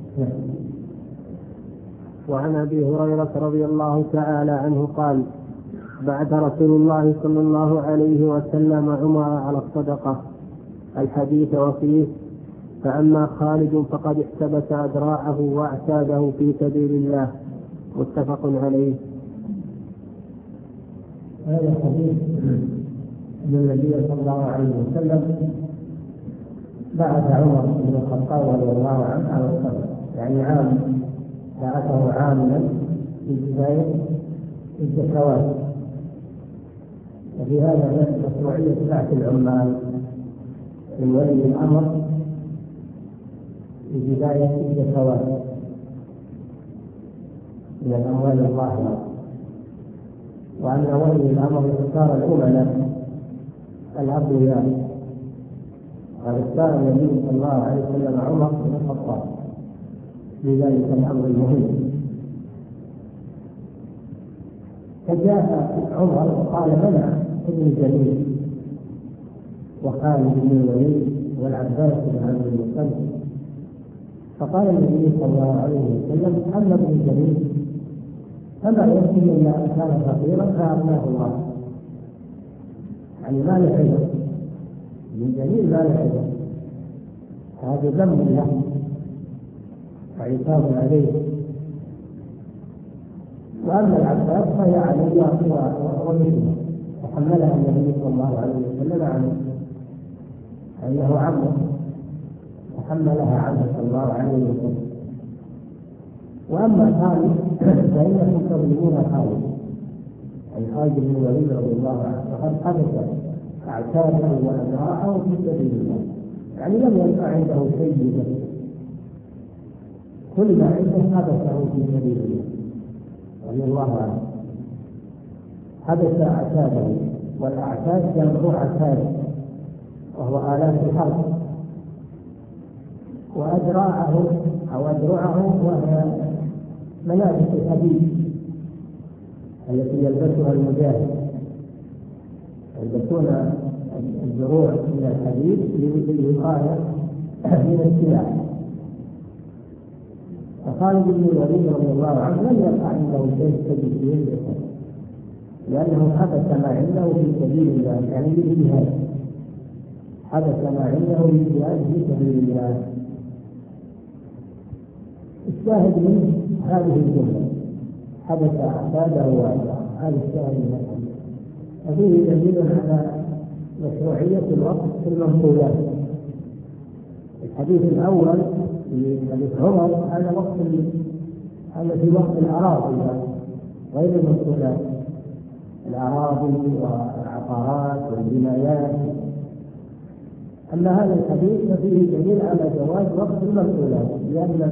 وعن أبي هريرة رضي الله تعالى عنه قال: بعد رسول الله صلى الله عليه وسلم عمر على الصدقة الحديث وفيه: فأما خالد فقد احتبس أذراعه واعتاده في سبيل الله. متفق عليه. هذا الحديث من النبي صلى الله عليه وسلم بعث عمر بن الخطاب رضي الله عنه على الصدقة، يعني عام بعثه عاما في بداية الزكوات. وفي هذا مشروعية بعث العمال من ولي الأمر في بداية الزكوات من الأموال الظاهرة، وأن ولي الأمر اختار الأمناء الأقوياء، قد اختار النبي صلى الله عليه وسلم عمر بن الخطاب لذلك الأمر المهم. فجاء عمر وقال: منع ابن جميل وخالد بن الوليد والعباس بن عبد المطلب. فقال النبي صلى الله عليه وسلم: أما ابن جميل فما يمكن إلا أن كان فقيرا فأغناه الله، يعني ما له حجة، ابن جميل ما له حجة، هذا ذنب له وعقاب عليه. وأما العباس فهي علي ومثله، وحملها النبي صلى الله عليه وسلم عنه أنه عمه، وحملها عنه صلى الله عليه وسلم. وأما خالد فإنكم تظلمون خالد، أي خالد بن الوليد رضي الله عنه، فقد حدث أعتاده وأذراعه في سبيل الله، يعني لم يبقى عنده شيء، كل ما عنده حدثه في سبيل الله رضي الله عنه. حدث أعتاده، والأعتاد جمع عتاد وهو آلات الحرب، وأدراعه أو أدرعه وهي ملابس الحديد التي يلبسها المجاهد، يلبسون الدروع من الحديد للوقاية من السلاح. فخالد بن الوليد رضي الله عنه لم يبقى عنده شيء كبير، لأنه حدث ما عنده في سبيل الله، يعني للجهاد، حدث ما عنده للجهاد في سبيل الله. الشاهد من هذه الجملة حدث أعتاده وأدراعه، هذا الشاهد منه. وفيه دليل على مشروعية الوقت في المنقولات. الحديث الأول في حديث عمر هذا وقت هذا في وقت الأراضي غير المنقولات، الأراضي والعقارات والبنايات. أما هذا الحديث ففيه دليل على جواز وقت المنقولات، لأن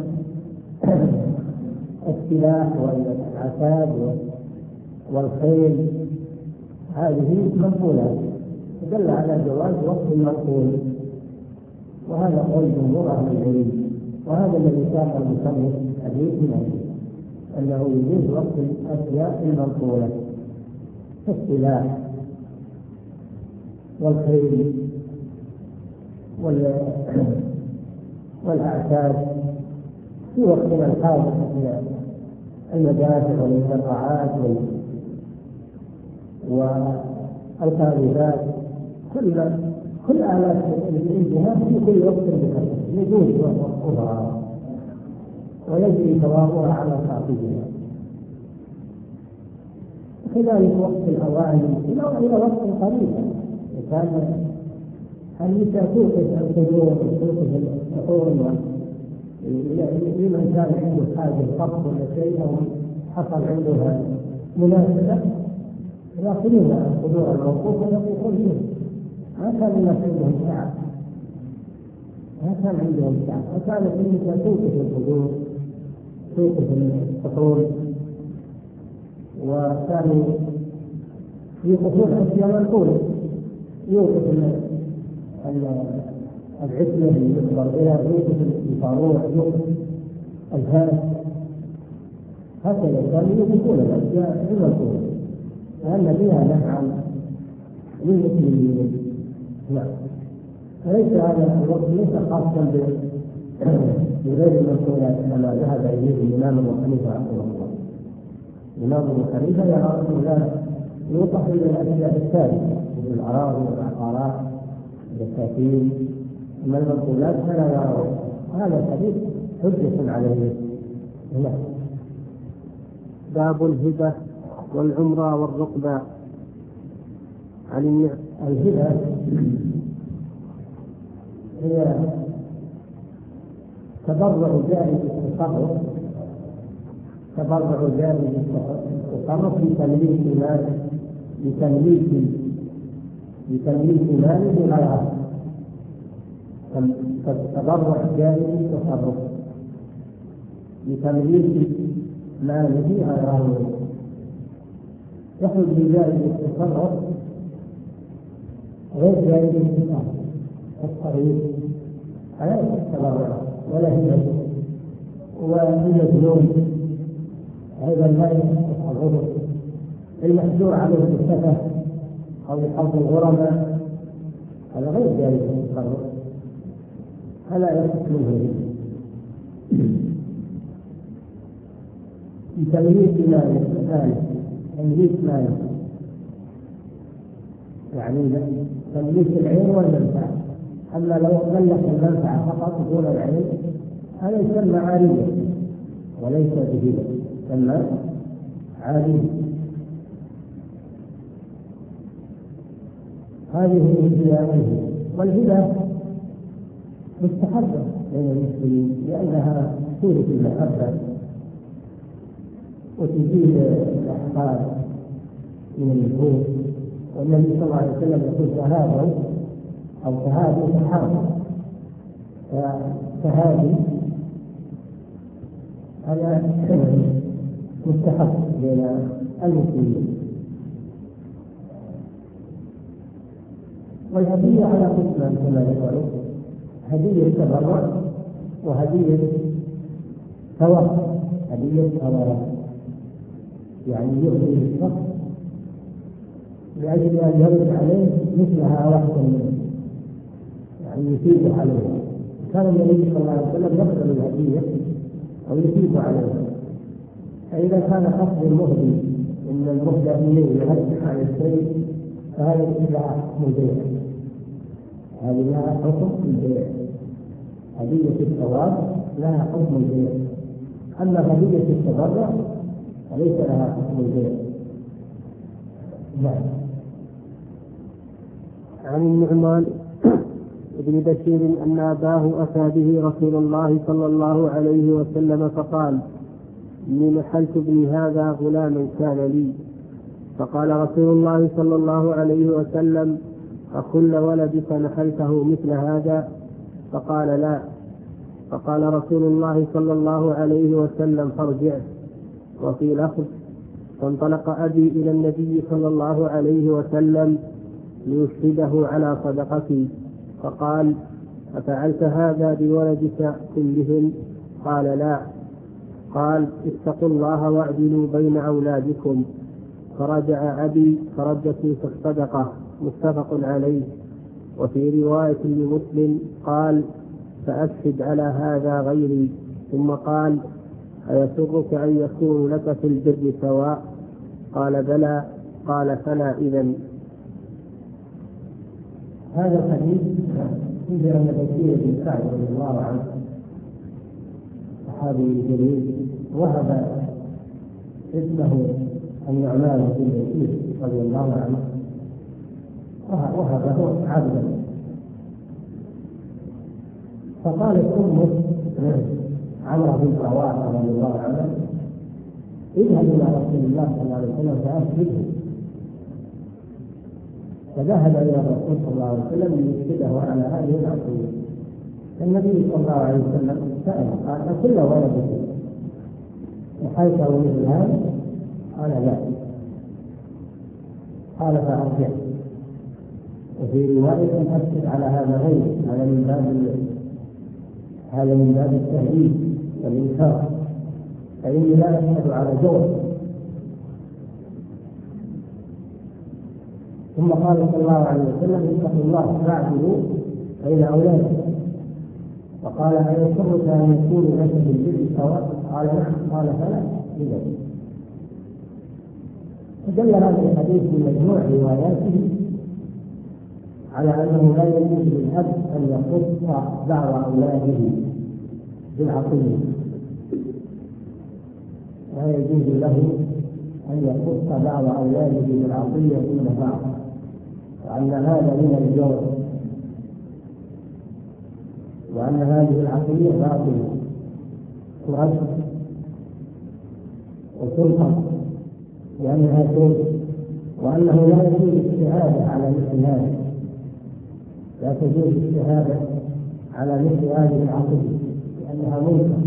السلاح والعتاد والخيل هذه منقولات، دل على جواز وقت المنقول، وهذا قول جمهور أهل العلم، وهذا الذي كان المصنف حديث من أنه يجوز وقت الأشياء المنقولة كالسلاح والخيل والأعتاد في وقتنا الحاضر من المدافع والمدرعات والقاذفات، كل كل آلات الانتهاء في كل وقت بحسب يجوز وقتها ويجري ثوابها على صاحبها. كذلك وقت الأواني إلى وقت قليل، كان النساء توقف الخيول وتوقف الحور لمن كان عنده حاجة فقط ولا شيء أو حصل عنده مناسبة يأخذون الحضور الموقوف ويقفون فيه. ما كان الناس عندهم ساعة، ما كان عندهم ساعة، وكانت النساء توقف الحضور توقف الحضور، وكانوا يوقفون أشياء منقولة، يوقف العتمة اللي يكبر بها، يوقف الفاروع، يوقف الهاس، هكذا كانوا يوقفون الأشياء المنقولة لأن فيها نفعا للمسلمين. نعم، فليس هذا الوقت ليس خاصا بغير المنقولات كما ذهب إليه الإمام أبو حنيفة رحمه الله. الإمام أبو حنيفة يرى أنه لا يوقف إلى الأشياء الثابتة مثل الأراضي والعقارات والدساتين، أما المنقولات فلا يرى. هذا الحديث حجة عليه. نعم. باب الهبة والعمرة والرقبة. عن الهبة هي تبرع جائز التصرف، تبرع جائز التصرف بتمليك مال، بتمليك بتمليك مال بغيره، تبرع جائز التصرف بتمليك مال بغيره. يخرج بجائز التصرف غير جائز التصرف الصغير على التبرع ولا هي وهي اليوم أيضا لا يصح العذر. المحجور عليه السفه أو حظ الغرماء هذا غير جائز التصرف، هذا يصح منه بتمليك مال ثالث، تمليك مال يعني تمليك العين والمنفعة. أما لو ملك المنفعة فقط دون العين هذا يسمى عارية وليس بهبة، يسمى عارية. هذه من هدايته. والهدى مستحبة بين المسلمين لأنها تورث المحبة وتزيد الأحقاد من النفوس. والنبي صلى الله عليه وسلم يقول تهادوا أو تهادوا تحابوا، فتهادي هذا مستحب بين المسلمين. والهدية على قسمان كما ذكروا: هدية تبرع وهدية ثواب. هدية ثواب يعني يهدي الشخص لأجل أن يرد عليه مثلها واحدة منه، يعني يثيب عليه. كان النبي صلى الله عليه وسلم يقبل الهدية أو يثيب عليها. فإذا كان قصد المهدي إن المهدى إليه يهدف على الشيء فهذا لها حكم البيع، هذه لها حكم البيع. هدية الثواب لها حكم البيع، أما هدية التبرع فليس لها حكم البيع. نعم. عن النعمان ابن بشير أن أباه أتى به رسول الله صلى الله عليه وسلم فقال: إني نحلت ابني هذا غلاما كان لي. فقال رسول الله صلى الله عليه وسلم: أكل ولدك نحلته مثل هذا؟ فقال: لا. فقال رسول الله صلى الله عليه وسلم: فارجع. وفي لفظ: فانطلق أبي إلى النبي صلى الله عليه وسلم ليشهده على صدقتي، فقال: أفعلت هذا بولدك كلهم؟ قال: لا. قال: اتقوا الله واعدلوا بين أولادكم. فرجع أبي فرد تلك الصدقة. متفق عليه. وفي رواية لمسلم قال: فأشهد على هذا غيري. ثم قال: أيسرك أن يكون لك في البر سواء؟ قال: بلى. قال: فلا إذن. هذا الحديث فيه أن بشير بن سعد رضي الله عنه صحابي جليل وهب ابنه النعمان بن بشير رضي الله عنه، وهبه عبدا. فقالت أمه عمرو بن رواحة رضي الله عنه: اذهب إلى رسول الله صلى الله عليه وسلم فأشهده. فذهب إلى الرسول صلى الله عليه وسلم ليشهده على هذه العطية. النبي صلى الله عليه وسلم سأل قال: أكل ولدك نحلته مثل هذا؟ قال: لا. قال: فأرجع. وفي رواية: أشهد على هذا غيره. هذا من باب هذا من باب التهديد والإنكار، فإني لا أشهد على جور. ثم قال صلى الله عليه وسلم: اتقوا الله واعدلوا بين أولادكم. وقال: أيسرك أن يكون لك في البر سواء؟ قال: نعم. قال: فلا إذا. فدل هذا الحديث من مجموع رواياته على أنه لا يجوز للأب أن يخص بعض أولاده بالعطية، لا يجوز له أن يخص بعض أولاده بالعطية دون بعض، وأن هذا من الجور، وأن هذه العطية باطلة تؤثر وتنقص لأنها توجد، وأنه لا يجوز الشهادة على مثل هذا، لا تجوز الشهادة على مثل هذه العطية لأنها منكر.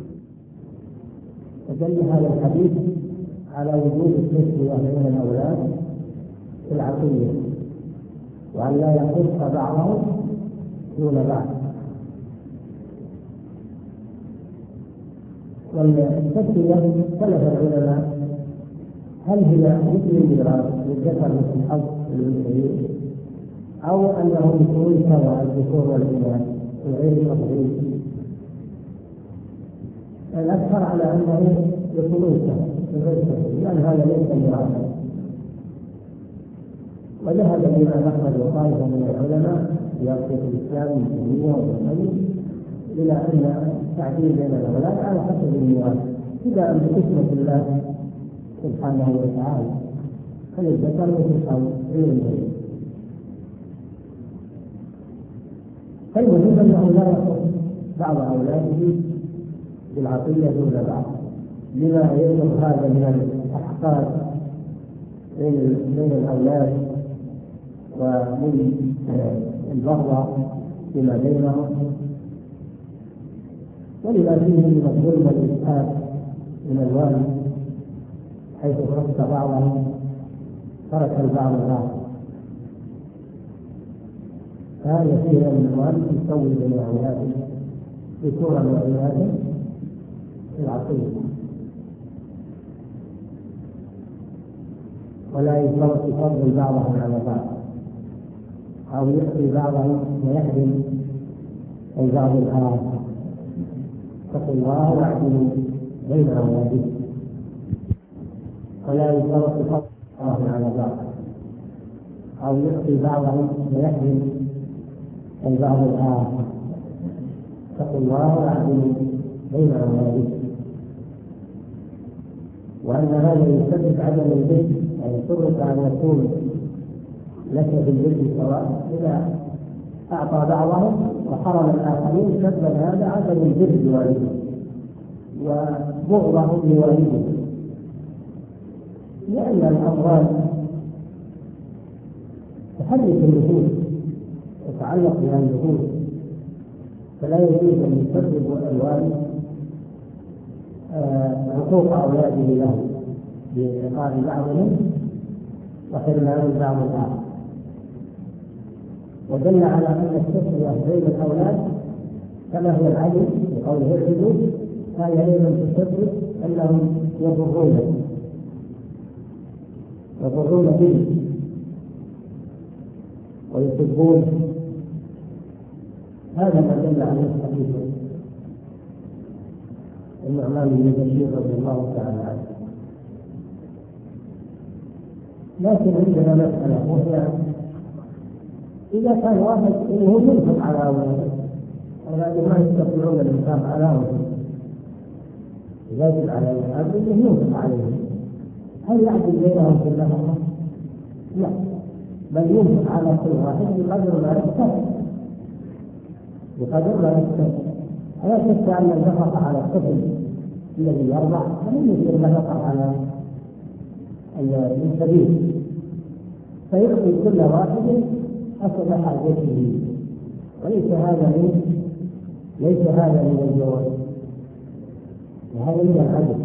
فدل هذا الحديث على وجود التسوية بين الأولاد في العطية، وأن لا يخص بعضهم دون بعض. والتسوية اختلف العلماء هل هي مثل الميراث للذكر مثل الحظ للأنثيين، أو أنهم يكونون سواء الذكور والإناث وغير تفضيل. الأكثر على أنه يكونون سواء غير تفضيل، لأن هذا ليس ميراثا. وذهب إلى نقل طائفة من العلماء في شيخ الإسلام ابن تيمية وابن القيم إلى أن التعديل بين الأولاد على حسب الميراث، إذا أن بقسمة الله سبحانه وتعالى فللذكر مثل حظ الأنثيين. فالمهم أنه لا يخص بعض أولاده بالعطية دون بعض، لما يجب هذا من الأحقاد بين الأولاد ومن البغضة فيما بينهم، ولما فيه من الظلم والإسعاف من الوالد حيث خص بعضهم ترك البعض الآخر. هذا فيه من الوالد يسوي بين أولاده ذكورا وإناثا في العقيدة، ولا يشترط يفضل بعضهم على بعض أو يحصي بعضهم ويحرم البعض الآخر. اتقوا الله واعدلوا بين أولادكم، ولا يشترط يفضل بعضهم على بعض أو يحصي بعضهم ويحرم البعض الآخر. اتقوا الله واعدلوا بين أولادكم. وأن هذا يسبب عدم البر، يعني يضرك أن يكون لك في البر سواء، إذا أعطى بعضهم وحرم الآخرين سبب هذا عدم البر بوالده وبغضهم لوالده، لأن الأموال تحرك النفوس تتعلق بها النفوس، فلا يجوز أن يسبب الوالد حقوق أولاده له بإعطاء بعضهم وحرمان البعض الآخر. ودل على أن التسوية بين الأولاد كما هو العدل بقوله الحدود، هذا أيضا تسبب أنهم يضرون يضرون به ويسبون. هذا ما دل عليه الحديث النعمان بن بشير رضي الله تعالى عنه. لكن عندنا مسألة، وهي إذا كان واحد هو ينفق على أولاده، أولاده ما يستطيعون الإنفاق على أولاده، يجب على الأب أن ينفق عليهم، هل يعدل بينهم في النفقة؟ لا، بل ينفق على كل واحد بقدر ما يستطيع بقدر ما يستطيع. ألا شك أن النفقة على الطفل الذي يرضع فلن يصير النفقة على السبيل، فيعطي كل واحد حسب حاجته، وليس هذا من ليس هذا من الجواب، وهذا من العدل.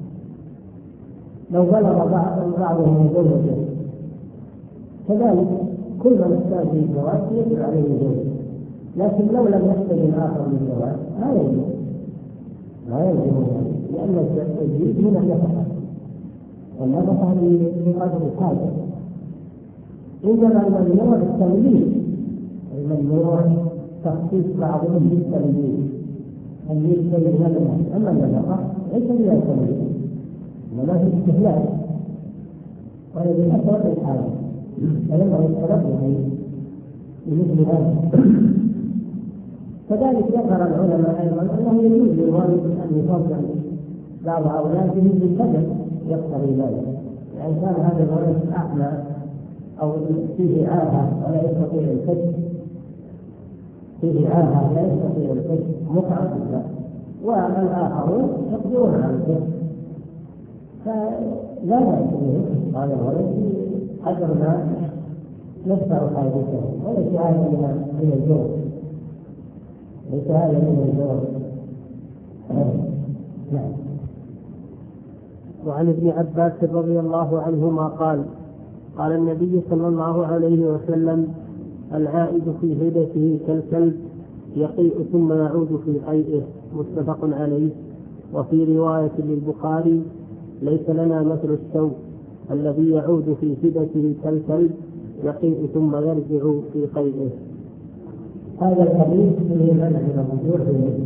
لو بلغ بعضهم زوجته كذلك كل من احتاج للزواج يجب عليه زوجه، لكن لو لم يحتاج الآخر للزواج لا يجب لا يجب لأن التجديد من النفقة، والنفقة بقدر الحاجة. إنما الممنوع التمليك، الممنوع تخصيص بعضهم بالتمليك، تمليك شيء من الناس. أما النفقة ليس بها تمليك، إنما هي استهلاك، وهي بحسب الحاجة، فينبغي التنبه لمثل هذا. كذلك ذكر العلماء أيضا أنه يجوز للوالد أن يفضل بعض أولاده بالكذب يقتضي ذلك، يعني كان هذا الولد أعمى أو فيه عاهة ولا يستطيع الكشف، فيه عاهة لا يستطيع الكشف مقعد، والآخرون يقدرون على الكشف، فلا يأتيه هذا الولد قدر ما يدفع حاجته، وليس هذا من الجور، ليس هذا من الجور. نعم. وعن ابن عباس رضي الله عنهما قال قال النبي صلى الله عليه وسلم: العائد في هبته كالكلب يقيء ثم يعود في قيئه، متفق عليه. وفي رواية للبخاري: ليس لنا مثل السوء الذي يعود في هبته كالكلب يقيء ثم يرجع في قيئه. هذا الحديث فيه منع من الرجوع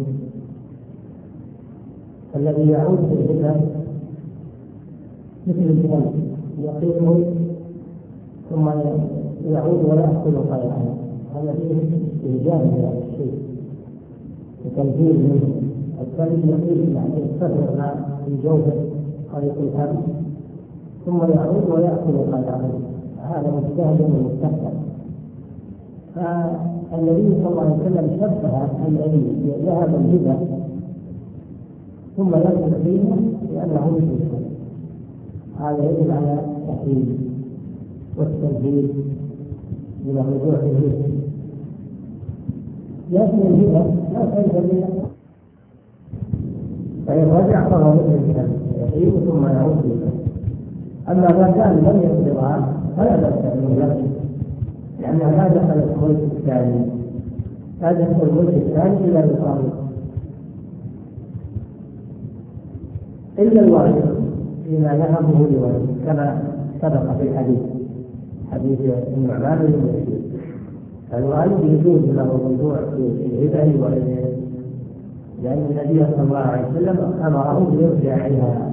الذي يعود في الهبة مثل الكلب يقيء ثم يعود ويأكل قيئه، هذا فيه استهجان بهذا الشيء وتنزيل منه. الكلب يقيء يعني يستغرق مع الجوفة قيء الهم ثم يعود ويأكل قيئه، هذا مستهجن ومستهجن. فالنبي صلى الله عليه وسلم شبه الذي ذهب الهبة ثم يرجع فيها لأنه مشرك، هذا يدل على التحريم والتنزيل من الرجوع في الهبة. لكن الهبة لا فائدة منها، فإن رجع فهو مثل يحيي ثم يعود فيها. أما ما كان لم يقدرها فلا بأس أن يلغي، لأنها لا دخلت الملك الثاني، لا دخل الملك الثاني إلا بالقانون، إلا الوالد فيما يهمه لولده كما سبق في الحديث حديث النعمان بن بشير. الوالد يجوز له الرجوع في الهبة وغيره، لأن النبي صلى الله عليه وسلم أمره بيرجع إليها،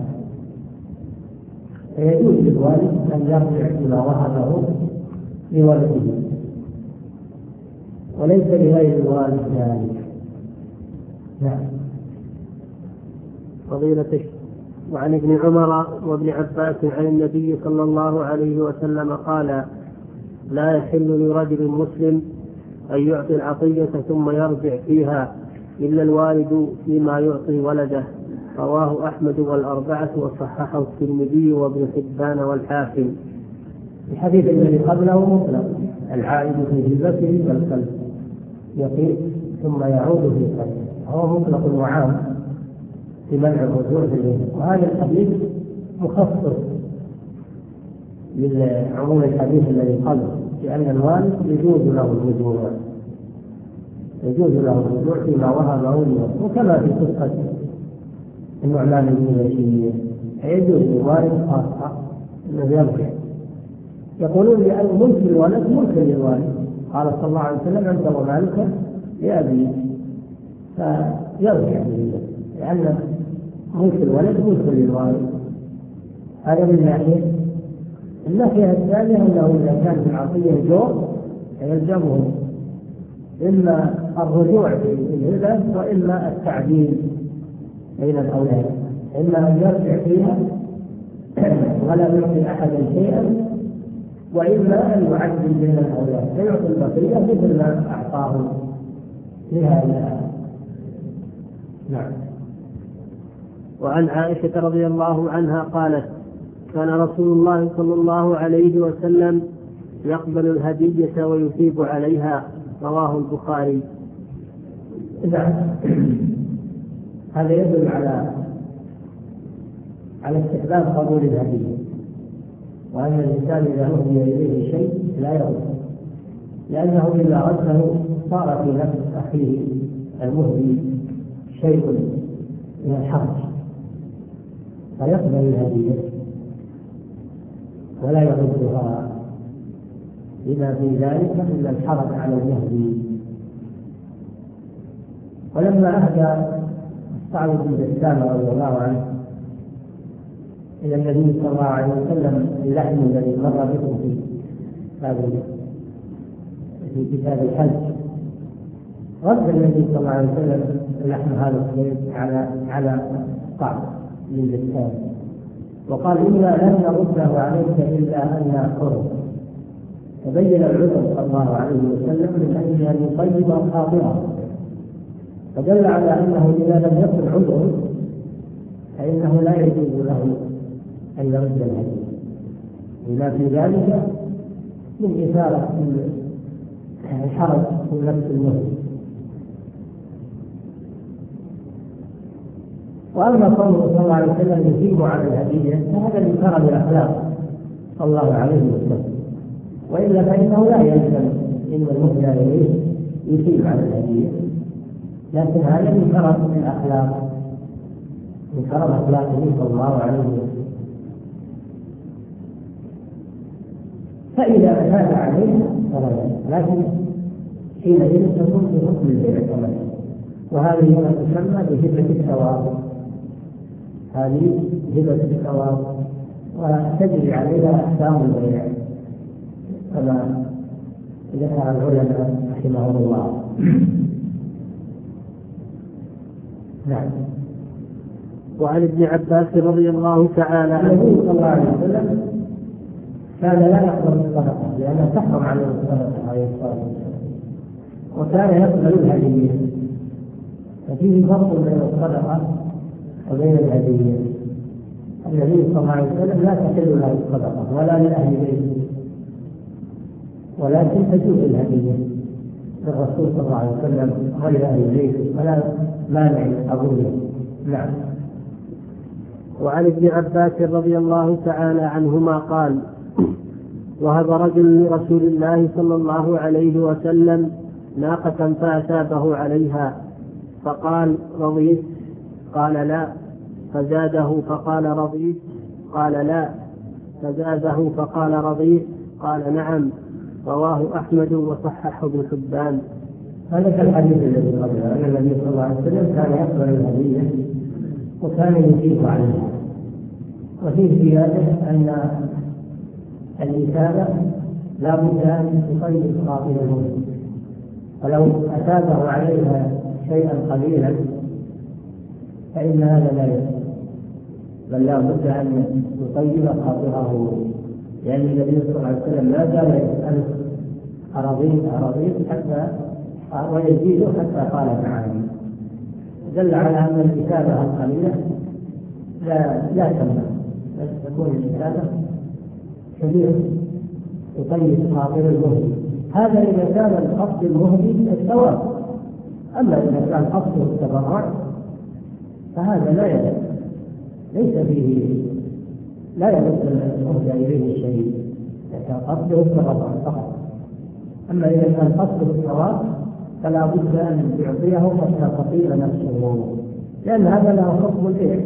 فيجوز للوالد أن يرجع إلى وهبه لولده، وليس لغير الوالد ذلك. نعم. فضيلة الشيخ، وعن ابن عمر وابن عباس عن النبي صلى الله عليه وسلم قال: لا يحل لرجل مسلم أن يعطي العطية ثم يرجع فيها إلا الوالد فيما يعطي ولده. رواه أحمد والأربعة وصححه الترمذي وابن حبان والحاكم. الحديث الذي قبله مطلق: العائد في هبته كالكلب يقيم ثم يعود في قلبه، هو مطلق وعام في منع الرجوع في الهبة. وهذا الحديث مخصص لعموم الحديث الذي قبله، لأن الوالد يجوز له الرجوع يجوز له الرجوع فيما وهب أوليه، وكما في قصة النعمان بن بشير يجوز للوالد خاصة أنه يرجع. يقولون لأن ملك الولد ملك للوالد، قال صلى الله عليه وسلم: أنت ومالك لأبي، فيرجع به لأن ملك الولد ملك للوالد. هذا من ناحية. الناحية الثانية أنه إذا كان العطية جور فيلزمه إما الرجوع في الهبة وإما التعديل بين الأولاد، إما أن يرجع فيها ولا يعطي أحدا شيئا، وإما أن يعدل بين الأولاد فيعطي البقية مثل ما أعطاه لهذا. نعم. وعن عائشة رضي الله عنها قالت: كان رسول الله صلى الله عليه وسلم يقبل الهدية ويثيب عليها. رواه البخاري. نعم. هذا يدل على على استحباب قبول الهدية، وأن الإنسان إذا أهدي إليه شيء لا يرد، لأنه إذا رده صار في نفس أخيه المهدي شيء من الحرج، فيقبل الهدية ولا يردها، لما في ذلك إلا الحرج على المهدي. ولما أهدى سعد بن بسام رضي الله عنه إلى النبي صلى الله عليه وسلم اللحم الذي مر بكم في في كتاب الحج، رد النبي صلى الله عليه وسلم اللحم هذا الصيد على على سعد بن بسام، وقال: إنا لن نرده عليك إلا أن نأكله. فبين العذر صلى الله عليه وسلم من أجل أن يطيب خاطره، فدل على أنه إذا لم يكن عذر فإنه لا يجوز له أن يرد الهدية، لما في ذلك من إثارة الحرج في نفس المهدي. وأما قوله صلى الله عليه وسلم يثيب على الهدية فهذا من كرم الأخلاق صلى الله عليه وسلم، وإلا فإنه لا يلزم إن المهدى إليه يثيب على الهدية، لكن هذا من كرم الأخلاق من كرم أخلاقه صلى الله عليه وسلم. فإذا أتى عليه فلا يلزم، لكن حينئذ تكون في حكم البيع كما، وهذه هنا تسمى بهبة الثواب، هذه هبة الثواب وتجري عليها أحكام البيع كما ذكر العلماء رحمهم الله. نعم. وعن ابن عباس رضي الله تعالى عنه: النبي صلى الله عليه وسلم كان لا يقبل الصدقة لأنها تحرم عليه الصدقة عليه الصلاة والسلام، وكان يقبل الهدية. ففيه فرق بين الصدقة وبين الهدية. النبي صلى الله عليه وسلم لا تحل له الصدقة ولا لأهل بيته، ولكن تجوز الهدية للرسول صلى الله عليه وسلم غير أهل بيته ولا مانع قبوله. نعم. وعن ابن عباس رضي الله تعالى عنهما قال: وهب رجل لرسول الله صلى الله عليه وسلم ناقة فأثابه عليها، فقال: رضيت؟ قال: لا. فزاده فقال: رضيت؟ قال: لا. فزاده فقال: رضيت؟ قال: نعم. رواه أحمد وصححه ابن حبان. هذا كالحديث الذي قبله أن النبي صلى الله عليه وسلم كان يقبل الهدية وكان يجيب عليها. وفيه زيادة أن الإثابة لا بد أن تقيد خاطره، ولو أثابه عليها شيئا قليلا فإن هذا لا يصح، بل لا بد أن يطيب خاطره، لأن النبي صلى الله عليه وسلم لا زال يسأل: أرضيت أرضيت؟ حتى ويزيد حتى قال: نعم. دل على أن الإثابة القليلة لا لا تمنع، بل تكون الإثابة كبيرة تطيب خاطر المهدي. هذا إذا كان القصد المهدي الثواب، أما إذا كان قصده التبرع فهذا لا يجوز، ليس فيه، لا يمس المهدى إليه شيء إذا كان قصده التبرع فقط. أما إذا كان قصده الثواب فلا بد أن يعطيه حتى تطيب نفسه، لأن هذا له حكم الإثم.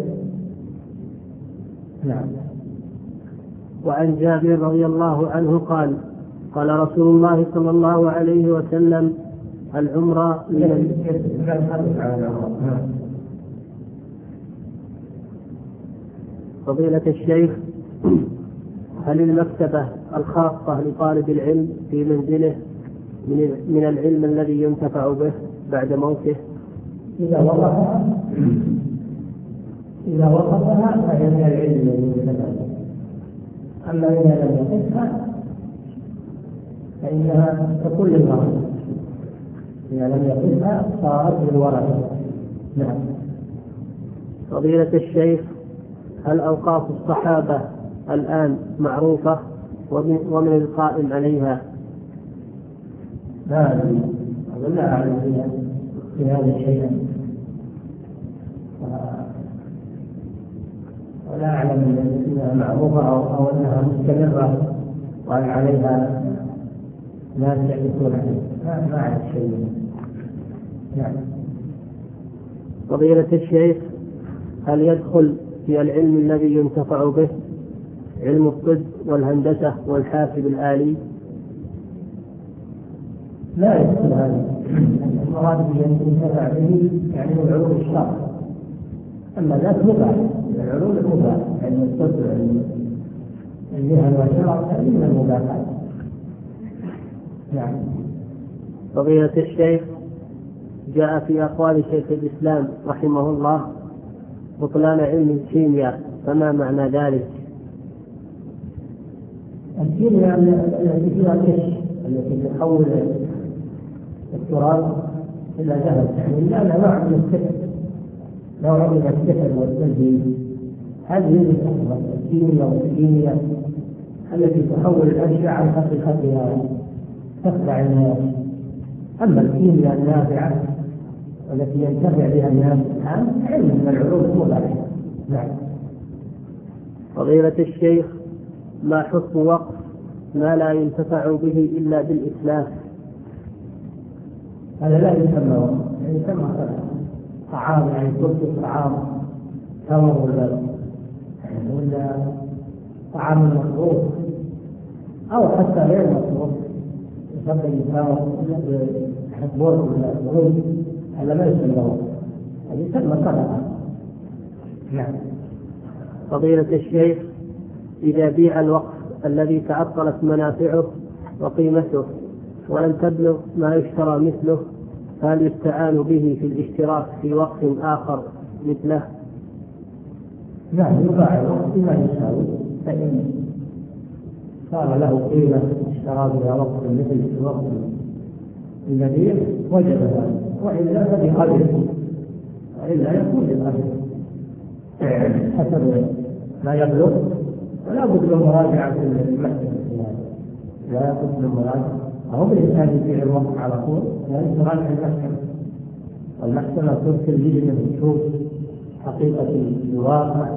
نعم. وعن جابر رضي الله عنه قال: قال رسول الله صلى الله عليه وسلم: العمرة من فضيلة الشيخ، هل المكتبة الخاصة لطالب العلم في منزله من العلم الذي ينتفع به بعد موته؟ إذا وقفها إذا وقفها فهي من العلم الذي ينتفع به، أما إذا لم يقفها فإنها تكون للورثة، إذا لم يقفها صارت للورثة. نعم. فضيلة الشيخ، هل أوقاف الصحابة الآن معروفة ومن القائم عليها؟ لا أدري، لا أعلم في هذا الشيء، ولا أعلم أنها معروفة أو أنها مستمرة وأن عليها ناس يعرفون عنها، ما أعرف شيء. نعم. فضيلة الشيخ، هل يدخل في العلم الذي ينتفع به علم الطب والهندسة والحاسب الآلي؟ لا يدخل هذا، المراد ينتفع به يعني من علوم الشرع، أما ذاك مباح، العلوم المباح علم الطب وعلم المهن والشرع هذه من المباحات. نعم. فضيلة الشيخ، جاء في أقوال شيخ الإسلام رحمه الله بطلان علم الكيمياء، فما معنى ذلك؟ الكيمياء التي فيها الغش، التي تحول التراب إلى ذهب، يعني لأنها نوع من السحر، نوع من السحر والتلبيس. هذه الكيمياء والكيمياء التي تحول الأشياء عن حقيقتها تخدع الناس. أما الكيمياء النافعة والتي ينتفع بها الناس الآن علم من العلوم المباحة. نعم. فضيلة الشيخ، ما حكم وقف ما لا ينتفع به إلا بالإسلام؟ هذا لا يسمى وقف، يسمى طعام، يعني كل طعام تمر ولا ولا طعام مصروف أو حتى غير مصروف، يسمى تمر حبور ولا غير، هذا ما يسمى وقف، هذا يسمى صدقة. نعم. فضيلة الشيخ، إذا بيع الوقف الذي تعطلت منافعه وقيمته ولم تبلغ ما يشترى مثله، هل يستعان به في الاشتراك في وقف آخر مثله؟ نعم، يباع الوقف بما يساوي، فإن صار له قيمة اشترى بها وقف مثل في وقف الذي وجد ذلك، وإلا فبقدره، وإلا يكون بقدره حسب ما يبلغ. ولا بد من مراجعة المحكمة في هذا، لا بد من مراجعة، أو بالإنسان يبيع الوقت على طول، لا يراجع المحكمة، والمحكمة ترسل لجنة تشوف حقيقة الواقع،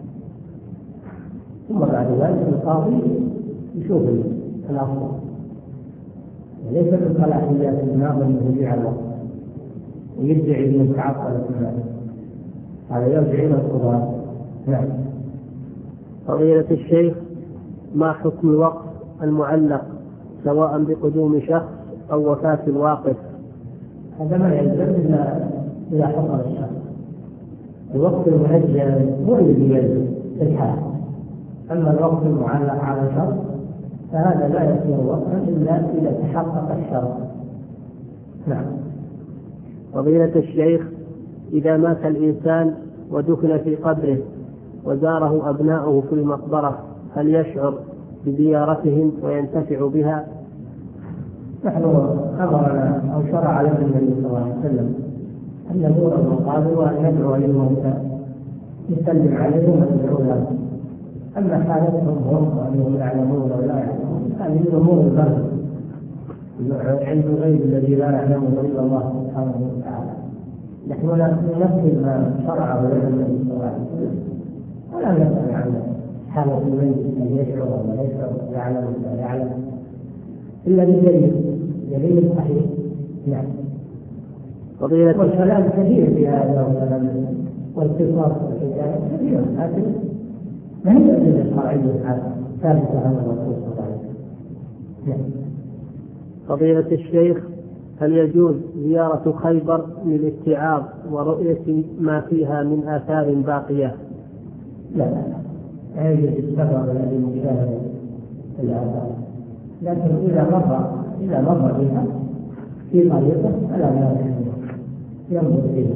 ثم بعد ذلك القاضي يشوف الأفضل. ليس من صلاحيات الناظر أنه يبيع الوقت ويدعي أنه تعطل المال، هذا يرجع إلى القضاة. نعم. فضيلة الشيخ، ما حكم الوقف المعلق سواء بقدوم شخص أو وفاة الواقف؟ هذا ما يلزم إلا إذا حصل الشخص. الوقف المعجل هو الذي يلزم في الحال، أما الوقف المعلق على شخص فهذا لا يصير وقفا إلا إذا تحقق الشرط. نعم. فضيلة الشيخ، إذا مات الإنسان ودفن في قبره وزاره أبناؤه في المقبرة، هل يشعر بزيارتهم وينتفع بها؟ نحن أمرنا أو شرع لنا النبي صلى الله عليه وسلم أن نزور المقابر وأن ندعو للموتى، نسلم عليهم وندعو لهم. أما حالتهم هم وأنهم يعلمون ولا يعلمون هذه من أمور الغيب، علم الغيب الذي لا يعلمه إلا الله سبحانه وتعالى. نحن ننفذ ما شرعه لنا النبي صلى الله عليه وسلم، ولا نسأل عن حالة الميت أن يشعر ولا يشعر، يعلم ولا يعلم، إلا بالدليل، دليل صحيح. نعم. والكلام كثير في هذا والكلام والقصص والحكايات كثير، لكن ما هي الأدلة الشرعية ثابتة عن الرسول صلى الله عليه وسلم. فضيلة الشيخ، هل يجوز زيارة خيبر للاتعاظ ورؤية ما فيها من آثار باقية؟ لا لا لا يجوز السفر الذي مشاهد الآثار، لكن إذا مر إذا مر بها في طريقه فلا ينظر فيها.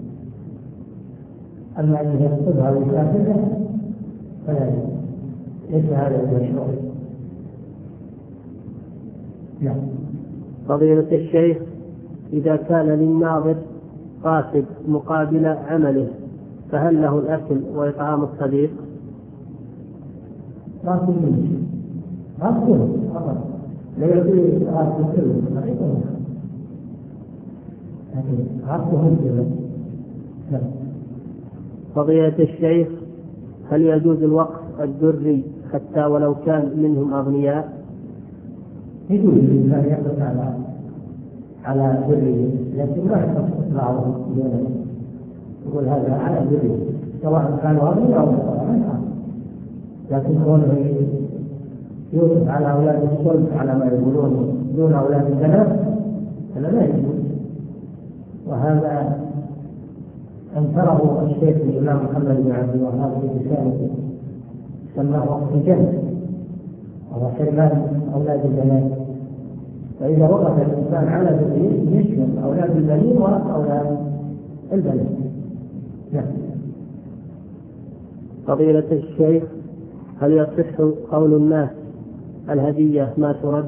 أما أن يقصدها ويشاهدها فلا، ليس هذا المشروع. نعم. فضيلة الشيخ، إذا كان للناظر قاصد مقابل عمله فهل له الأكل وإطعام الصديق؟ قاصد منه قاصد فقط، لا يعطي قاصد كله، لكن قاصد منه. نعم. فضيلة الشيخ، هل يجوز الوقف الذري حتى ولو كان منهم أغنياء؟ يجوز الإنسان يحرص على على ذرية، لكن ما يحرص بعضهم يقول هذا على ذرية سواء كانوا أغنياء أو فقراء، لكن كونه يوصف على أولاد الصلب على ما يقولون دون أولاد البنات هذا لا يجوز. وهذا أنكره الشيخ الإمام محمد بن عبد الوهاب في رسالته سماه وقف الجنة، وهو حرمان أولاد البنات. فإذا وقف الإنسان على ذريته يشمل أولاد البنين وأولاد البنات. نعم. فضيلة الشيخ، هل يصح قول الناس الهدية ما ترد؟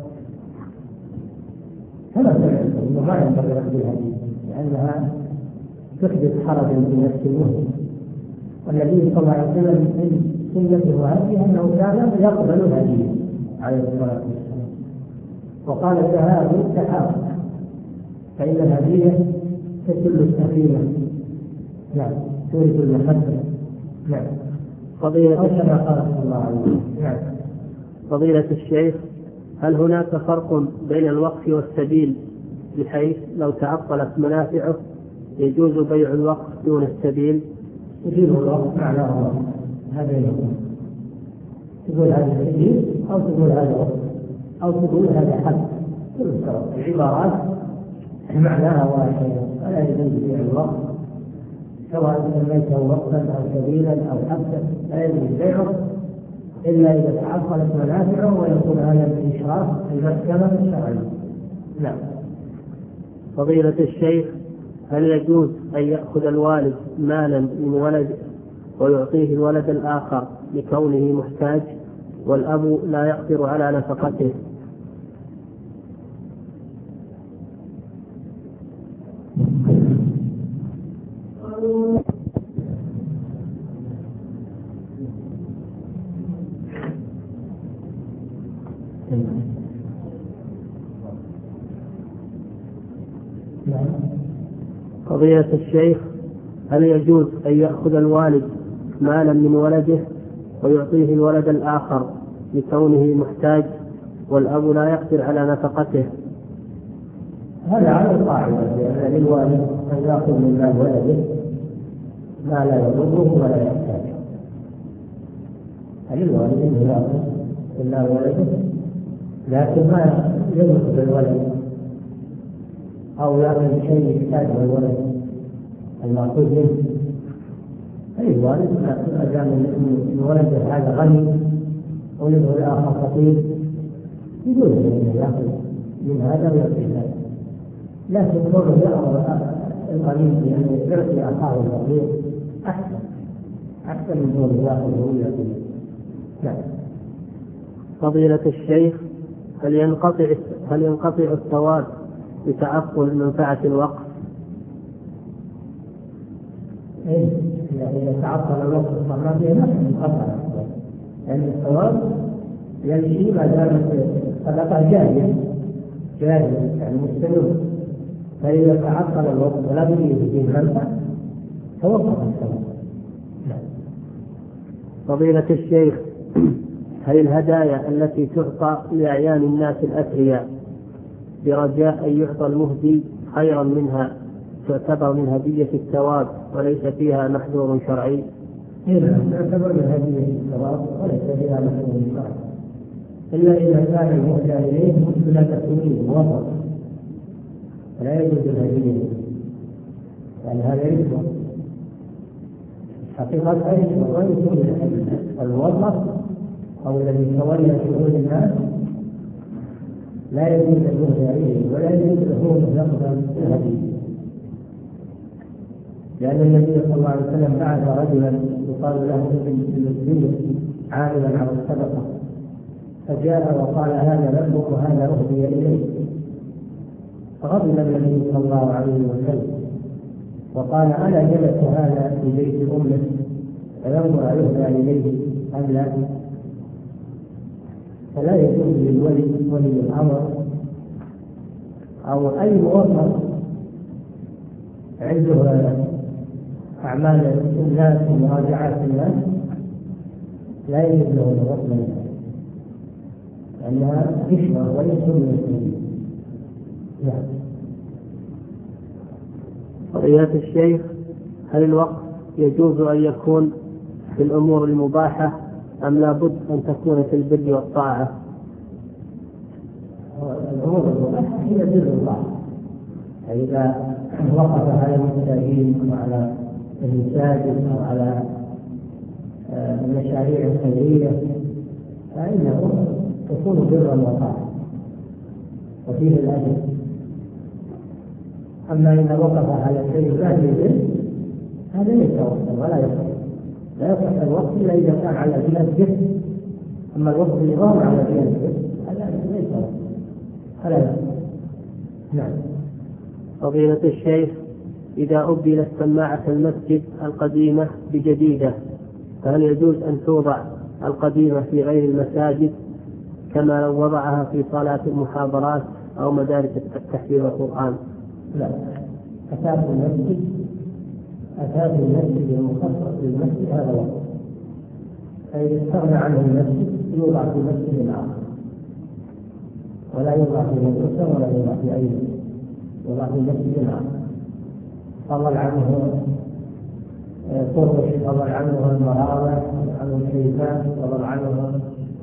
هذا فعلا ما ينبغي رد الهدية، لأنها تحدث حرجا في نفس المسلم. والنبي صلى الله عليه وسلم من سنته هذه أنه كان يقبل الهدية عليه الصلاة والسلام، وقال تهادوا تحاول فإن الهدية تسل السفينة. نعم. تورث المحبة. نعم. فضيلة الشيخ، قال صلى الله عليه وسلم. نعم. فضيلة الشيخ، هل هناك فرق بين الوقف والسبيل بحيث لو تعطلت منافعه يجوز بيع الوقف دون السبيل؟ يجوز الوقف معناه هذا يقول تقول هذا السبيل أو تقول هذا وقف أو تقول هذا حد، كل العبارات معناها واحد، فلا يجوز بيع الوقف سواء سميته وقفا أو سبيلا أو حبا، لا يجوز بيعه إلا إذا تعطلت منافعه ويكون هذا من إشراف المحكمة الشرعية. نعم. فضيلة الشيخ، هل يجوز أن يأخذ الوالد مالا من ولد ويعطيه الولد الآخر لكونه محتاج والأب لا يقدر على نفقته؟ قضية الشيخ: هل يجوز أن يأخذ الوالد مالا من ولده ويعطيه الولد الآخر لكونه محتاج والأب لا يقدر على نفقته؟ هذا على القاعدة، لأن للوالد أن يأخذ من مال ولده ما لا يضره ولا يحتاج. للوالد أن يأخذ من مال ولده لكن ما يضر بالولد أو يعمل شيء يحتاجه الولد المأخوذ منه. أي الوالد ما دام من ولده هذا غني ولده الآخر فقير يجوز أن يأخذ من هذا ويأخذ هذا، لكن كونه يأخذ الغني لأنه يعطي أخاه الفقير أحسن أحسن من كونه يأخذ هو ويأخذ. نعم. فضيلة الشيخ: هل ينقطع هل ينقطع الثواب بتعقل منفعة الوقف؟ إيه، إذا تعطل الوقت ما فيه نفع منقطع، لأن الثواب يمشي ما دامت الصدقة جارية جارية يعني مستمر، فإذا تعطل الوقت ولا بد فيه منفع توقف الثواب. فضيلة الشيخ: هل الهدايا التي تعطى لأعيان الناس الأثرياء برجاء أن يعطى المهدي خيرا منها تعتبر من هدية الثواب وليس فيها محذور شرعي؟ تعتبر من هدية الثواب وليس فيها محذور شرعي، إلا إذا كان المهدى إليه مثل تكوين وسط فلا يجوز الهدية، يعني هذا رشوة حقيقة رشوة ويكون الوسط أو الذي تولى شؤون الناس لا يجوز المهدى إليه ولا يجوز له أن يقبل الهدية، لأن النبي صلى الله عليه وسلم بعث رجلا يقال له ابن المسلم عاملا على الصدقة، فجاء وقال هذا ذنبك وهذا أهدي إليك، فغضب النبي صلى الله عليه وسلم وقال أنا جلست هذا في بيت أمه فينظر أيهدى إليه أم لا؟ فلا يجوز للولي ولي الأمر أو أي موظف عنده أعمال الناس ومراجعات الناس لا يجوز له الوقت منها، لأنها رشوة وليس من السبيل. فضيلة الشيخ: هل الوقت يجوز أن يكون في الأمور المباحة أم لا بد أن تكون في البر والطاعة؟ الأمور المباحة هي بر الله، فإذا وقف على المساجين وعلى المساجد وعلى المشاريع الخيرية فإنه تكون برا وطاعة وفيه الأجر. أما إذا وقف على شيء لا يجوز هذا ليس وقتا ولا يصح، لا يصح الوقت إلا إذا كان على دين الجهل، أما الوقت النظام على دين الجهل هذا ليس وقت هذا يصح. نعم. فضيلة الشيخ: إذا أبدلت سماعة المسجد القديمة بجديدة فهل يجوز أن توضع القديمة في غير المساجد كما لو وضعها في صلاة المحاضرات أو مدارس التحفيظ والقرآن؟ لا، أساس المسجد أساس المسجد المخصص للمسجد هذا وقت، فإذا استغنى عنه المسجد يوضع في مسجد آخر ولا يوضع في مدرسة ولا يوضع في أي مسجد، يوضع في مسجد آخر. فضل عنه فرش، فضل عنه المراوح، فضل عنه الشيفان، فضل عنه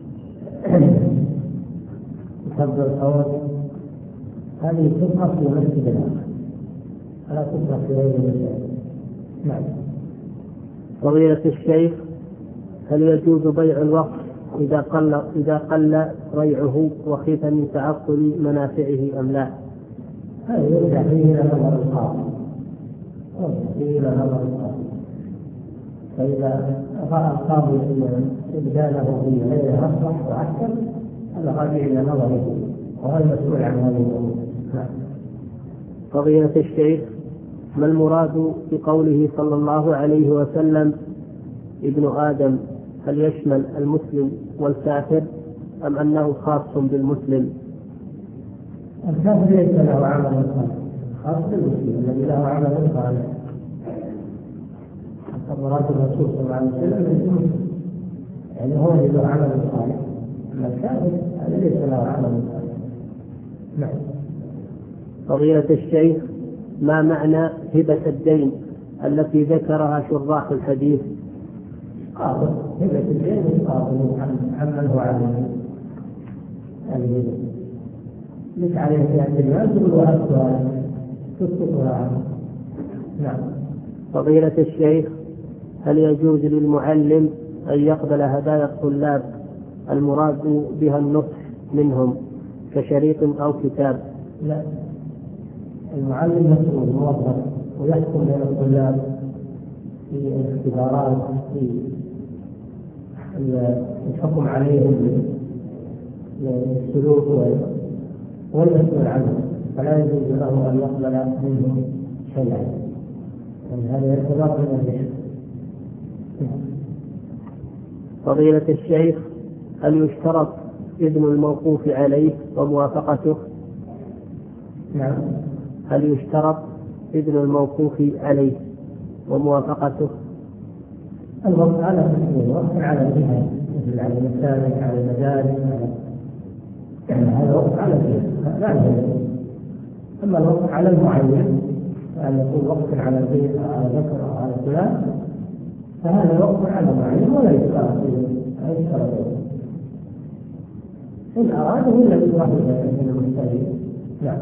سب الصوت، هذه تبقى في مسجد آخر ولا تبقى في غير المسجد. نعم. فضيلة الشيخ: هل يجوز بيع الوقف إذا قل إذا قل ريعه وخيف من تعطل منافعه أم لا؟ هذا يرجع فيه إلى نظر القاضي، فيه إلى نظر القاضي، فإذا رأى القاضي أن إبداله في غير أصلح وأحسن هذا راجع إلى نظره وهو المسؤول عن هذه الأمور. فضيلة الشيخ: ما المراد بقوله صلى الله عليه وسلم ابن آدم؟ هل يشمل المسلم والكافر أم أنه خاص بالمسلم؟ الكافر ليس له عمل صالح، خاص بالمسلم الذي له عمل صالح. مراد الرسول صلى الله عليه وسلم يعني هو الذي له عمل صالح، أما الكافر هذا ليس له عمل صالح. نعم. فضيلة الشيخ، ما معنى هبة الدين التي ذكرها شراح الحديث؟ قابل هبة الدين قابل عمن هو عليه الهبة، مش عليه في المال تقول وأكثر تسقطها عنه. نعم. فضيلة الشيخ، هل يجوز للمعلم أن يقبل هدايا الطلاب المراد بها النصح منهم كشريط أو كتاب؟ لا، المعلم مسؤول موظف ويحكم بين الطلاب في الاختبارات، في الحكم عليهم بالسلوك والمسؤول عنه، فلا يجوز له أن يقبل منهم شيئا، يعني هذا يرتبط من النشر. فضيلة الشيخ، هل يشترط إذن الموقوف عليه وموافقته؟ نعم. هل يشترط إذن الموقوف عليه وموافقته؟ الوقت على الاثنين، وقت على الجهة مثل على المساجد، على المدارس، يعني هذا وقت على الجهة لا يجوز. أما الوقت على المعين، أن يكون وقت على البيت أو على ذكر أو على فلان، فهذا وقت على المعين ولا يشترط إن أراده إلا بواحد من المحتاجين. نعم.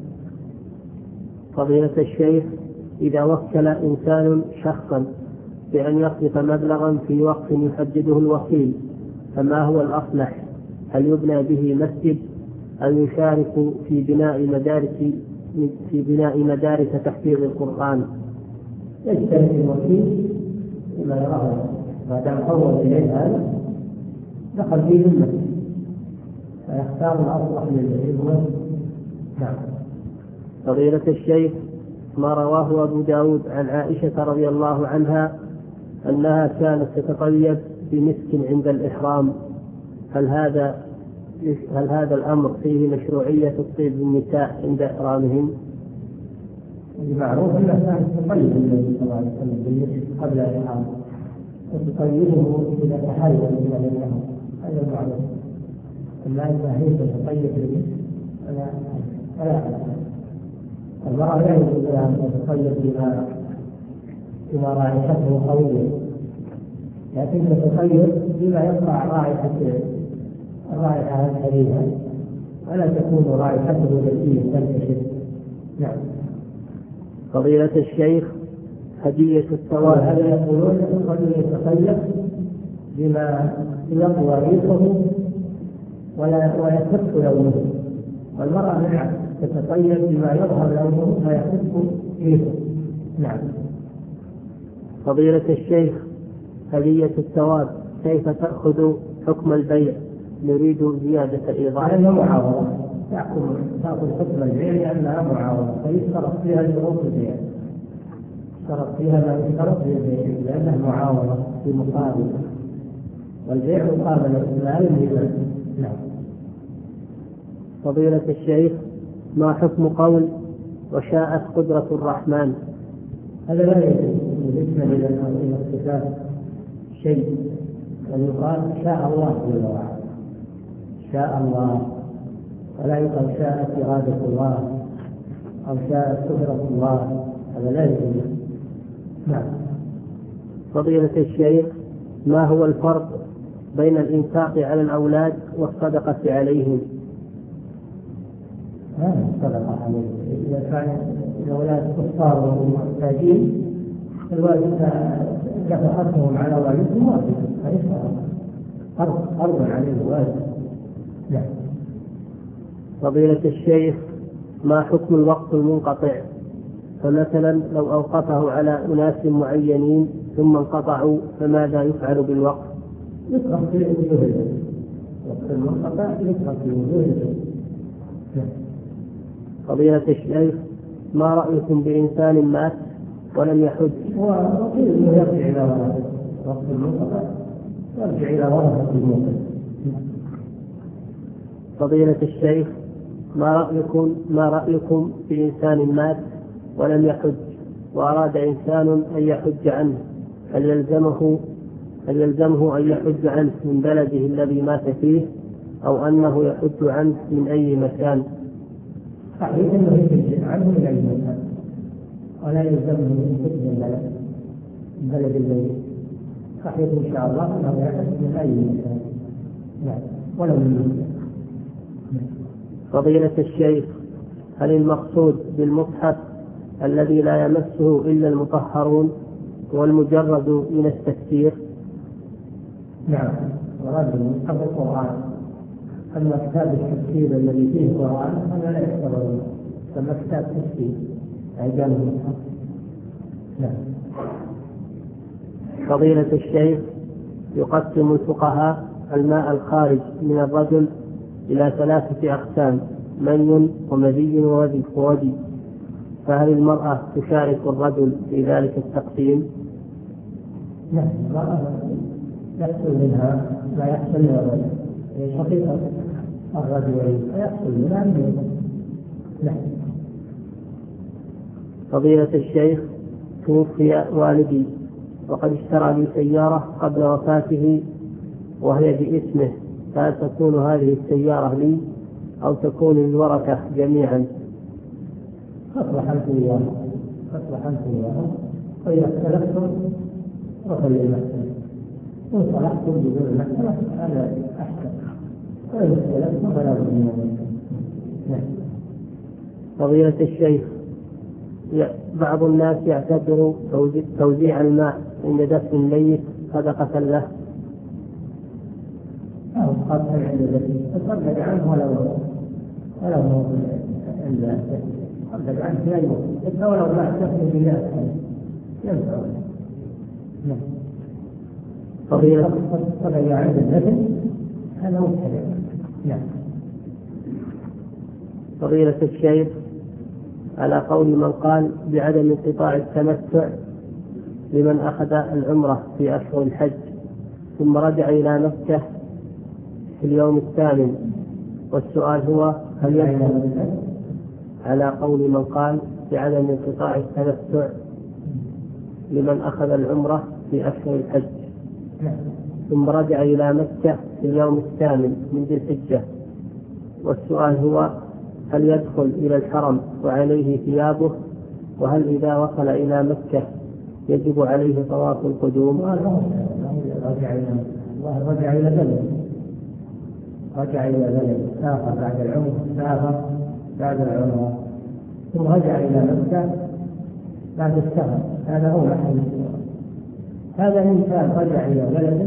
فضيلة الشيخ، إذا وكل إنسان شخصا بأن يصرف مبلغا في وقت يحدده الوكيل، فما هو الأصلح؟ هل يبنى به مسجد أو يشارك في بناء مدارس في بناء مدارس تحفيظ القرآن؟ يشترك الوكيل بما يراه، ما دام حول إليه هذا دخل فيه المسجد، فيختار الأصلح للعلم. نعم. فضيلة الشيخ، ما رواه أبو داود عن عائشة رضي الله عنها أنها كانت تتطيب بمسك عند الإحرام، هل هذا هل هذا الأمر فيه مشروعية الطيب بالنساء عند إحرامهم؟ المعروف أنه كانت تطيب النبي صلى الله عليه وسلم بالمسك قبل الإحرام، وتطيبه إذا تحلل من الإحرام، هذا المعروف. أما إذا هي تتطيب بالمسك فلا فلا المرأة لا يجوز لها أن تتطيب بما بما رائحته قوية، لكن تتطيب بما يقطع رائحة الرائحة الحريمة ولا تكون رائحته ذكية تنتشر. نعم. فضيلة الشيخ، هدية الثواب، هذا يقولون الرجل يتطيب بما يقوى ريحه ولا ويخف لونه، والمرأة نعم تتطيب بما يظهر لونه ويخف ريحه. نعم. فضيلة الشيخ، هدية الثواب كيف تأخذ حكم البيع؟ نريد زيادة إيضاح. لأنها معاوضة، تأخذ حكم البيع لأنها معاوضة، فيشترط فيها شروط البيع، يشترط فيها ما يشترط في البيع لأنها معاوضة في مقابل، والبيع مقابل المال بالمال. نعم. فضيلة الشيخ، ما حكم قول وشاءت قدرة الرحمن؟ هذا لا يجوز بالنسبة إلى الصفات شيء، بل يقال شاء الله جل وعلا، شاء الله، ولا يقال شاءت إرادة الله أو شاءت قدرة الله، هذا لا يجوز. نعم. فضيلة الشيخ، ما هو الفرق بين الإنفاق على الأولاد والصدقة عليهم؟ هذا الصدقة عليهم إذا كان الأولاد كفار وهم محتاجين، الواجب نفقتهم على والدهم واجب، هذه فرض فرض عليه الواجب. نعم. فضيلة الشيخ، ما حكم الوقت المنقطع؟ فمثلا لو أوقفه على أناس معينين ثم انقطعوا فماذا يفعل بالوقت؟ يترك في وجوه وقت المنقطع، يترك في وجوه. فضيلة الشيخ، ما رأيكم بإنسان مات ولم يحج؟ وقيل انه يرجع الى ورثته وقت المنقطع، يرجع الى ورثه المنقطع. فضيلة الشيخ، ما رأيكم ما رأيكم بإنسان مات ولم يحج وأراد إنسان أن يحج عنه، هل يلزمه هل يلزمه أن يحج عنه من بلده الذي مات فيه أو أنه يحج عنه من أي مكان؟ صحيح أنه يحج عنه من أي مكان، ولا يلزمه من حج من بلد من بلد البيت. صحيح إن شاء الله أنه يحج من أي مكان، نعم، ولو من مكان. فضيلة الشيخ، هل المقصود بالمصحف الذي لا يمسه إلا المطهرون والمجرد من التفسير؟ نعم، مراد المصحف القرآن. أما كتاب التفسير الذي فيه القرآن هذا لا يعتبر، أما كتاب تفسير أيضا المصحف. نعم. فضيلة الشيخ، يقسم الفقهاء الماء الخارج من الرجل إلى ثلاثة أقسام: مني ومذي وودي، فهل المرأة تشارك الرجل في ذلك التقسيم؟ نعم، المرأة يحصل منها ما يحصل من الرجل، شقيقة الرجل يحصل منها منه. نعم. فضيلة الشيخ، توفي والدي وقد اشترى لي سيارة قبل وفاته وهي باسمه، فهل تكون هذه السيارة لي أو تكون للورثة جميعا؟ أصلح أنت إياه أصلح أنت إياه وإذا اختلفتم رفع المسألة، وإن صلحتم بدون المسألة هذا أحسن، وإن اختلفتم فلا بد من المسألة. فضيلة الشيخ، بعض الناس يعتبر توزيع الماء عند دفن الميت صدقة له. أو قد عند ذلك تصدق عنه ولو ولو هو عند تصدق عنه في أي وقت، ولو ما تكفي بالله ينفع. نعم. فضيلة تصدق عند الدفن هذا مبتدع. نعم. فضيلة الشيخ، على قول من قال بعدم انقطاع التمتع لمن أخذ العمرة في أشهر الحج ثم رجع إلى مكة في اليوم الثامن، والسؤال هو هل يدخل على قول من قال بعدم انقطاع التمتع لمن أخذ العمرة في أشهر الحج ثم رجع إلى مكة في اليوم الثامن من ذي الحجة، والسؤال هو هل يدخل إلى الحرم وعليه ثيابه، وهل إذا وصل إلى مكة يجب عليه طواف القدوم؟ رجع إلى رجع إلى بلد رجع إلى بلد سافر بعد العمرة سافر بعد العمرة ثم رجع إلى مكة بعد السفر، هذا هو محل هذا إنسان رجع إلى بلده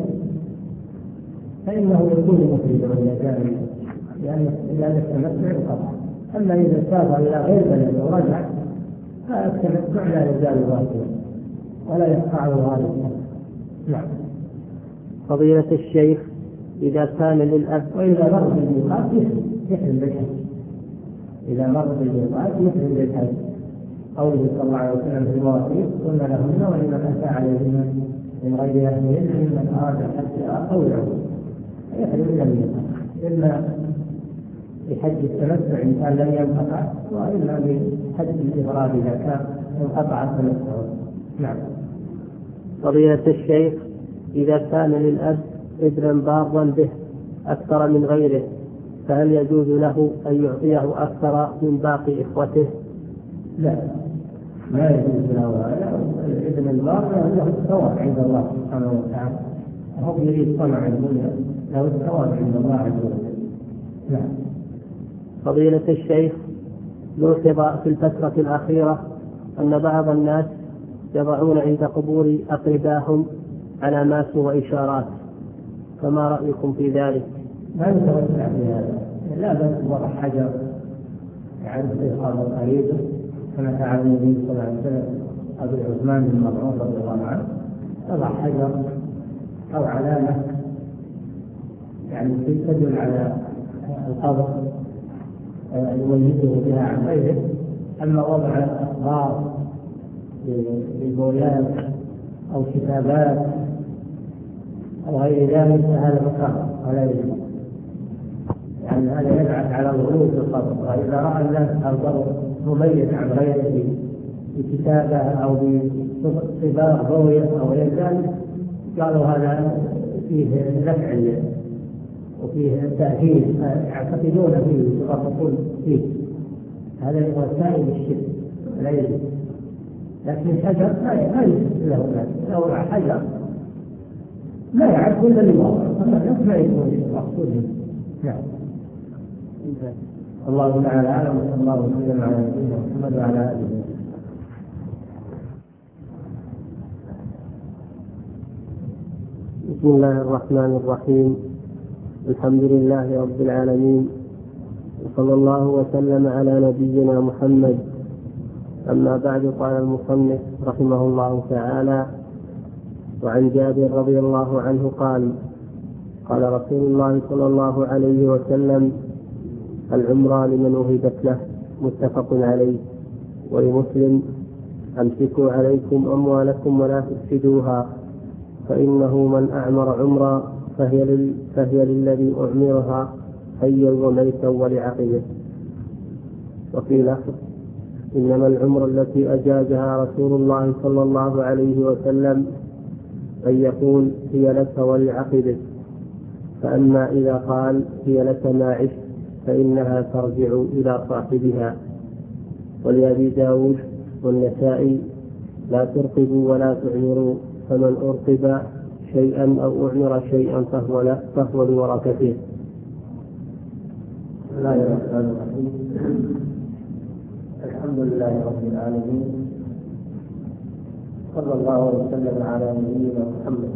فإنه يكون مفردا إلى جانب، لأن لأن التمتع انقطع. أما إذا سافر إلى غير بلده ورجع فالتمتع لا يزال واجبا ولا يقطع هذا. نعم. فضيلة الشيخ، إذا كان للأب وإذا مر بالميقات يحرم بالحج، إذا مر بالميقات يحرم بالحج. قوله صلى الله عليه وسلم في المواقيت قلنا لهن ولمن أتى عليهن من غير أهلهن ممن أراد الحج أو العمرة يحرم إلى الميقات، إلا بحج التمتع إن كان لم ينقطع، وإلا بحج الإفراد إذا كان انقطع التمتع. نعم. فضيلة الشيخ، إذا كان للأب ابنا بارا به أكثر من غيره فهل يجوز له أن يعطيه أكثر من باقي إخوته؟ لا، لا يجوز له. ابن البار له الثواب عند الله سبحانه وتعالى، هو يريد طمع الدنيا، له الثواب عند الله عز وجل. نعم. فضيلة الشيخ، لوحظ في الفترة الأخيرة أن بعض الناس يضعون عند قبور أقربائهم علامات وإشارات، فما رأيكم في ذلك؟ لا يتوسع في هذا، لا بأس وضع حجر يعرف إيقاظ قريبا كما فعل النبي صلى الله عليه وسلم أبو عثمان بن مظعون رضي الله عنه، يضع حجر أو علامة يعني تدل على القبر يميزه بها عن غيره، أما وضع أخبار للبويات أو كتابات أو غير ذلك فهذا مكره ولا يجوز، يعني هذا يبعث على الغلو في القبر. وإذا رأى الناس القبر مميز عن غيره بكتابة أو بصباغ بوية أو غير ذلك قالوا هذا فيه نفع وفيه تأثير يعتقدون فيه ويرفقون فيه، هذا وسائل الشرك لا يجوز. لكن الحجر ما يجوز له ذلك، لو وضع حجر لا يعرف كل اللي وضعه ما يكون مقصود. نعم. الله تعالى أعلم، وصلى الله وسلم على نبينا محمد وعلى آله وصحبه. بسم الله الرحمن الرحيم. الحمد لله رب العالمين، وصلى الله وسلم على نبينا محمد. أما بعد، قال المصنف رحمه الله تعالى: وعن جابر رضي الله عنه قال: قال رسول الله صلى الله عليه وسلم: العمرة لمن وهبت له. متفق عليه. ولمسلم: أمسكوا عليكم أموالكم ولا تفسدوها، فإنه من أعمر عمرا فهي, لل... فهي للذي أعمرها حيا وميتا ولعقبه. وفي لفظ: إنما العمر التي أجازها رسول الله صلى الله عليه وسلم أن يقول هي لك ولعقبك، فأما إذا قال هي لك ما عشت فإنها ترجع إلى صاحبها. ولأبي داود والنسائي: لا ترقبوا ولا تعمروا، فمن أرقب شيئا أو أعمر شيئا فهو له فهو لورثته. بسم الله الرحمن الرحيم. الحمد لله رب العالمين، صلى الله وسلم على نبينا محمد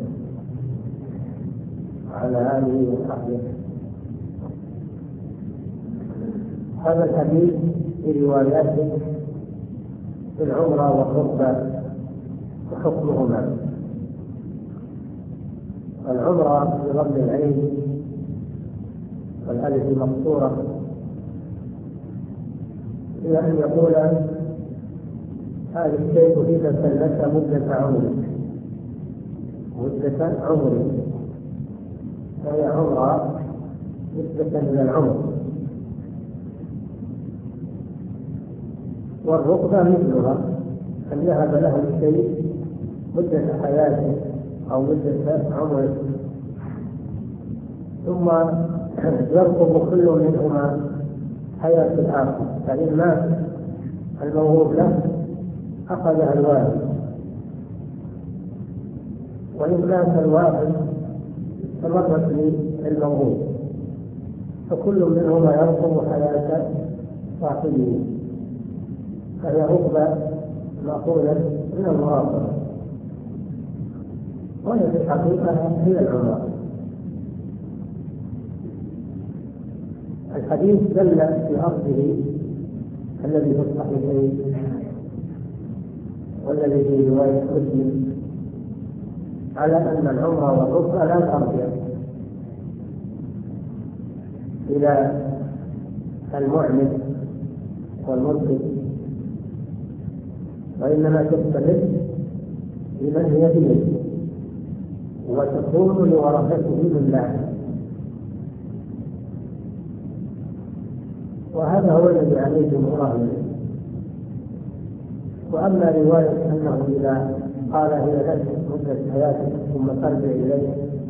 وعلى آله وصحبه. هذا الحديث في رواياته في العمرة والركبة وحكمهما. العمرة بضم العين والألف مقصورة، إلى أن يقول هذا الشيء هبة لك مدة عمرك مدة عمرك فهي عمرة نسبة إلى العمر. والركبة مثلها، أن يهب له الشيء مدة حياته أو مدة عمره، ثم يركب كل منهما حياة الآخر. فإن مات الموهوب له أخذها الوارث، وإن مات الوارث استمرت للموهوب، فكل منهما يركب حياة صاحبه، فهي ركبة مأخوذة من المرافقة، وهي في الحقيقة هي العمرة. الحديث دل في أصله الذي في الصحيحين والذي في رواية مسلم على أن العمرة والركبة لا ترجع إلى المعمر والمرشد، وإنما تستمر لمن هي بيده وتكون لورثته من بعده. وهذا هو الذي عليه جمهور أهل العلم. وأما رواية أنه إذا قال هي لك مدة حياتك ثم ترجع إليه،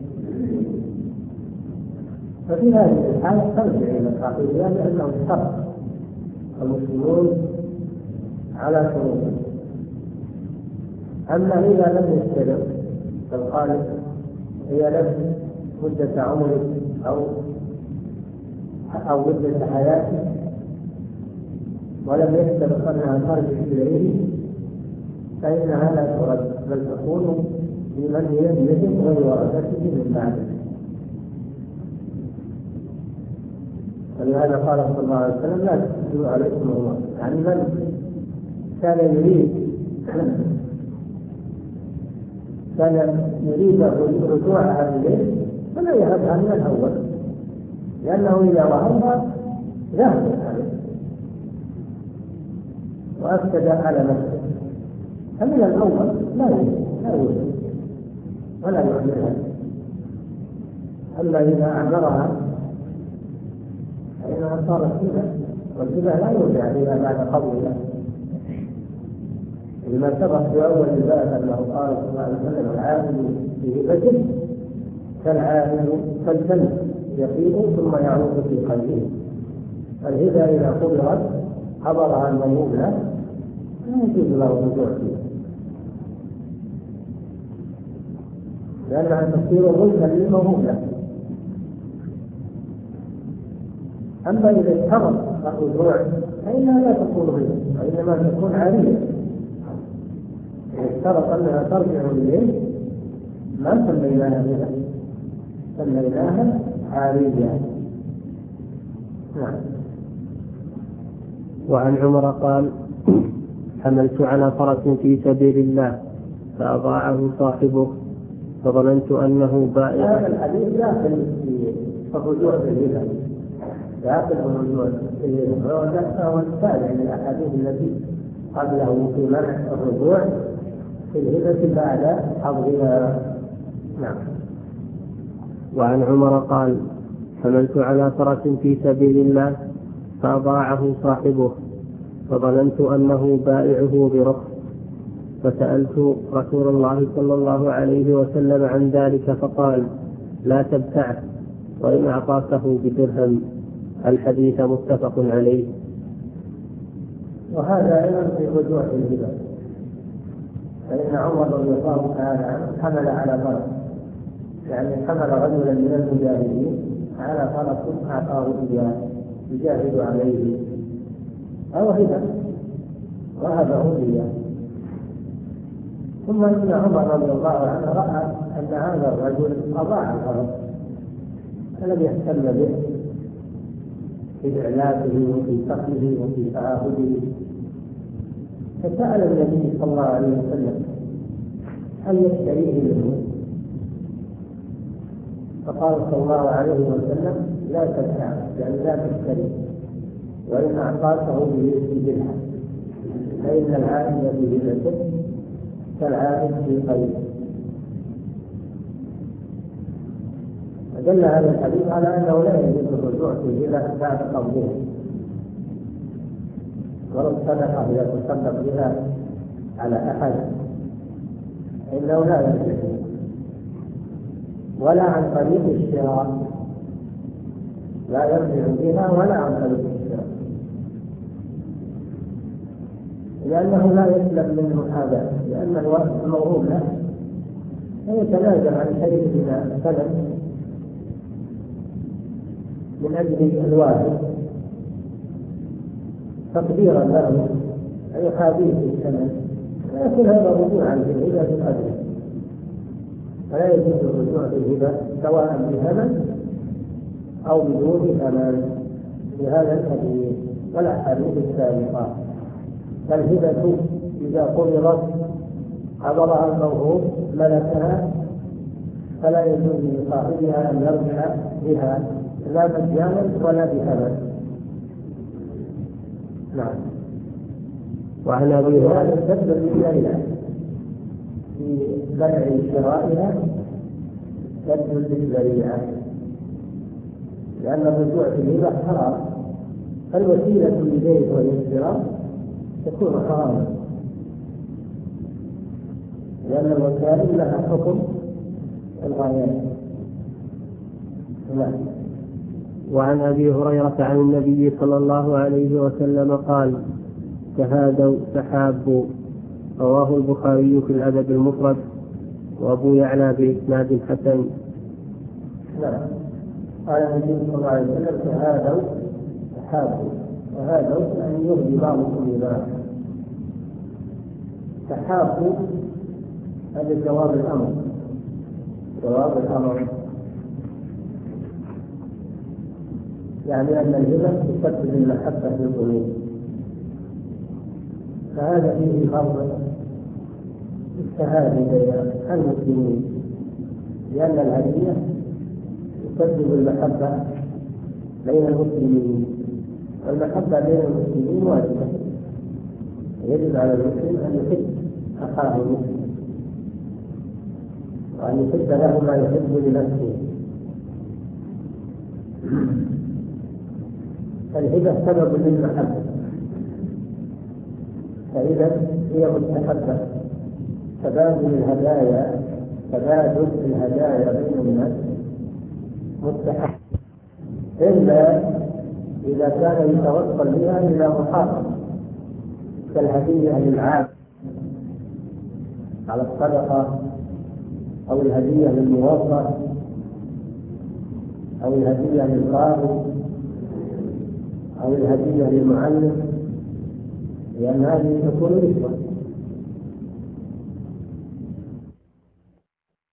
ففي هذه الحالة ترجع إلى صاحبها لأنه اشترط المسلمون على شروطه. أما إذا لم يشترط بل قال هي لك مدة عمرك أو أو مدة حياتك ولم يشترط أنها ترجع إليه، فإنها لا ترد بل تكون لمن هي بيده غير ورثته من بعده. ولهذا قال صلى الله عليه وسلم: لا تفسدوا عليكم الله. يعني من كان يريد كان يريد رجوعها إليه فلا يهبها من الأول، لأنه إذا وهبها ذهبت عليه. وأفسد على نفسه. فمن الأول لا يوجد لا يوجد ولا يعملها. أما إذا أعمرها فإنها صارت هبة، والهبة لا يرجع إلى بعد قبولها. لما سبق في أول الباب أنه قال صلى الله عليه وسلم: العامل في هبته كالعامل كالكلب يقيم ثم يعود في قلبه. الهبة إذا قبلت حضرها الموهوب له لا يجوز له الرجوع فيها، لأنها تصير ملكا للموهوب له. أما إذا اشترط الرجوع فإنها لا تكون هبة، وإنما تكون عارية. إذا اشترط أنها ترجع إليه ما سميناها هبة، سميناها عارية. نعم. وعن عمر قال: حملت على فرس في سبيل الله فأضاعه صاحبه فظننت أنه بائع. هذا الحديث داخل في الرجوع بالهبة، داخل في الرجوع بالهبة، وهو التابع للأحاديث التي قبله في منع الرجوع في الهبة بعد حظها. نعم. وعن عمر قال: حملت على فرس في سبيل الله فأضاعه صاحبه فظننت أنه بائعه برخص فسألت رسول الله صلى الله عليه وسلم عن ذلك فقال: لا تبتعه وإن أعطاكه بدرهم. الحديث متفق عليه. وهذا أيضا في رجوع الهبة، فإن عمر رضي الله تعالى عنه حمل على فرس، يعني حمل رجلا من المجاهدين على فرس أعطاه إياه يجاهد عليه أو هبة وهبه إياه. ثم إن عمر رضي الله عنه رأى أن هذا الرجل أضاع الفرس فلم يهتم به في إعلاته وفي صقله وفي تعاهده، فسأل النبي صلى الله عليه وسلم: هل يشتريه منه؟ فقال صلى الله عليه وسلم: لا تبتع، يعني لا تشتري، وإن أعطاته بالحق، فإن العائد في هبته كالعائد في قيده. فدل هذا الحديث على أنه لا يجوز الرجوع في الهبة بعد قبضها، ولو صدق إذا تصدق بها على أحد إنه لا يجوز، ولا عن طريق الشراء، لا يرجع بها ولا عن طريق الشراء، لأنه لا يسلم منه هذا، لأن الوقت الموهوب له فيتنازل عن شيء من السلم من أجل الواجب تقديرا له يحاذيه في الثمن، ولكن هذا رجوعا في الهبة بالأجل، فلا يجوز الرجوع في الهبة سواء بثمن أو بدون ثمن في هذا الحديث والأحاديث السابقة. فالهبة إذا قبضت حضرها الموهوب ملكها فلا يجوز لصاحبها أن يرجع بها لا مجانا ولا بثمن. نعم. وعن أبي هريرة تبدأ بالله في بيع شرائها تبدأ بالذريعة، لأن الرجوع في الهبة حرام، الوسيلة للبيع والاشتراء تكون حراما، لأن الوسائل لها حكم الغايات. نعم. وعن أبي هريرة عن النبي صلى الله عليه وسلم قال: تهادوا تحابوا. رواه البخاري في الأدب المفرد وأبو يعلى بإسناد حسن. نعم. قال النبي صلى الله عليه وسلم: تهادوا تحابوا. تهادوا أن يهدي بعضكم لبعض. تحابوا هذا جواب الأمر، جواب الأمر يعني أن الهبة تسبب المحبة في القلوب، فهذا فيه فرض التهادي بين المسلمين، لأن الهدية تسبب المحبة بين المسلمين، والمحبة بين المسلمين واجبة، يجب على المسلم أن يحب أخاه المسلم وأن يحب له ما يحب لنفسه. فالهبة سبب للمحبة، فإذا هي مستحبة. تبادل الهدايا تبادل الهدايا بين الناس مستحب، إلا إذا كان يتوصل بها إلى محرم كالهدية للعام على الصدقة، أو الهدية للموظف، أو الهدية للقارئ، أو الهدية للمعلم، لأن هذه تكون رشوة.